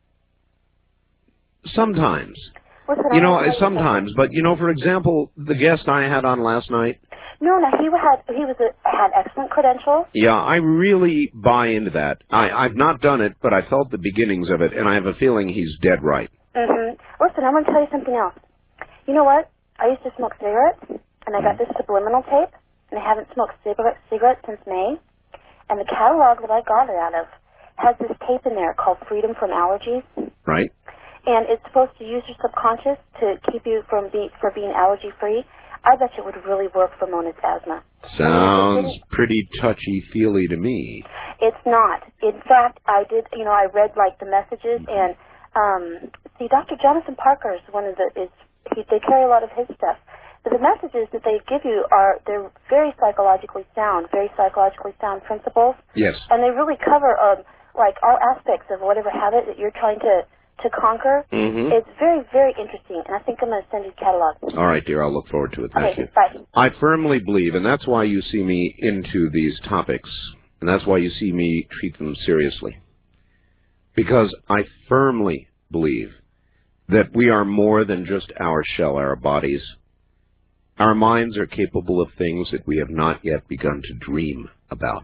sometimes Listen, you I know want to tell you sometimes, but you know, for example, the guest I had on last night. No, no, he had he was a, had excellent credentials. Yeah, I really buy into that. I, I've not done it, but I felt the beginnings of it, and I have a feeling he's dead right. Mm-hmm. Listen, I'm going to tell you something else. You know what? I used to smoke cigarettes, and I got this subliminal tape, and I haven't smoked cigarette, cigarettes since May. And the catalog that I got it out of has this tape in there called Freedom from Allergies. Right? And it's supposed to use your subconscious to keep you from be, for being allergy-free. I bet you it would really work for Mona's asthma. Sounds pretty touchy-feely to me. It's not. In fact, I did, you know, I read, like, the messages, and, um, see, Doctor Jonathan Parker is one of the, is, he, they carry a lot of his stuff. But the messages that they give you are, they're very psychologically sound, very psychologically sound principles. Yes. And they really cover, um, like, all aspects of whatever habit that you're trying to, to conquer. Mm-hmm. It's very, very interesting, and I think I'm going to send you the catalog. All right, dear, I'll look forward to it. Thank Okay, you. bye. I firmly believe, and that's why you see me into these topics, and that's why you see me treat them seriously, because I firmly believe that we are more than just our shell, our bodies. Our minds are capable of things that we have not yet begun to dream about.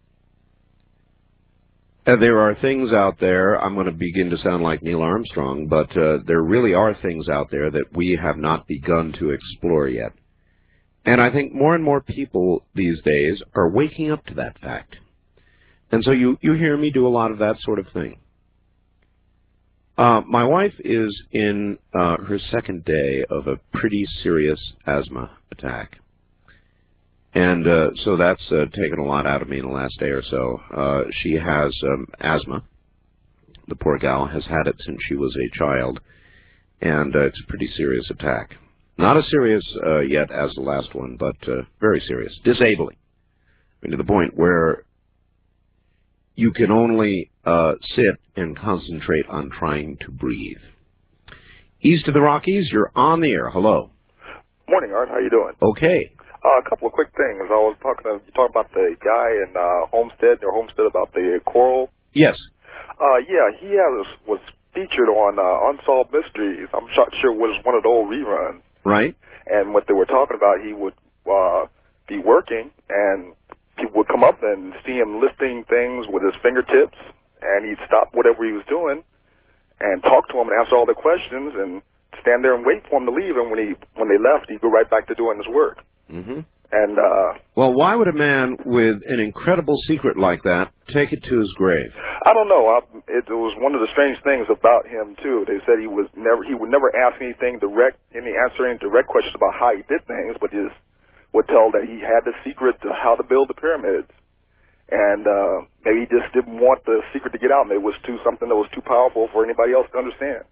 Uh, there are things out there, I'm going to begin to sound like Neil Armstrong, but uh, there really are things out there that we have not begun to explore yet. And I think more and more people these days are waking up to that fact. And so you, you hear me do a lot of that sort of thing. Uh, my wife is in uh, her second day of a pretty serious asthma attack. And uh, so that's uh, taken a lot out of me in the last day or so. Uh, she has um, asthma. The poor gal has had it since she was a child. And uh, it's a pretty serious attack. Not as serious uh, yet as the last one, but uh, very serious. Disabling. I mean, to the point where you can only uh, sit and concentrate on trying to breathe. East of the Rockies, you're on the air. Hello. Morning, Art. How you doing? Okay. Uh, a couple of quick things. I was talking to, you talked about the guy in uh, Homestead, near Homestead, about the coral. Yes. Uh, yeah, he has, was featured on uh, Unsolved Mysteries. I'm not sure it was one of the old reruns. Right. And what they were talking about, he would uh, be working, and people would come up and see him listing things with his fingertips, and he'd stop whatever he was doing and talk to him and answer all the questions and stand there and wait for him to leave. And when he when they left, he'd go right back to doing his work. Mm-hmm. And uh, well, why would a man with an incredible secret like that take it to his grave? I don't know. I, it, it was one of the strange things about him too. They said he was never he would never ask anything direct, any answer any direct questions about how he did things, but he just would tell that he had the secret to how to build the pyramids. And uh, maybe he just didn't want the secret to get out. Maybe it was too something that was too powerful for anybody else to understand.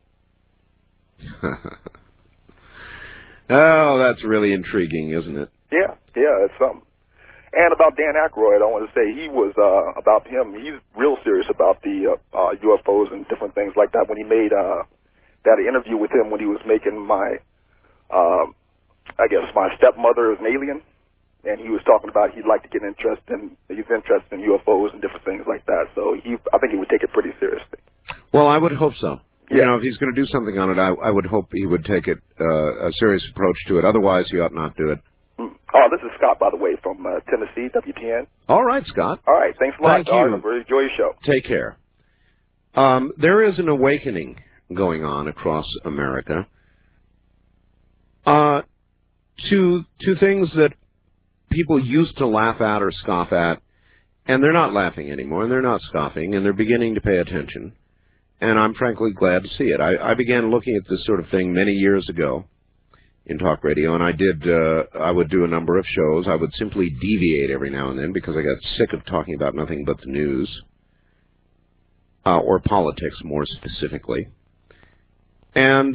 Oh, that's really intriguing, isn't it? Yeah, yeah, it's something. And about Dan Aykroyd, I want to say he was, uh, about him, he's real serious about the uh, uh, U F Os and different things like that. When he made uh, that interview with him when he was making my, uh, I guess, my stepmother is an alien, and he was talking about he'd like to get interested in, he's interested in U F Os and different things like that. So he, I think he would take it pretty seriously. Well, I would hope so. Yeah. You know, if he's going to do something on it, I, I would hope he would take it uh, a serious approach to it. Otherwise, he ought not do it. Oh, this is Scott, by the way, from uh, Tennessee, W T N. All right, Scott. All right, thanks a lot. Thank you. All right, enjoy your show. Take care. Um, there is an awakening going on across America uh, to to things that people used to laugh at or scoff at, and they're not laughing anymore, and they're not scoffing, and they're beginning to pay attention. And I'm frankly glad to see it. I, I began looking at this sort of thing many years ago in talk radio, and I did, uh, I would do a number of shows. I would simply deviate every now and then because I got sick of talking about nothing but the news, uh, or politics more specifically. And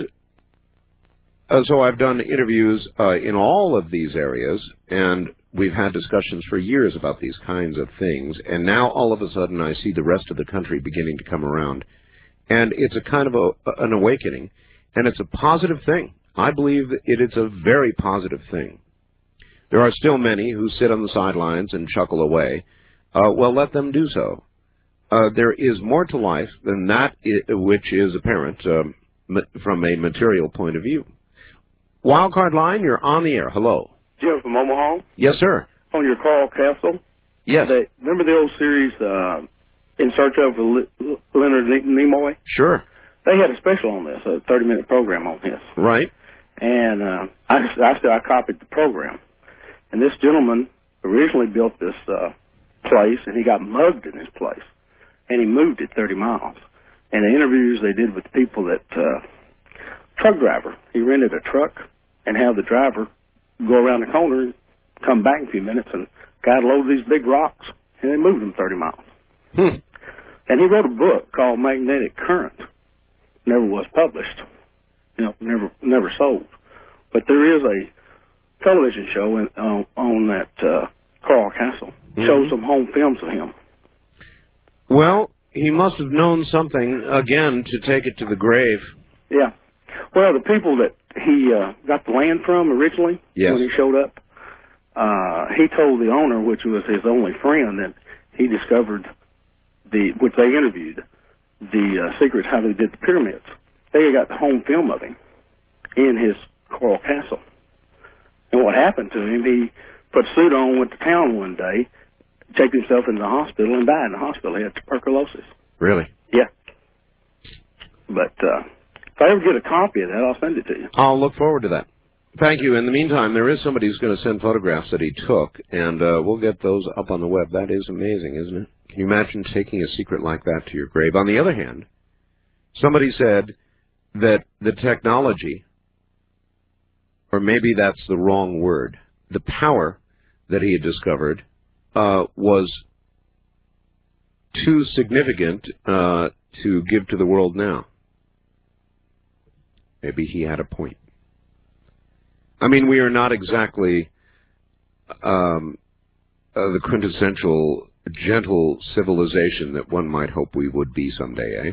uh, so I've done interviews uh, in all of these areas, and we've had discussions for years about these kinds of things, and now all of a sudden I see the rest of the country beginning to come around. And it's a kind of a, an awakening, and it's a positive thing. I believe it is a very positive thing. There are still many who sit on the sidelines and chuckle away. Uh, well, let them do so. Uh, there is more to life than that I- which is apparent um, from a material point of view. Wildcard line, you're on the air. Hello. Jim from Omaha. Yes, sir. On your Carl Castle. Yes. They, remember the old series, uh, In Search of Le- Leonard Nimoy? Sure. They had a special on this, a thirty-minute program on this. Right. And uh, I, I, I copied the program. And this gentleman originally built this uh, place, and he got mugged in his place. And he moved it thirty miles. And the interviews they did with the people that, uh, truck driver, he rented a truck and had the driver go around the corner and come back in a few minutes, and guy loaded these big rocks, and they moved them thirty miles. Hmm. And he wrote a book called Magnetic Current. Never was published. You know, never never sold. But there is a television show in, on, on that uh, Carl Castle. Mm-hmm. Shows some home films of him. Well, he must have known something, again, to take it to the grave. Yeah. Well, the people that he uh, got the land from originally, yes. when he showed up, uh, he told the owner, which was his only friend, that he discovered the, which they interviewed, the uh, secret how they did the pyramids. They got the home film of him in his Coral Castle. And what happened to him, he put a suit on, went to town one day, checked himself into the hospital, and died in the hospital. He had tuberculosis. Really? Yeah. But uh, if I ever get a copy of that, I'll send it to you. I'll look forward to that. Thank you. In the meantime, there is somebody who's going to send photographs that he took, and uh, we'll get those up on the web. That is amazing, isn't it? Can you imagine taking a secret like that to your grave? On the other hand, Somebody said that the technology, or maybe that's the wrong word, the power that he had discovered uh, was too significant uh, to give to the world now. Maybe he had a point. I mean, we are not exactly um, uh, the quintessential gentle civilization that one might hope we would be someday, eh?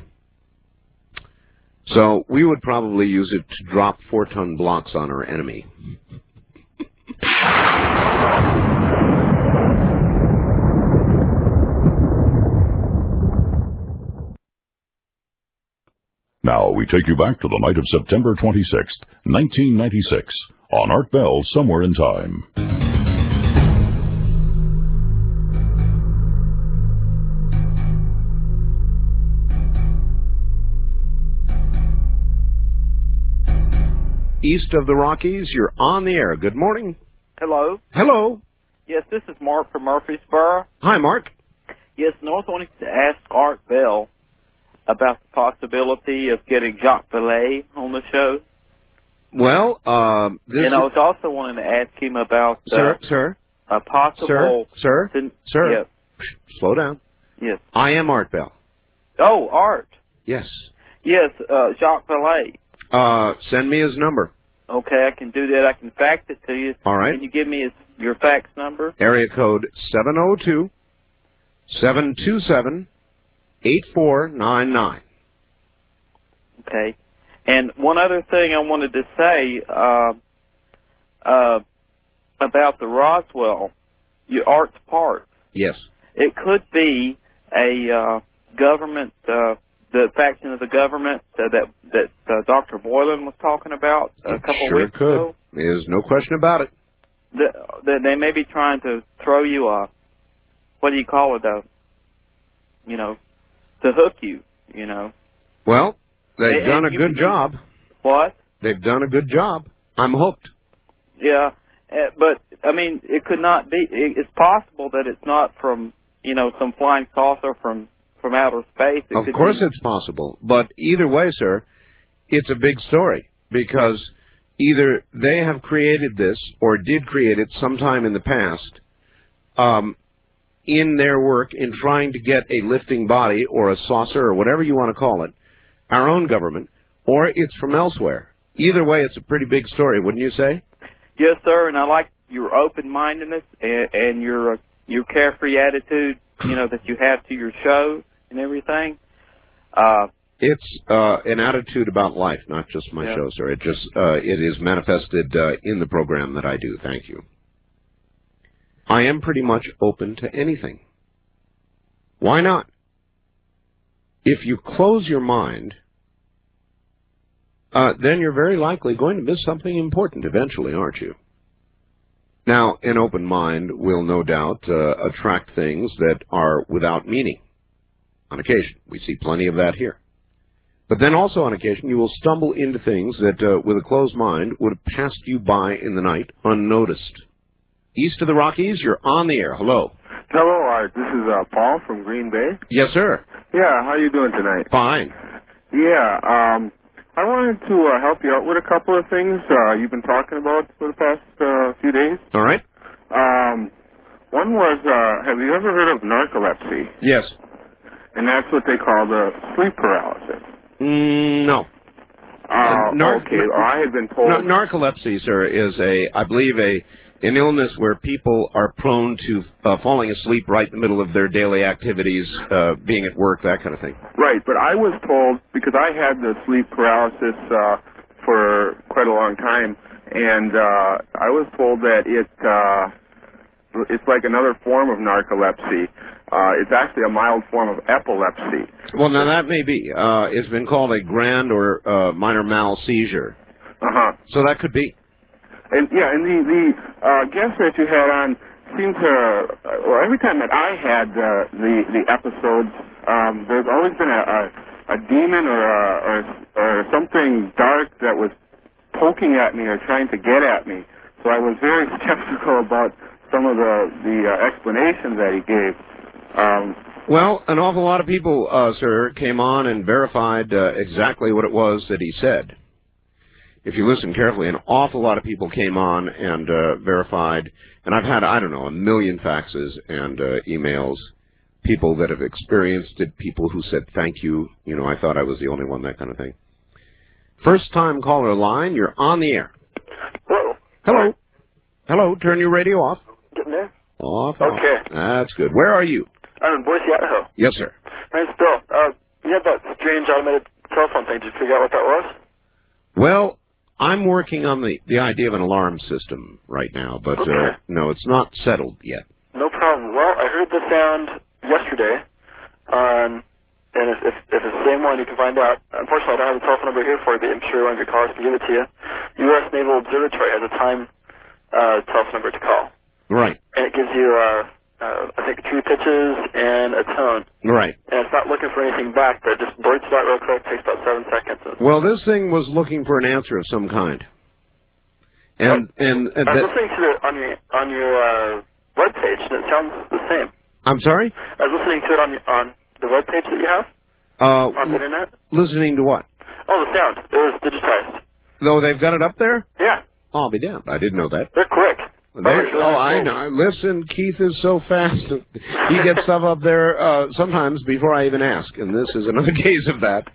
So we would probably use it to drop four-ton blocks on our enemy. Now we take you back to the night of September twenty-sixth, nineteen ninety-six, on Art Bell, Somewhere in Time. East of the Rockies, you're on the air. Good morning. Hello. Hello. Yes, this is Mark from Murfreesboro. Hi, Mark. Yes, North wanted to ask Art Bell about the possibility of getting Jacques Vallée on the show. Well, um, this and I was also wanting to ask him about uh, sir, sir, a possible sir, sir, sin- sir. Yes. Slow down. Yes. I am Art Bell. Oh, Art. Yes. Yes, uh, Jacques Vallée. Uh, send me his number. Okay, I can do that. I can fax it to you. All right. Can you give me his, your fax number? Area code seven oh two, seven two seven, eight four nine nine. Okay. And one other thing I wanted to say uh, uh, about the Roswell, your Arts Park. Yes. It could be a uh, government, uh, the faction of the government uh, that that uh, Doctor Boylan was talking about a couple sure weeks could. ago. There's no question about it. That, that they may be trying to throw you a, what do you call it, a, you know, to hook you, you know. Well, they've And- done a and you- good job. What? They've done a good job. I'm hooked. Yeah, uh, but I mean, it could not be. It, it's possible that it's not from, you know, some flying saucer from from outer space. It Of could course be, it's possible. But either way, sir, it's a big story because either they have created this or did create it sometime in the past um, in their work in trying to get a lifting body or a saucer or whatever you want to call it, our own government, or it's from elsewhere. Either way, it's a pretty big story, wouldn't you say? Yes, sir. And I like your open-mindedness and, and your uh, your carefree attitude, you know, that you have to your show and everything. Uh, It's uh, an attitude about life, not just my Yeah. show, sir. It just uh, it is manifested uh, in the program that I do. Thank you. I am pretty much open to anything. Why not? If you close your mind, uh, then you're very likely going to miss something important eventually, aren't you? Now, an open mind will no doubt uh, attract things that are without meaning. On occasion, we see plenty of that here. But then also on occasion, you will stumble into things that, uh, with a closed mind, would have passed you by in the night unnoticed. East of the Rockies, you're on the air. Hello. Hello, Art. This is uh, Paul from Green Bay. Yes, sir. Yeah, how you doing tonight? Fine. Yeah, um, I wanted to uh, help you out with a couple of things uh, you've been talking about for the past uh, few days. All right. Um, one was, uh, have you ever heard of narcolepsy? Yes. And that's what they call the sleep paralysis. Mm, no. Uh, nar- okay, well, I had been told... Nar- narcolepsy, sir, is a, I believe, a an illness where people are prone to uh, falling asleep right in the middle of their daily activities, uh, being at work, that kind of thing. Right, but I was told, because I had the sleep paralysis uh, for quite a long time, and uh, I was told that it uh, it's like another form of narcolepsy. Uh, it's actually a mild form of epilepsy. Well, now that may be. Uh, it's been called a grand or uh, minor mal seizure. Uh-huh. So that could be. And yeah, and the the uh, guest that you had on seemed to, uh, well, every time that I had uh, the the episodes, um, there's always been a, a, a demon or, a, or or something dark that was poking at me or trying to get at me. So I was very skeptical about some of the the uh, explanations that he gave. Um, Well, an awful lot of people, uh, sir, came on and verified uh, exactly what it was that he said. If you listen carefully, an awful lot of people came on and uh, verified, and I've had, I don't know, a million faxes and uh, emails, people that have experienced it, people who said thank you, you know, I thought I was the only one, that kind of thing. First time caller line, you're on the air. Hello. Hello. Hello, turn your radio off. Getting there? Off, Okay. off. That's good. Where are you? I'm in Boise, Idaho. Yes, sir. My name's Bill. Uh, you had that strange automated telephone thing. Did you figure out what that was? Well, I'm working on the, the idea of an alarm system right now, but Okay. uh, no, it's not settled yet. No problem. Well, I heard the sound yesterday, um, and if, if, if it's the same one, you can find out. Unfortunately, I don't have the telephone number here for you, but I'm sure one of your callers can give it to you. U S Naval Observatory has a time uh, telephone number to call. Right. And it gives you, uh, uh, I think, two pitches and a tone. Right. And it's not looking for anything back, but it just blurts it out real quick, takes about seven seconds. Well, this thing was looking for an answer of some kind. And, and, and I was that, listening to it on your, on your uh, webpage, and it sounds the same. I'm sorry? I was listening to it on, your, on the webpage that you have Uh, on the internet. listening to what? Oh, the sound. It was digitized. Though they've got it up there? Yeah. I'll be damned. I didn't know that. They're quick. They, oh, I know. Listen, Keith is so fast. He gets stuff up there uh, sometimes before I even ask, and this is another case of that.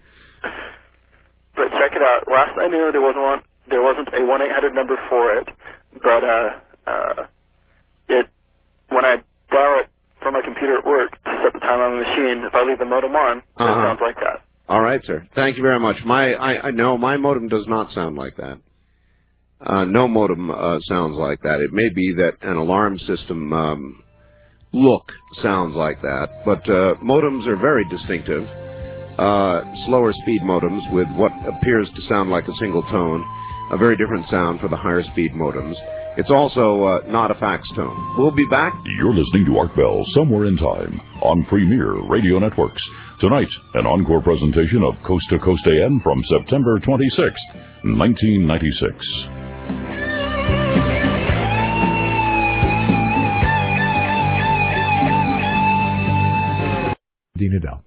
But check it out. Last I knew, there wasn't one, there wasn't a one eight hundred number for it. But uh, uh, it when I dial it from my computer at work to set the time on the machine, if I leave the modem on, Uh-huh. it sounds like that. All right, sir. Thank you very much. My, I, I no, my modem does not sound like that. Uh, no modem uh, sounds like that. It may be that an alarm system um, look sounds like that, but uh, modems are very distinctive. Uh, slower speed modems with what appears to sound like a single tone, a very different sound for the higher speed modems. It's also uh, not a fax tone. We'll be back. You're listening to Art Bell Somewhere in Time on Premier Radio Networks. Tonight, an encore presentation of Coast to Coast A M from September twenty-sixth, nineteen ninety-six. Dina Dow.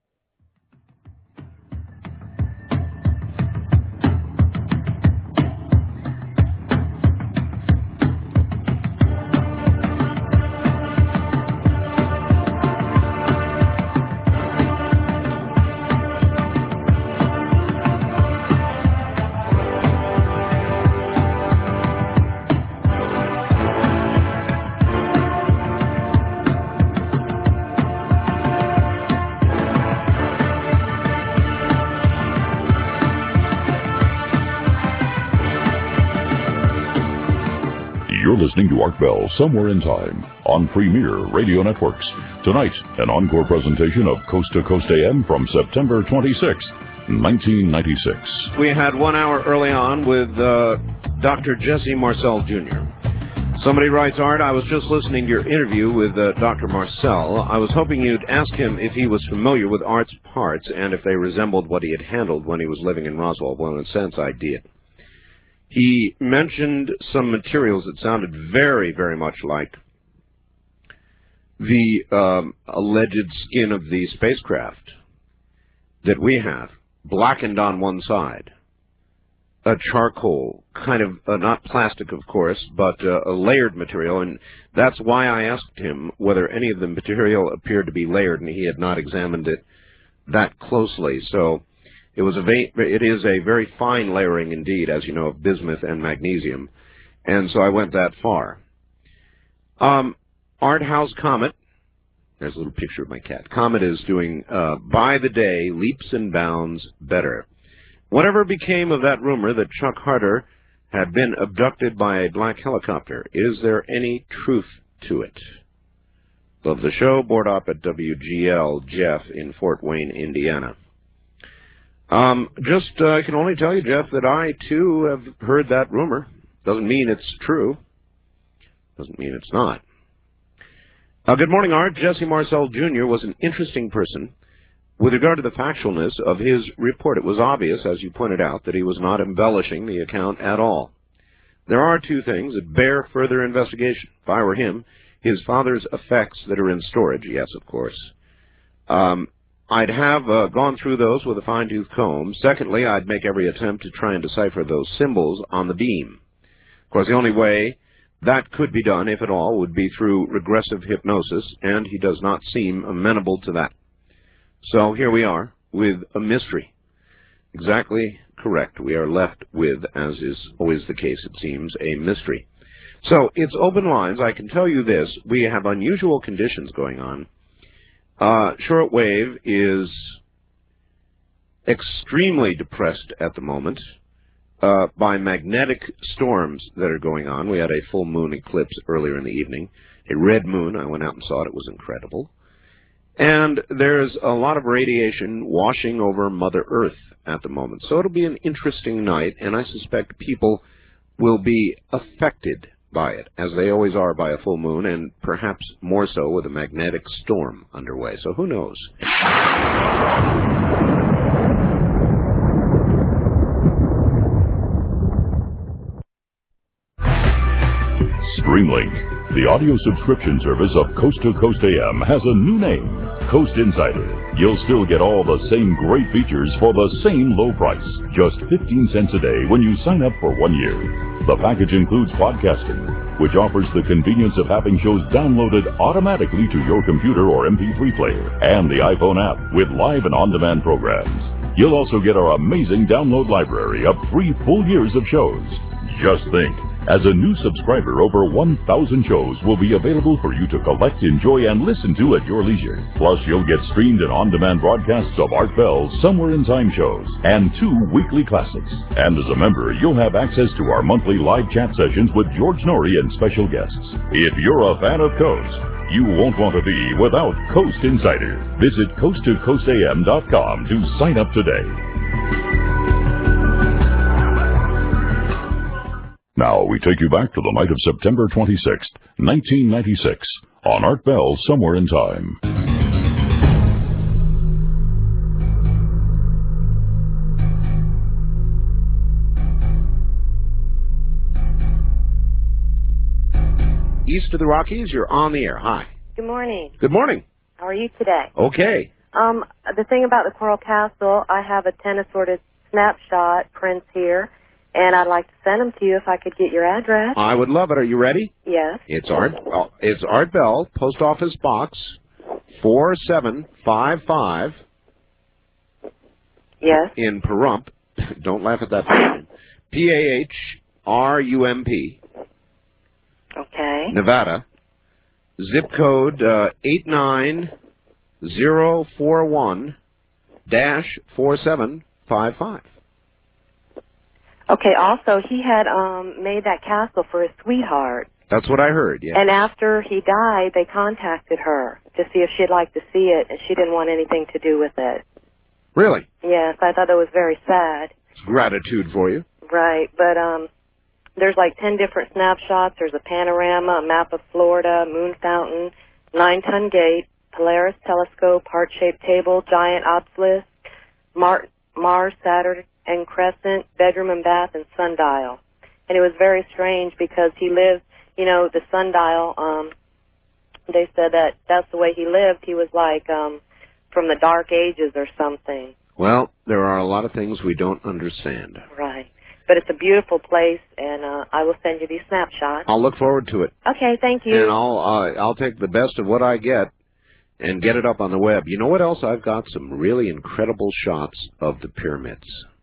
You're listening to Art Bell Somewhere in Time on Premier Radio Networks. Tonight, an encore presentation of Coast to Coast A M from September twenty-sixth, nineteen ninety-six. We had one hour early on with uh, Doctor Jesse Marcel, Junior Somebody writes, Art, I was just listening to your interview with uh, Doctor Marcel. I was hoping you'd ask him if he was familiar with Art's parts and if they resembled what he had handled when he was living in Roswell. Well, in a sense, I did. He mentioned some materials that sounded very, very much like the um, alleged skin of the spacecraft that we have, blackened on one side. A charcoal, kind of, uh, not plastic, of course, but uh, a layered material, and that's why I asked him whether any of the material appeared to be layered, and he had not examined it that closely. So it was a va- it is a very fine layering indeed, as you know, of bismuth and magnesium, and so I went that far. Um, Art House Comet, there's a little picture of my cat. Comet is doing, uh, by the day, leaps and bounds better. Whatever became of that rumor that Chuck Harder had been abducted by a black helicopter? Is there any truth to it? Love the show. Board op at W G L, Jeff in Fort Wayne, Indiana. Um, just, uh, I can only tell you, Jeff, that I, too, have heard that rumor. Doesn't mean it's true. Doesn't mean it's not. Uh, good morning, Art. Jesse Marcel, Junior was an interesting person. With regard to the factualness of his report, it was obvious, as you pointed out, that he was not embellishing the account at all. There are two things that bear further investigation. If I were him, his father's effects that are in storage, yes, of course. Um, I'd have uh, gone through those with a fine-tooth comb. Secondly, I'd make every attempt to try and decipher those symbols on the beam. Of course, the only way that could be done, if at all, would be through regressive hypnosis, and he does not seem amenable to that. So here we are with a mystery. Exactly correct. We are left with, as is always the case, it seems, a mystery. So it's open lines. I can tell you this. We have unusual conditions going on. Uh, shortwave is extremely depressed at the moment uh, by magnetic storms that are going on. We had a full moon eclipse earlier in the evening, a red moon. I went out and saw it. It was incredible. And there's a lot of radiation washing over Mother Earth at the moment. So it'll be an interesting night, and I suspect people will be affected by it, as they always are by a full moon, and perhaps more so with a magnetic storm underway. So who knows? Streamlink, the audio subscription service of Coast to Coast A M, has a new name, Coast Insider. You'll still get all the same great features for the same low price, just fifteen cents a day when you sign up for one year. The package includes podcasting, which offers the convenience of having shows downloaded automatically to your computer or M P three player, and the iPhone app with live and on-demand programs. You'll also get our amazing download library of three full years of shows. Just think, as a new subscriber, over one thousand shows will be available for you to collect, enjoy, and listen to at your leisure. Plus, you'll get streamed and on-demand broadcasts of Art Bell's Somewhere in Time shows and two weekly classics. And as a member, you'll have access to our monthly live chat sessions with George Norrie and special guests. If you're a fan of Coast, you won't want to be without Coast Insider. Visit coast to coast A M dot com to sign up today. Now we take you back to the night of September twenty-sixth, nineteen ninety-six, on Art Bell Somewhere in Time. East of the Rockies, you're on the air. Hi. Good morning. Good morning. How are you today? Okay. Um, the thing about the Coral Castle, I have a ten assorted snapshot prints here, and I'd like to send them to you if I could get your address. I would love it. Are you ready? Yes. It's Art. Well, it's Art Bell, Post Office Box four seven five five. Yes. In Pahrump. Don't laugh at that. P A H R U M P. Okay. Nevada. Zip code uh, eight nine zero four one dash four seven five five. Okay, also, he had um made that castle for his sweetheart. That's what I heard, yeah. And after he died, they contacted her to see if she'd like to see it, and she didn't want anything to do with it. Really? Yes, I thought that was very sad. It's gratitude for you. Right, but um, there's like ten different snapshots. There's a panorama, a map of Florida, moon fountain, nine-ton gate, Polaris telescope, heart-shaped table, giant obelisk, Mar- Mars, Saturn, and crescent, bedroom and bath, and sundial. And it was very strange because he lived, you know, the sundial, um, they said that that's the way he lived. He was like um, from the dark ages or something. Well, there are a lot of things we don't understand. Right. But it's a beautiful place, and uh, I will send you these snapshots. I'll look forward to it. Okay, thank you. And I'll, uh, I'll take the best of what I get and get it up on the web. You know what else? I've got some really incredible shots of the pyramids.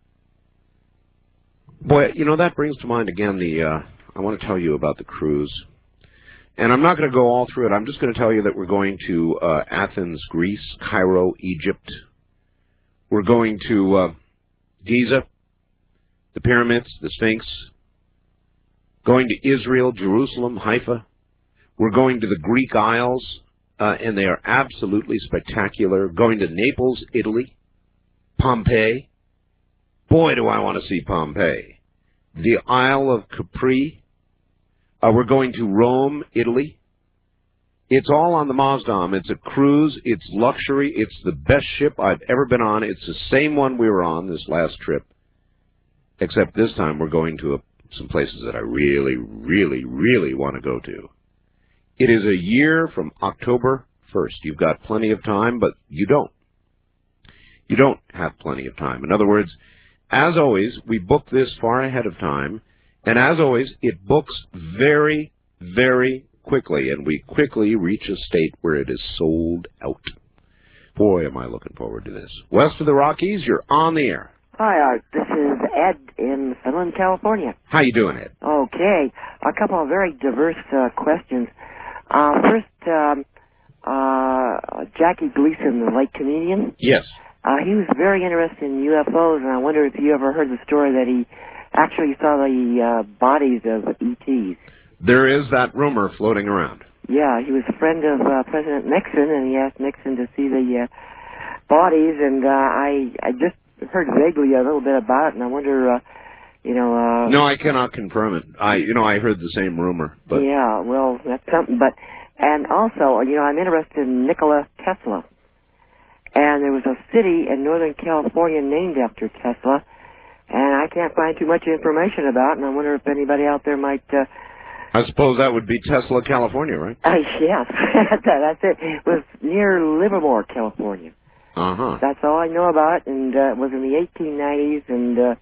Boy, you know, that brings to mind again the, uh, I want to tell you about the cruise. And I'm not going to go all through it. I'm just going to tell you that we're going to uh, Athens, Greece, Cairo, Egypt. We're going to uh, Giza, the pyramids, the Sphinx. Going to Israel, Jerusalem, Haifa. We're going to the Greek Isles, uh, and they are absolutely spectacular. Going to Naples, Italy, Pompeii. Boy, do I want to see Pompeii. The Isle of Capri. Uh, we're going to Rome, Italy. It's all on the Maasdam. It's a cruise. It's luxury. It's the best ship I've ever been on. It's the same one we were on this last trip, except this time we're going to a, some places that I really, really, really want to go to. It is a year from October first. You've got plenty of time, but you don't. You don't have plenty of time. In other words, as always, we book this far ahead of time, and as always, it books very, very quickly, and we quickly reach a state where it is sold out. Boy, am I looking forward to this. West of the Rockies, you're on the air. Hi, Art. This is Ed in Finland, California. How you doing, Ed? Okay. A couple of very diverse uh, questions. Uh, first, um, uh, Jackie Gleason, the late comedian. Yes. Uh, he was very interested in U F Os, and I wonder if you ever heard the story that he actually saw the uh, bodies of E Ts. There is that rumor floating around. Yeah, he was a friend of uh, President Nixon, and he asked Nixon to see the uh, bodies, and uh, I I just heard vaguely a little bit about it, and I wonder, uh, you know... Uh, no, I cannot confirm it. I, you know, I heard the same rumor, but... Yeah, well, that's something, but... And also, you know, I'm interested in Nikola Tesla. And there was a city in Northern California named after Tesla, and I can't find too much information about it, and I wonder if anybody out there might... Uh, I suppose that would be Tesla, California, right? Uh, yes, that's it. It was near Livermore, California. Uh-huh. That's all I know about it, and uh, it was in the eighteen nineties, and... Uh,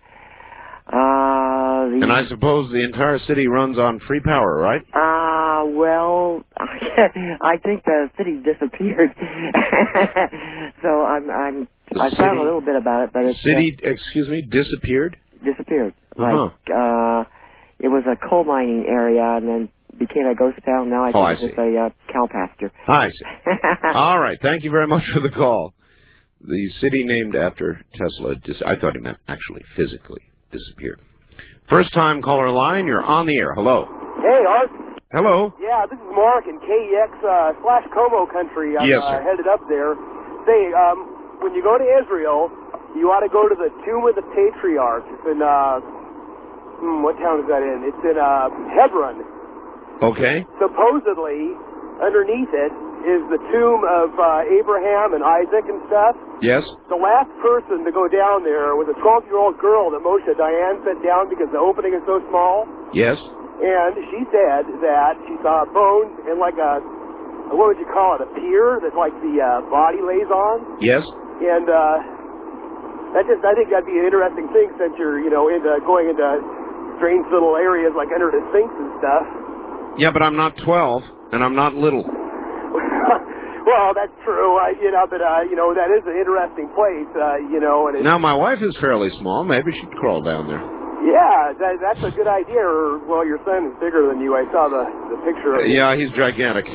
uh, the, and I suppose the entire city runs on free power, right? Uh, well, I think the city disappeared. So I'm, I'm, The I city, found a little bit about it, but it's... City, uh, excuse me, disappeared? Disappeared. Uh-huh. Like, uh, it was a coal mining area and then became a ghost town. Now I think Oh, I it's see. just a uh, cow pasture. I see. All right. Thank you very much for the call. The city named after Tesla, dis- I thought he meant actually physically disappeared. First time caller line, you're on the air. Hello. Hey, Art. Hello. Yeah, this is Mark in K E X uh, slash Como country. I'm Yes, uh, sir. headed up there. Say, um, when you go to Israel, you ought to go to the Tomb of the Patriarchs. It's in, uh, hmm, what town is that in? It's in uh, Hebron. Okay. Supposedly, underneath it is the tomb of uh, Abraham and Isaac and stuff. Yes. The last person to go down there was a twelve-year-old girl that Moshe Dayan sent down because the opening is so small. Yes. And she said that she saw a bone in like a, what would you call it, a pier that like the uh, body lays on. Yes. And uh, that just, I think that'd be an interesting thing since you're, you know, into going into strange little areas like under the sinks and stuff. Yeah, but I'm not twelve, and I'm not little. Well, that's true, uh, you know, but, uh, you know, that is an interesting place, uh, you know. And it's, Now, my wife is fairly small. Maybe she'd crawl down there. yeah, that, that's a good idea. Or, well, your son is bigger than you. I saw the, the picture of him. Yeah, he's gigantic.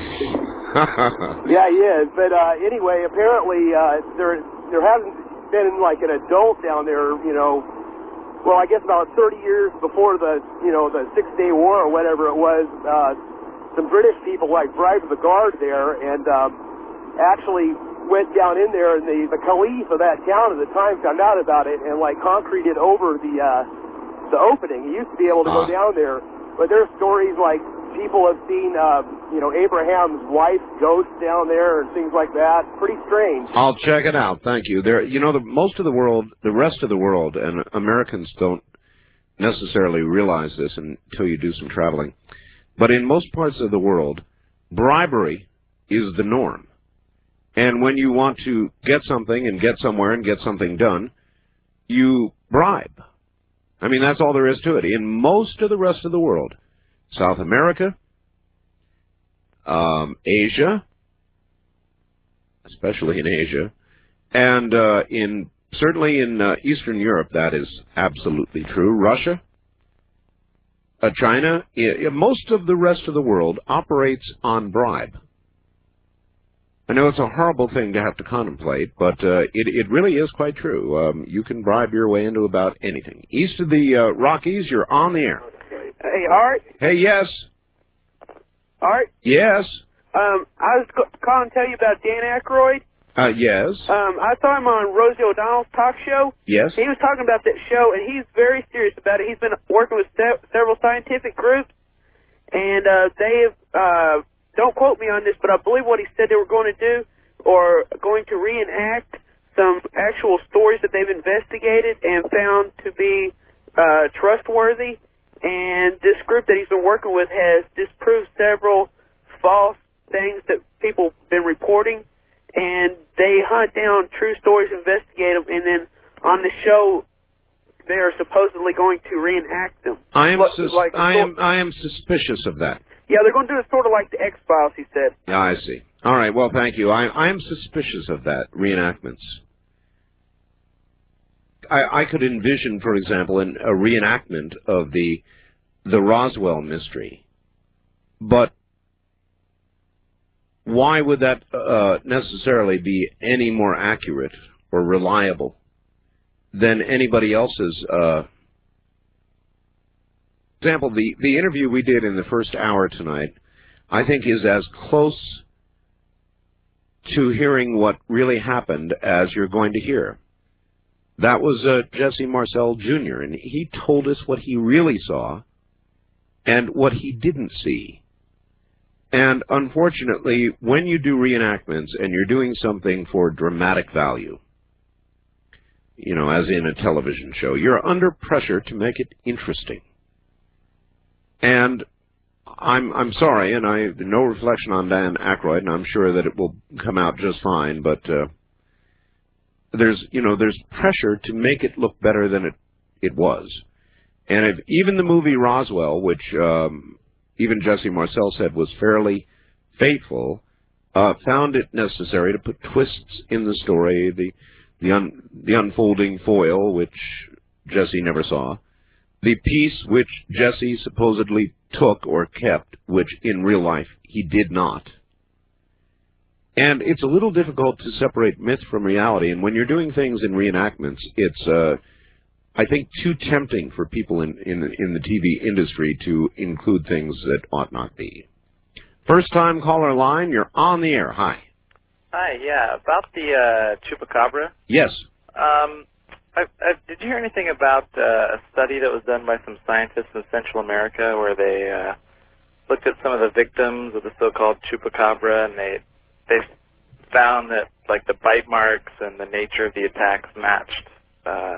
Yeah, he is. But uh, anyway, apparently uh, there there hasn't been like an adult down there, you know. Well, I guess about thirty years before the, you know, the Six Day War or whatever it was. Uh, some British people like bribed the guard there and um, actually went down in there, and the the caliph of that town at the time found out about it and like concreted over the uh, the opening. He used to be able to go Ah. down there, but there's stories like people have seen, uh, you know, Abraham's wife's ghost down there and things like that. Pretty strange. I'll check it out. Thank you. There, you know, the most of the world, the rest of the world, and Americans don't necessarily realize this until you do some traveling. But in most parts of the world, bribery is the norm. And when you want to get something and get somewhere and get something done, you bribe. I mean, that's all there is to it. In most of the rest of the world, South America, um, Asia, especially in Asia, and uh, in certainly in uh, Eastern Europe, that is absolutely true. Russia, uh, China, I- most of the rest of the world operates on bribe. I know it's a horrible thing to have to contemplate, but uh, it, it really is quite true. Um, you can bribe your way into about anything. East of the uh, Rockies, you're on the air. Hey, Art. Hey, yes. Art. Yes. Um, I was c- calling to tell you about Dan Aykroyd. Uh, yes. Um, I saw him on Rosie O'Donnell's talk show. Yes. He was talking about that show, and he's very serious about it. He's been working with se- several scientific groups, and uh, they have, uh, don't quote me on this, but I believe what he said they were going to do, or going to reenact some actual stories that they've investigated and found to be uh, trustworthy. And this group that he's been working with has disproved several false things that people have been reporting, and they hunt down true stories, investigate them, and then on the show they are supposedly going to reenact them. I am Like- sus- like- I am I am suspicious of that. Yeah, they're going to do it sort of like the X-Files, he said. Yeah, I see. All right. Well, thank you. I I am suspicious of that reenactments. I I could envision, for example, an, a reenactment of the the Roswell mystery, but why would that uh, necessarily be any more accurate or reliable than anybody else's? Uh, example, the, the interview we did in the first hour tonight, I think, is as close to hearing what really happened as you're going to hear. That was uh, Jesse Marcel Junior, and he told us what he really saw and what he didn't see. And unfortunately, when you do reenactments and you're doing something for dramatic value, you know, as in a television show, you're under pressure to make it interesting. And I'm I'm sorry, and I no reflection on Dan Aykroyd, and I'm sure that it will come out just fine, but uh, there's you know there's pressure to make it look better than it it was. And if even the movie Roswell, which um, even Jesse Marcel said was fairly faithful, uh, found it necessary to put twists in the story, the the, un, the unfolding foil, which Jesse never saw, the piece which Jesse supposedly took or kept, which in real life he did not. And it's a little difficult to separate myth from reality, and when you're doing things in reenactments, it's, uh, I think, too tempting for people in, in, in the T V industry to include things that ought not be. First-time caller line, you're on the air. Hi. Hi, yeah, about the uh, chupacabra. Yes. Um, I, I, did you hear anything about uh, a study that was done by some scientists in Central America where they uh, looked at some of the victims of the so-called chupacabra, and they they found that like the bite marks and the nature of the attacks matched uh,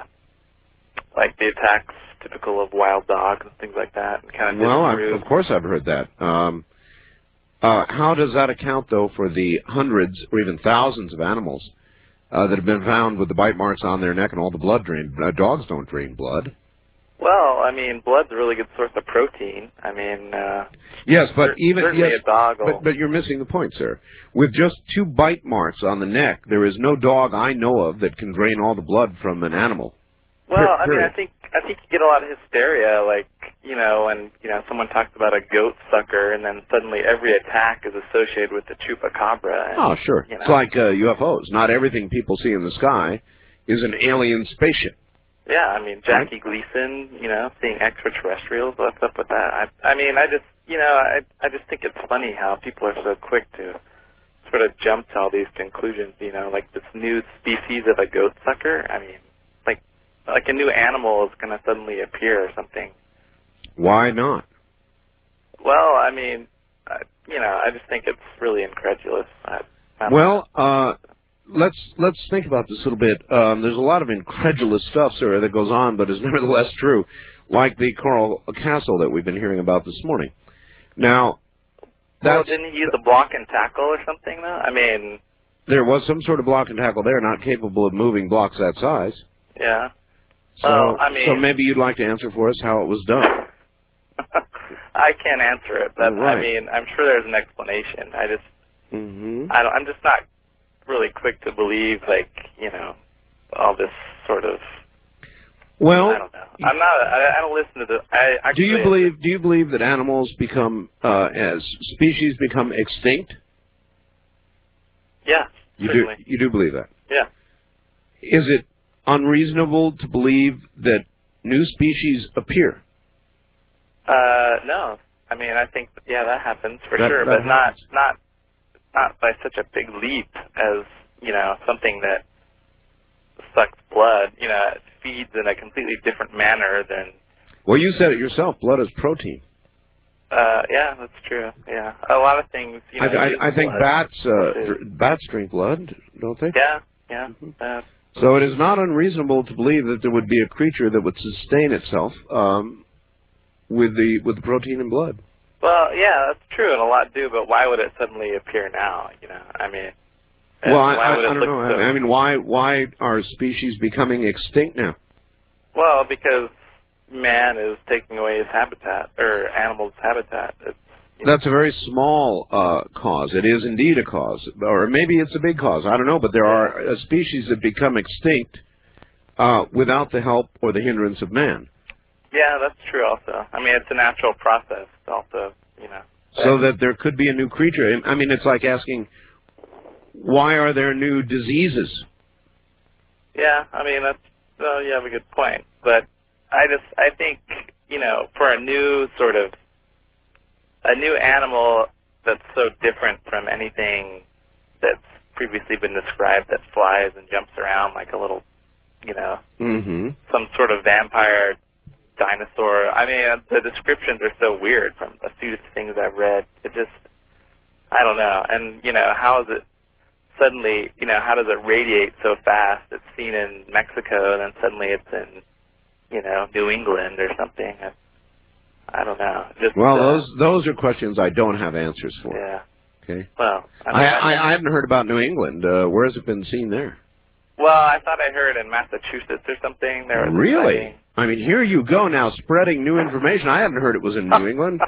like the attacks typical of wild dogs and things like that, and kind of Well, I, disprove. of course I've heard that. Um, uh, how does that account, though, for the hundreds or even thousands of animals uh, that have been found with the bite marks on their neck and all the blood drained? Uh, dogs don't drain blood. Well, I mean, blood's a really good source of protein. I mean, uh, Yes, but cer- even certainly yes, a dog will. but, but you're missing the point, sir. With just two bite marks on the neck, there is no dog I know of that can drain all the blood from an animal. Well, Per- I mean, period. I think I think you get a lot of hysteria, like you know, when you know someone talks about a goat sucker, and then suddenly every attack is associated with the chupacabra. And, Oh, sure. You know, It's like uh, U F Os. Not everything people see in the sky is an alien spaceship. yeah, I mean Jackie Gleason, you know, seeing extraterrestrials. What's up with that? I, I mean, I just you know, I I just think it's funny how people are so quick to sort of jump to all these conclusions. You know, like this new species of a goat sucker. I mean. Like a new animal is going to suddenly appear or something. Why not? Well, I mean, I, you know, I just think it's really incredulous. I, I don't Well, uh, let's let's think about this a little bit. Um, there's a lot of incredulous stuff, sir, that goes on, but is nevertheless true, like the Coral Castle that we've been hearing about this morning. Now, Well, that's, didn't he use a block and tackle or something, though? I mean, there was some sort of block and tackle there, not capable of moving blocks that size. yeah. So, Well, I mean- so maybe you'd like to answer for us how it was done. I can't answer it, but Right. I mean, I'm sure there's an explanation. I just, Mm-hmm. I don't, I'm just not really quick to believe, like, you know, all this sort of. Well, I don't know. I'm not. I, I don't listen to the. I actually, do you believe? Do you believe that animals become, uh, as species become extinct? Yeah. You certainly. do. You do believe that? Yeah. Is it unreasonable to believe that new species appear? Uh, no. I mean, I think yeah, that happens for That- sure, that but not happens. not not by such a big leap as you know something that sucks blood. You know, it feeds in a completely different manner than. Well, you said it yourself. Blood is protein. Uh, yeah, that's true. Yeah, a lot of things. You know, I, use I, I think blood. bats uh, dr- bats drink blood, don't they? Yeah, yeah. Uh, So it is not unreasonable to believe that there would be a creature that would sustain itself um, with the with the protein in blood. Well, yeah, that's true, and a lot do, but why would it suddenly appear now, you know? I mean, Well, I, why I, would I it don't look know. so... I mean, why why are species becoming extinct now? Well, because man is taking away his habitat, or animals' habitat. It's, That's a very small uh, cause. It is indeed a cause, or maybe it's a big cause. I don't know, but there are uh, species that become extinct uh, without the help or the hindrance of man. yeah, that's true also. I mean, it's a natural process also, you know. So that there could be a new creature. I mean, it's like asking, why are there new diseases? Yeah, I mean, that's, uh, you have a good point. But I just, I think, you know, for a new sort of, a new animal that's so different from anything that's previously been described, that flies and jumps around like a little, you know, Mm-hmm. some sort of vampire dinosaur. I mean, the descriptions are so weird from a few things I've read. It just, I don't know. And, you know, how is it suddenly, you know, how does it radiate so fast? It's seen in Mexico, and then suddenly it's in, you know, New England or something. I, I don't know. Just, Well, uh, those those are questions I don't have answers for. Yeah. Okay. Well, I, I, mean, I, I haven't heard about New England. Uh, where has it been seen there? Well, I thought I heard in Massachusetts or something. There was a Really? sighting. I mean, here you go now spreading new information. I hadn't heard it was in New England.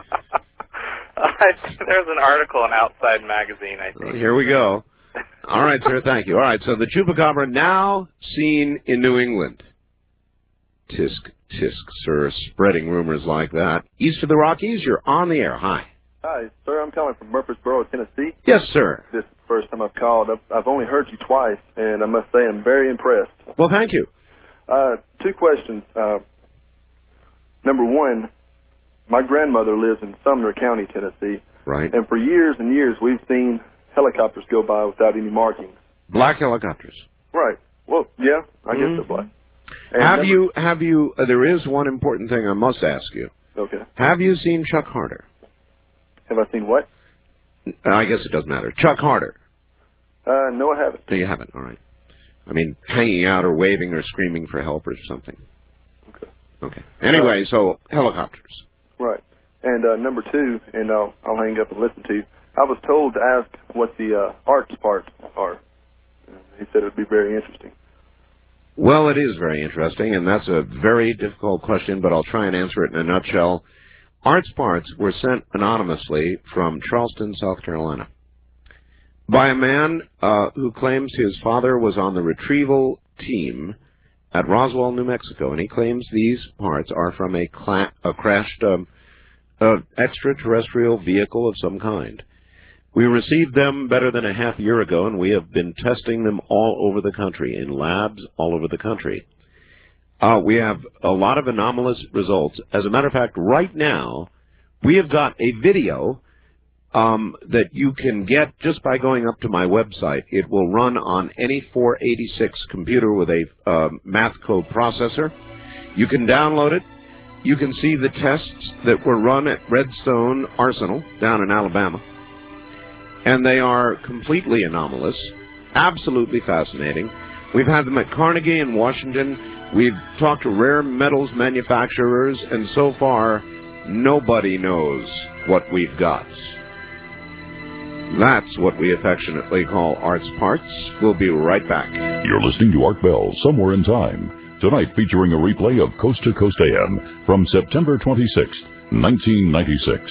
There's an article in Outside Magazine, I think. Here we go. All right, sir, thank you. All right, so the chupacabra now seen in New England. Tisk, tisk, sir, spreading rumors like that. East of the Rockies, you're on the air. Hi. Hi, sir. I'm calling from Murfreesboro, Tennessee. Yes, sir. This is the first time I've called. I've, I've only heard you twice, and I must say I'm very impressed. Well, thank you. Uh, two questions. Uh, number one, my grandmother lives in Sumner County, Tennessee. Right. And for years and years, we've seen helicopters go by without any markings. Black helicopters. Right. Well, yeah, I Mhm. guess they're black. And Have number- you, have you, uh, there is one important thing I must ask you. Okay. Have you seen Chuck Harder? Have I seen what? Uh, I guess it doesn't matter. Chuck Harder. Uh, no, I haven't. No, you haven't. All right. I mean, hanging out or waving or screaming for help or something. Okay. Okay. Anyway, so helicopters. Right. And uh, number two, and I'll, I'll hang up and listen to you. I was told to ask what the uh, arts parts are. He said it would be very interesting. Well, it is very interesting, and that's a very difficult question, but I'll try and answer it in a nutshell. Arts parts were sent anonymously from Charleston, South Carolina, by a man uh, who claims his father was on the retrieval team at Roswell, New Mexico, and he claims these parts are from a, cla a crashed um, uh, extraterrestrial vehicle of some kind. We received them better than a half year ago, and we have been testing them all over the country, in labs all over the country. Uh, we have a lot of anomalous results. As a matter of fact, right now, we have got a video um, that you can get just by going up to my website. It will run on any four eighty-six computer with a uh, math code processor. You can download it. You can see the tests that were run at Redstone Arsenal down in Alabama. And they are completely anomalous, absolutely fascinating. We've had them at Carnegie in Washington. We've talked to rare metals manufacturers, and so far, nobody knows what we've got. That's what we affectionately call arts parts. We'll be right back. You're listening to Art Bell, Somewhere in Time. Tonight featuring a replay of Coast to Coast A M from September twenty-sixth, nineteen ninety-six.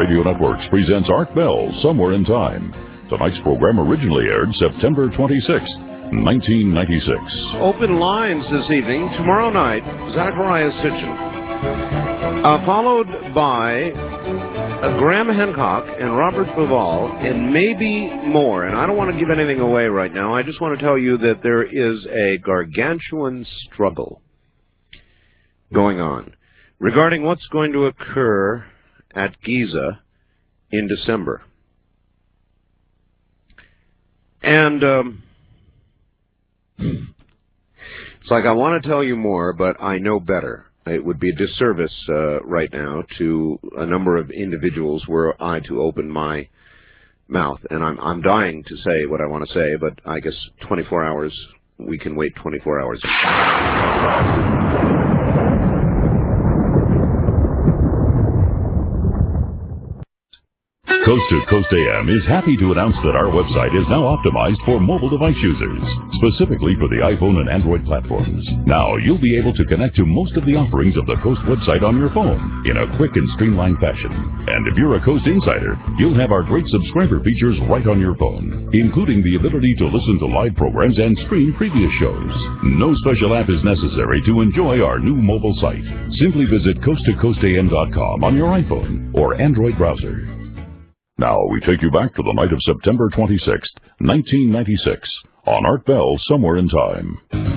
Radio Networks presents Art Bell, Somewhere in Time. Tonight's program originally aired September twenty-sixth, nineteen ninety-six. Open lines this evening. Tomorrow night, Zachariah Sitchin. Uh, followed by uh, Graham Hancock and Robert Duvall, and maybe more. And I don't want to give anything away right now. I just want to tell you that there is a gargantuan struggle going on regarding what's going to occur at Giza in December. And um, it's like I want to tell you more, but I know better. It would be a disservice uh, right now to a number of individuals were I to open my mouth. And I'm, I'm dying to say what I want to say, but I guess twenty-four hours, we can wait twenty-four hours. Coast to Coast A M is happy to announce that our website is now optimized for mobile device users, specifically for the iPhone and Android platforms. Now you'll be able to connect to most of the offerings of the Coast website on your phone in a quick and streamlined fashion. And if you're a Coast insider, you'll have our great subscriber features right on your phone, including the ability to listen to live programs and stream previous shows. No special app is necessary to enjoy our new mobile site. Simply visit coast to coast A M dot com on your iPhone or Android browser. Now we take you back to the night of September twenty-sixth, nineteen ninety-six, on Art Bell, Somewhere in Time.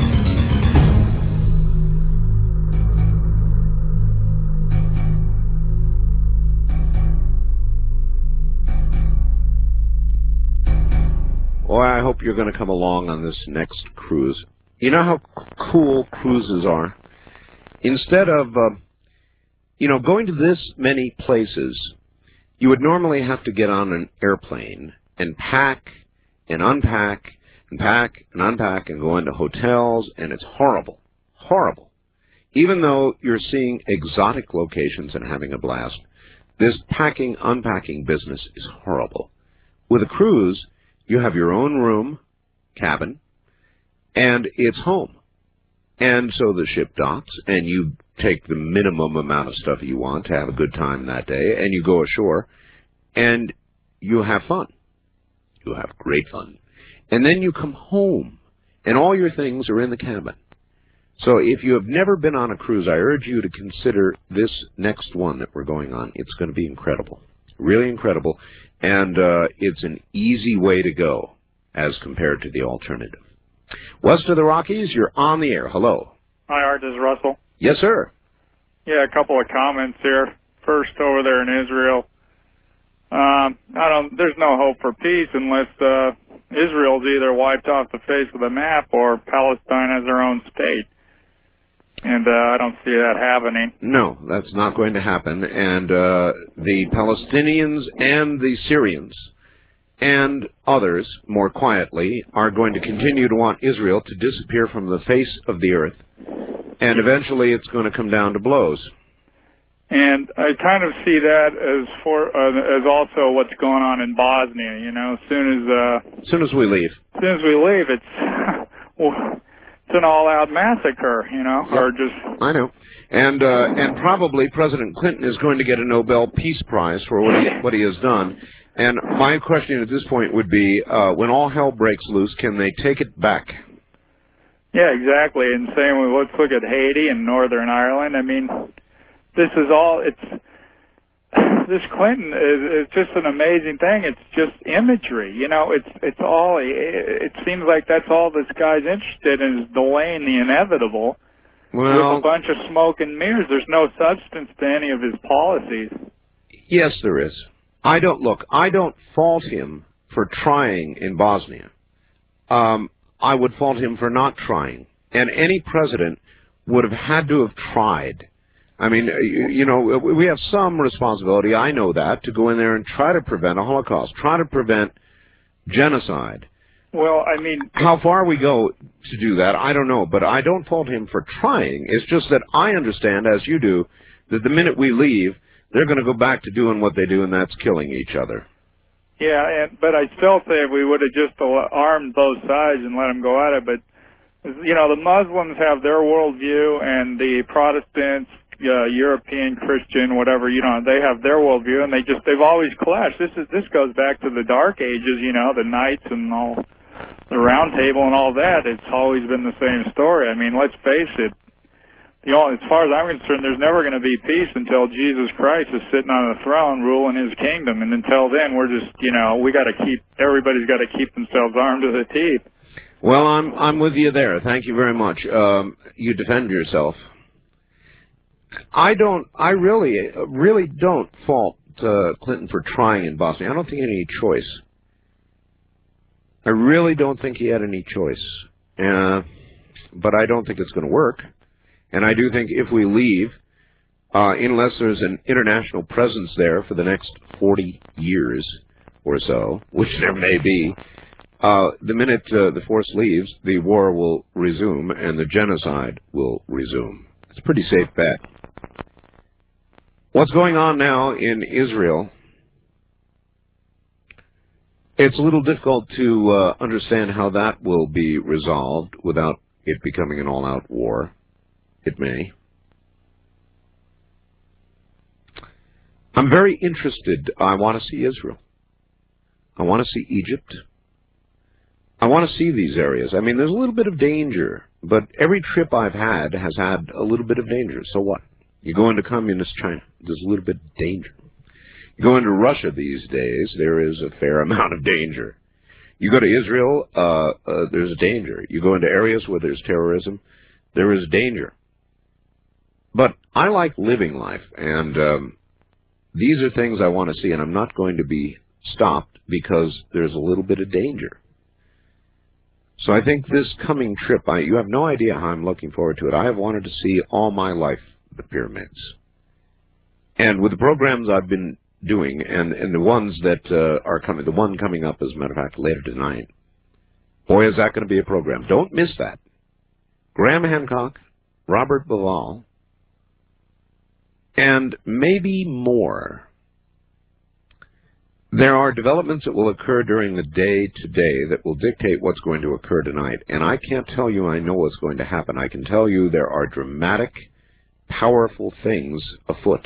Boy, I hope you're going to come along on this next cruise. You know how cool cruises are? Instead of, uh, you know, going to this many places, you would normally have to get on an airplane and pack and unpack and pack and unpack and go into hotels, and it's horrible, horrible. Even though you're seeing exotic locations and having a blast, this packing, unpacking business is horrible. With a cruise, you have your own room, cabin, and it's home. And so the ship docks, and you take the minimum amount of stuff you want to have a good time that day, and you go ashore, and you have fun. You have great fun. And then you come home, and all your things are in the cabin. So if you have never been on a cruise, I urge you to consider this next one that we're going on. It's going to be incredible, really incredible, and uh, it's an easy way to go as compared to the alternative. West of the Rockies, you're on the air. Hello. Hi, Art. This is Russell. Yes, sir. Yeah, a couple of comments here. First, over there in Israel, um, I don't. There's no hope for peace unless uh, Israel's either wiped off the face of the map or Palestine has their own state. And uh, I don't see that happening. No, that's not going to happen. And uh, the Palestinians and the Syrians and others, more quietly, are going to continue to want Israel to disappear from the face of the earth. And eventually it's going to come down to blows. And I kind of see that as for uh, as also what's going on in Bosnia. You know, as soon as uh, as soon as we leave, as soon as we leave, it's well, it's an all-out massacre. You know, yep. or just I know. And uh, and probably President Clinton is going to get a Nobel Peace Prize for what he, what he has done. And my question at this point would be, uh, when all hell breaks loose, can they take it back? Yeah, exactly. And same with, let's look at Haiti and Northern Ireland. I mean, this is all, it's, this Clinton is, is just an amazing thing. It's just imagery. You know, it's, it's all, it, it seems like that's all this guy's interested in, is delaying the inevitable. Well, with a bunch of smoke and mirrors. There's no substance to any of his policies. Yes, there is. I don't, look, I don't fault him for trying in Bosnia. Um, I would fault him for not trying. And any president would have had to have tried. I mean, you, you know, we have some responsibility, I know that, to go in there and try to prevent a Holocaust, try to prevent genocide. Well, I mean... How far we go to do that, I don't know, but I don't fault him for trying. It's just that I understand, as you do, that the minute we leave, they're going to go back to doing what they do, and that's killing each other. Yeah, and, but I still say if we would have just armed both sides and let them go at it, but, you know, the Muslims have their worldview, and the Protestants uh, European Christian, whatever, you know, they have their worldview, and they just they've always clashed. This is this goes back to the Dark Ages, you know, the knights and all, the Round Table and all that. It's always been the same story. I mean, let's face it. You know, as far as I'm concerned, there's never going to be peace until Jesus Christ is sitting on a throne ruling his kingdom. And until then, we're just, you know, we got to keep, everybody's got to keep themselves armed to the teeth. Well, I'm I'm with you there. Thank you very much. Um, you defend yourself. I don't, I really, really don't fault uh, Clinton for trying in Bosnia. I don't think he had any choice. I really don't think he had any choice. Uh, but I don't think it's going to work. And I do think if we leave, uh, unless there's an international presence there for the next forty years or so, which there may be, uh, the minute uh, the force leaves, the war will resume and the genocide will resume. It's a pretty safe bet. What's going on now in Israel, it's a little difficult to uh, understand how that will be resolved without it becoming an all-out war. It may. I'm very interested. I want to see Israel. I want to see Egypt. I want to see these areas. I mean, there's a little bit of danger, but every trip I've had has had a little bit of danger. So what? You go into communist China, there's a little bit of danger. You go into Russia these days, there is a fair amount of danger. You go to Israel, uh, uh, there's danger. You go into areas where there's terrorism, there is danger. But I like living life, and um, these are things I want to see, and I'm not going to be stopped because there's a little bit of danger. So I think this coming trip, I, you have no idea how I'm looking forward to it. I have wanted to see all my life the pyramids. And with the programs I've been doing, and, and the ones that uh, are coming, the one coming up, as a matter of fact, later tonight, boy, is that going to be a program. Don't miss that. Graham Hancock, Robert Ballal, and maybe more. There are developments that will occur during the day today that will dictate what's going to occur tonight. And I can't tell you I know what's going to happen. I can tell you there are dramatic, powerful things afoot.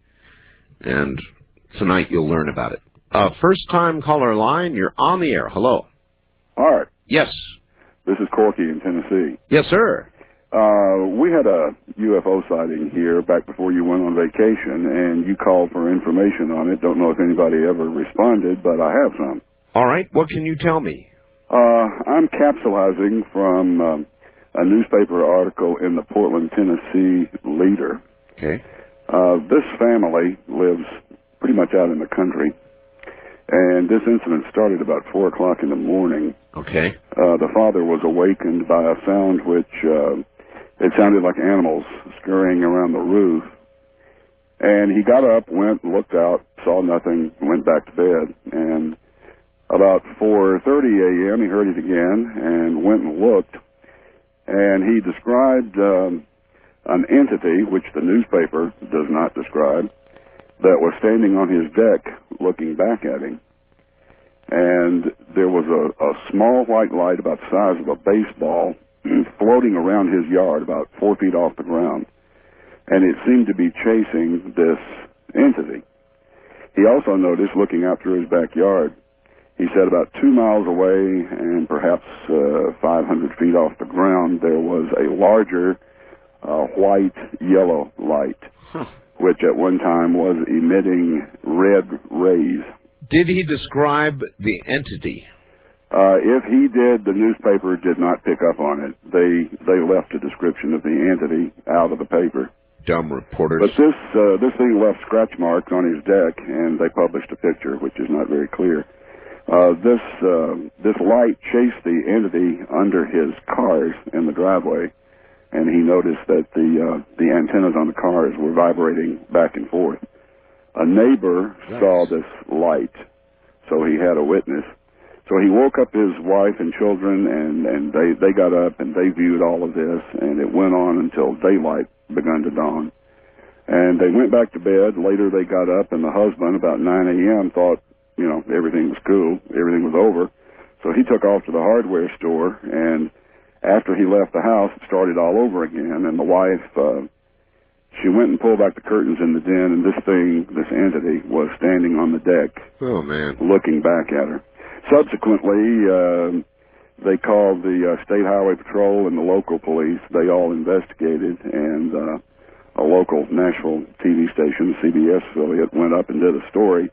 And tonight you'll learn about it. Uh, first-time caller line, you're on the air. Hello. Art. Yes. This is Corky in Tennessee. Yes, sir. Uh, we had a U F O sighting here back before you went on vacation, and you called for information on it. Don't know if anybody ever responded, but I have some. All right. What can you tell me? Uh, I'm capsulizing from um, a newspaper article in the Portland, Tennessee Leader. Okay. Uh, this family lives pretty much out in the country, and this incident started about four o'clock in the morning. Okay. Uh, the father was awakened by a sound which... Uh, It sounded like animals scurrying around the roof. And he got up, went, looked out, saw nothing, went back to bed. And about four thirty a.m. he heard it again and went and looked. And he described um, an entity, which the newspaper does not describe, that was standing on his deck looking back at him. And there was a, a small white light about the size of a baseball floating around his yard about four feet off the ground, and it seemed to be chasing this entity. He also noticed, looking out through his backyard, he said about two miles away and perhaps uh, five hundred feet off the ground, there was a larger uh, white-yellow light, huh. which at one time was emitting red rays. Did he describe the entity? Uh, if he did, the newspaper did not pick up on it. They they left a description of the entity out of the paper. Dumb reporters. But this uh, this thing left scratch marks on his deck, and they published a picture, which is not very clear. Uh, this uh, this light chased the entity under his cars in the driveway, and he noticed that the uh, the antennas on the cars were vibrating back and forth. A neighbor nice. saw this light, so he had a witness. So he woke up his wife and children, and, and they, they got up, and they viewed all of this, and it went on until daylight began to dawn. And they went back to bed. Later they got up, and the husband, about nine a.m., thought, you know, everything was cool, everything was over. So he took off to the hardware store, and after he left the house, it started all over again, and the wife, uh, She went and pulled back the curtains in the den, and this thing, this entity, was standing on the deck. Oh, man. Looking back at her. Subsequently, uh, they called the uh, State Highway Patrol and the local police. They all investigated, and uh, a local Nashville T V station, C B S affiliate, went up and did a story.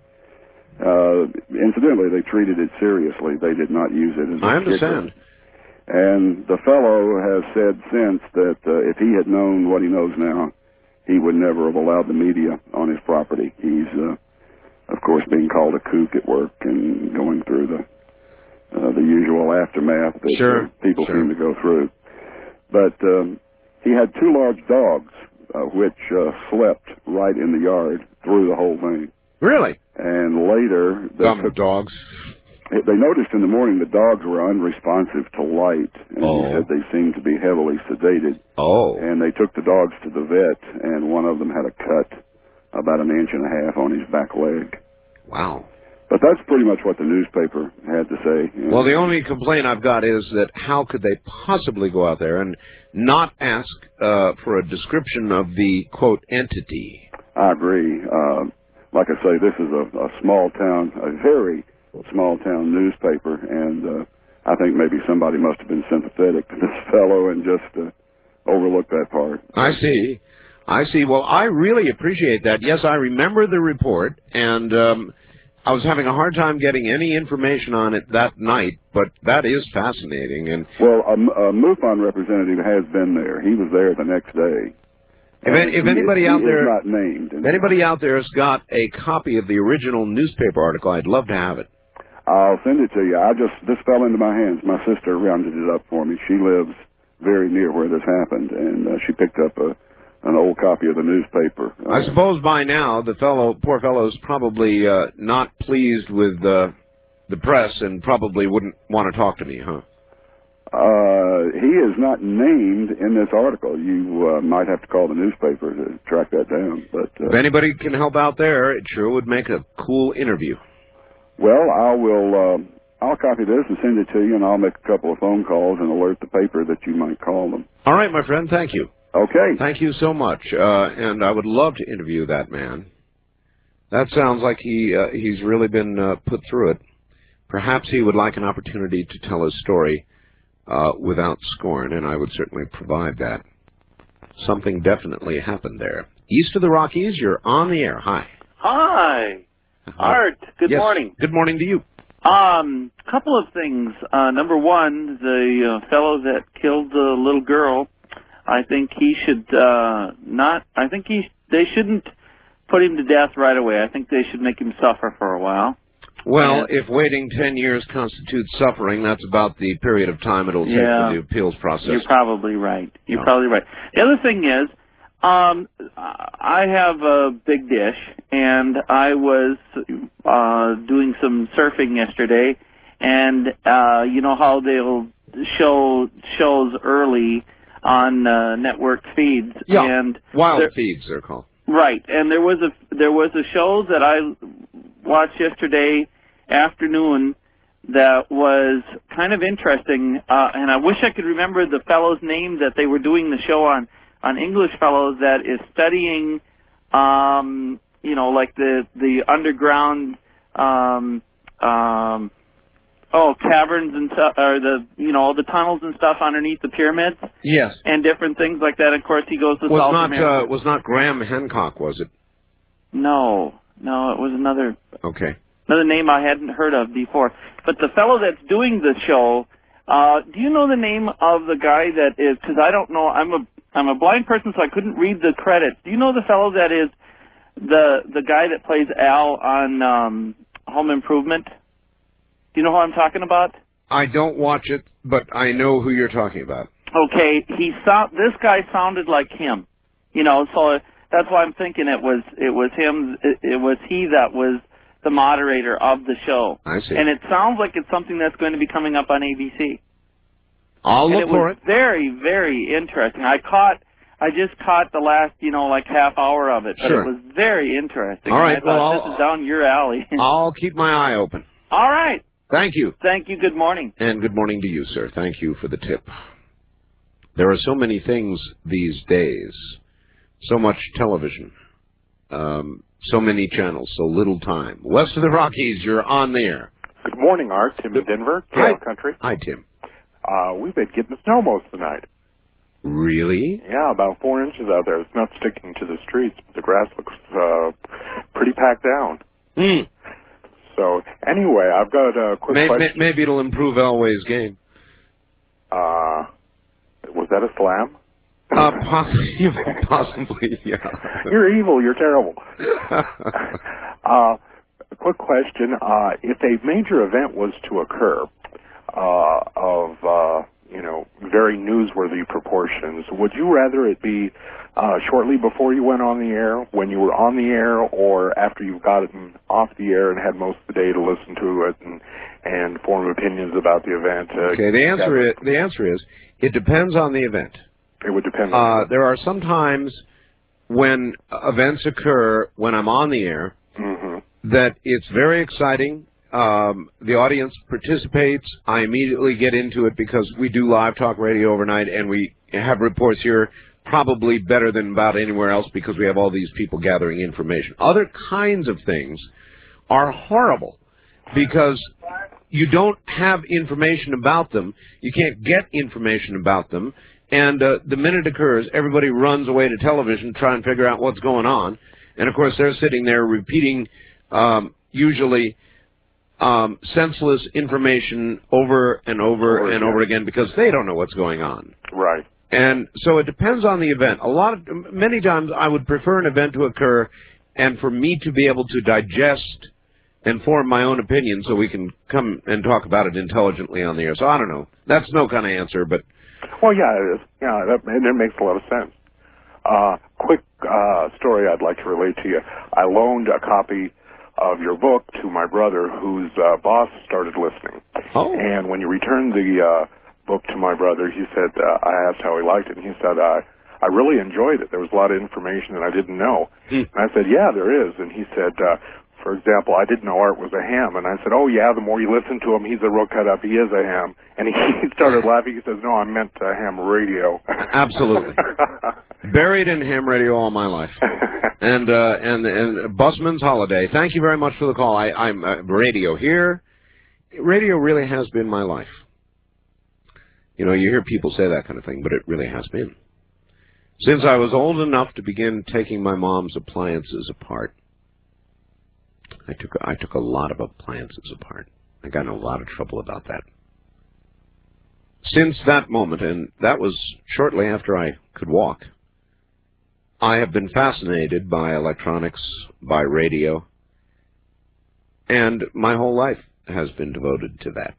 Uh, incidentally, they treated it seriously. They did not use it as a I understand. kicker. And the fellow has said since that uh, if he had known what he knows now, he would never have allowed the media on his property. He's, uh, of course, being called a kook at work and going through the uh, the usual aftermath that sure. uh, people sure. seem to go through. But um, he had two large dogs, uh, which uh, slept right in the yard through the whole thing. Really? And later, they Dumb took, dogs. They noticed in the morning the dogs were unresponsive to light, and oh. he said they seemed to be heavily sedated. Oh. And they took the dogs to the vet, and one of them had a cut about an inch and a half on his back leg. Wow. But that's pretty much what the newspaper had to say. Well, the only complaint I've got is that how could they possibly go out there and not ask uh, for a description of the, quote, entity? I agree. Uh, like I say, this is a, a small town, a very small town newspaper, and uh, I think maybe somebody must have been sympathetic to this fellow and just uh, overlooked that part. I see. I see. Well, I really appreciate that. Yes, I remember the report, and um, I was having a hard time getting any information on it that night, but that is fascinating. And well, a, a MUFON representative has been there. He was there the next day. If, any, if anybody he, out he there, is not named, if anybody out there has got a copy of the original newspaper article, I'd love to have it. I'll send it to you. I just, this fell into my hands. My sister rounded it up for me. She lives very near where this happened, and uh, she picked up a, an old copy of the newspaper. Uh, I suppose by now the fellow, poor fellow, is probably uh, not pleased with uh, the press and probably wouldn't want to talk to me, huh? Uh, he is not named in this article. You uh, might have to call the newspaper to track that down. But uh, if anybody can help out there, it sure would make a cool interview. Well, I will. Uh, I'll copy this and send it to you, and I'll make a couple of phone calls and alert the paper that you might call them. All right, my friend. Thank you. Okay. Thank you so much. Uh, and I would love to interview that man. That sounds like he uh, he's really been uh, put through it. Perhaps he would like an opportunity to tell his story uh, without scorn, and I would certainly provide that. Something definitely happened there. East of the Rockies, you're on the air. Hi. Hi. Art, good yes. morning. Good morning to you. Um, couple of things. Uh, number one, the uh, fellow that killed the little girl, I think he should uh, not, I think he, they shouldn't put him to death right away. I think they should make him suffer for a while. Well, and, if waiting ten years constitutes suffering, that's about the period of time it'll take yeah, for the appeals process. You're probably right. You're no. probably right. The other thing is, Um, I have a big dish, and I was uh, doing some surfing yesterday, and uh, you know how they'll show shows early on uh, network feeds, yeah. and wild there, feeds they're called. Right, and there was a there was a show that I watched yesterday afternoon that was kind of interesting, uh, and I wish I could remember the fellow's name that they were doing the show on. on English fellows that is studying, um, you know, like the the underground, um, um, oh, caverns and stuff, or the you know all the tunnels and stuff underneath the pyramids. Yes. And different things like that. Of course, he goes to was South not America. uh, was not Graham Hancock, was it? No, no, it was another Okay. another name I hadn't heard of before. But the fellow that's doing the show, uh, do you know the name of the guy that is? Because I don't know. I'm a I'm a blind person, so I couldn't read the credits. Do you know the fellow that is the the guy that plays Al on um, Home Improvement? Do you know who I'm talking about? I don't watch it, but I know who you're talking about. Okay, he sound this guy sounded like him, you know. So that's why I'm thinking it was it was him. It, it was he that was the moderator of the show. I see. And it sounds like it's something that's going to be coming up on A B C. I'll and look it for was it. Very, very interesting. I caught, I just caught the last, you know, like half hour of it, but Sure. it was very interesting. All right, And I thought, well, this is down your alley. I'll keep my eye open. All right. Thank you. Thank you. Good morning. And good morning to you, sir. Thank you for the tip. There are so many things these days, so much television, um, so many channels, so little time. West of the Rockies, you're on the air. Good morning, Art. Tim in Denver, Hi. Country. Hi, Tim. Uh, we've been getting snow most of the night. Really? Yeah, about four inches out there. It's not sticking to the streets, but the grass looks uh, pretty packed down. Hmm. So, anyway, I've got a quick maybe, question. Maybe it'll improve Elway's game. Uh, was that a slam? Uh, possibly, possibly, yeah. You're evil. You're terrible. uh, a quick question. Uh, if a major event was to occur uh, of, uh, you know, very newsworthy proportions, would you rather it be uh, shortly before you went on the air, when you were on the air, or after you've gotten off the air and had most of the day to listen to it and, and form opinions about the event? Uh, okay, the answer is, the answer is it depends on the event. It would depend Uh, on there are some times when events occur when I'm on the air mm-hmm. that it's very exciting. Um, the audience participates. I immediately get into it because we do live talk radio overnight, and we have reports here probably better than about anywhere else because we have all these people gathering information. Other kinds of things are horrible because you don't have information about them. You can't get information about them. And uh, the minute it occurs, everybody runs away to television to try and figure out what's going on. And, of course, they're sitting there repeating um, usually um, senseless information over and over Over and again. over again because they don't know what's going on. Right. And so it depends on the event. A lot of, many times I would prefer an event to occur and for me to be able to digest and form my own opinion so we can come and talk about it intelligently on the air. So I don't know. That's no kind of answer, but... Well, yeah, it is. Yeah, that, and it makes a lot of sense. Uh, quick uh, story I'd like to relate to you. I loaned a copy of your book to my brother, whose uh, boss started listening. Oh. And when you returned the uh, book to my brother, he said, uh, I asked how he liked it, and he said, uh, I really enjoyed it. There was a lot of information that I didn't know. Hmm. And I said, yeah, there is. And he said, uh, for example, I didn't know Art was a ham. And I said, oh, yeah, the more you listen to him, he's a real cut-up. He is a ham. And he, he started laughing. He says, no, I meant uh, ham radio. Absolutely. Buried in ham radio all my life. And uh, and and Busman's Holiday. Thank you very much for the call. I, I'm uh, radio here. Radio really has been my life. You know, you hear people say that kind of thing, but it really has been. Since I was old enough to begin taking my mom's appliances apart, I took I took a lot of appliances apart. I got in a lot of trouble about that. Since that moment, and that was shortly after I could walk, I have been fascinated by electronics, by radio, and my whole life has been devoted to that.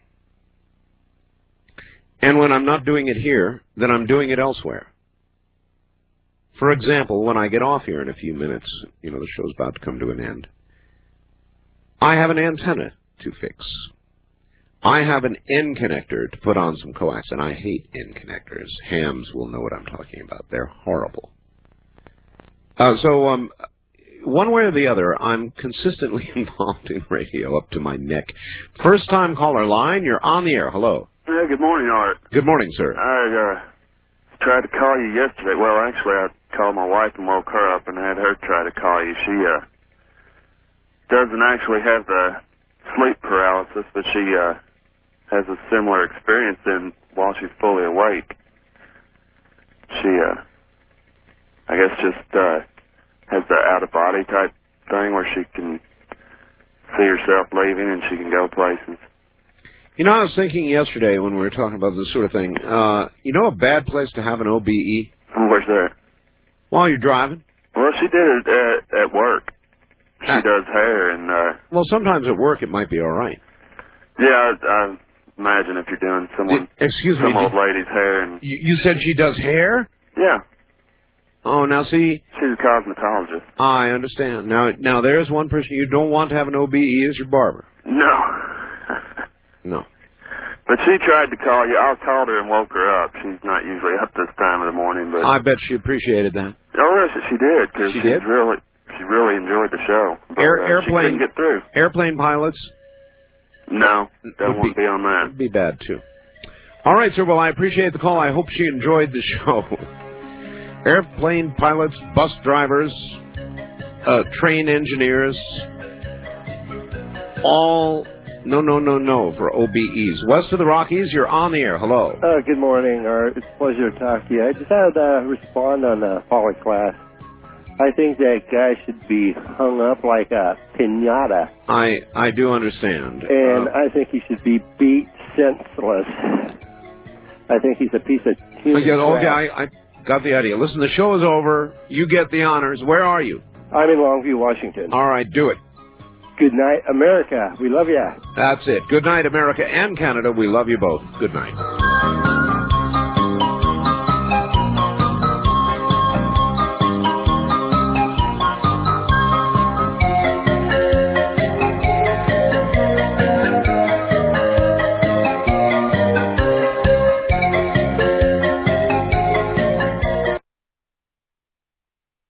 And when I'm not doing it here, then I'm doing it elsewhere. For example, when I get off here in a few minutes, you know, the show's about to come to an end, I have an antenna to fix. I have an N connector to put on some coax, and I hate N connectors. Hams will know what I'm talking about. They're horrible. Uh, so, um, one way or the other, I'm consistently involved in radio up to my neck. First-time caller line, you're on the air. Hello. Yeah, good morning, Art. Good morning, sir. I uh, tried to call you yesterday. Well, actually, I called my wife and woke her up and had her try to call you. She uh, doesn't actually have the sleep paralysis, but she uh, has a similar experience in while she's fully awake. She, uh, I guess, just uh, has the out-of-body type thing where she can see herself leaving and she can go places. You know, I was thinking yesterday when we were talking about this sort of thing, uh, you know a bad place to have an O B E? Where's that? While you're driving? Well, she did it at, at work. She ah. does hair and... Uh, well, sometimes at work it might be all right. Yeah, I, I imagine if you're doing someone, Excuse some me, old lady's hair and... You, you said she does hair? Yeah. Oh, now see... She's a cosmetologist. I understand. Now, now there's one person you don't want to have an O B E is your barber. No. No. But she tried to call you. I called her and woke her up. She's not usually up this time of the morning, but... I bet she appreciated that. Oh, yes, she did, because she she did? really, she really enjoyed the show. But, Air, uh, airplane, she couldn't get through. Airplane pilots? No, don't want to be on that. Would be bad, too. All right, sir. Well, I appreciate the call. I hope she enjoyed the show. Airplane pilots, bus drivers, uh, train engineers, all no, no, no, no for O B Es. West of the Rockies, you're on the air. Hello. Uh, good morning, Art. It's a pleasure to talk to you. I just had to uh, respond on the poly class. I think that guy should be hung up like a piñata. I I do understand. And uh, I think he should be beat senseless. I think he's a piece of human again, okay, trash. I, I got the idea. Listen, the show is over. You get the honors. Where are you? I'm in Longview, Washington. All right, do it. Good night, America. We love you. That's it. Good night, America and Canada. We love you both. Good night.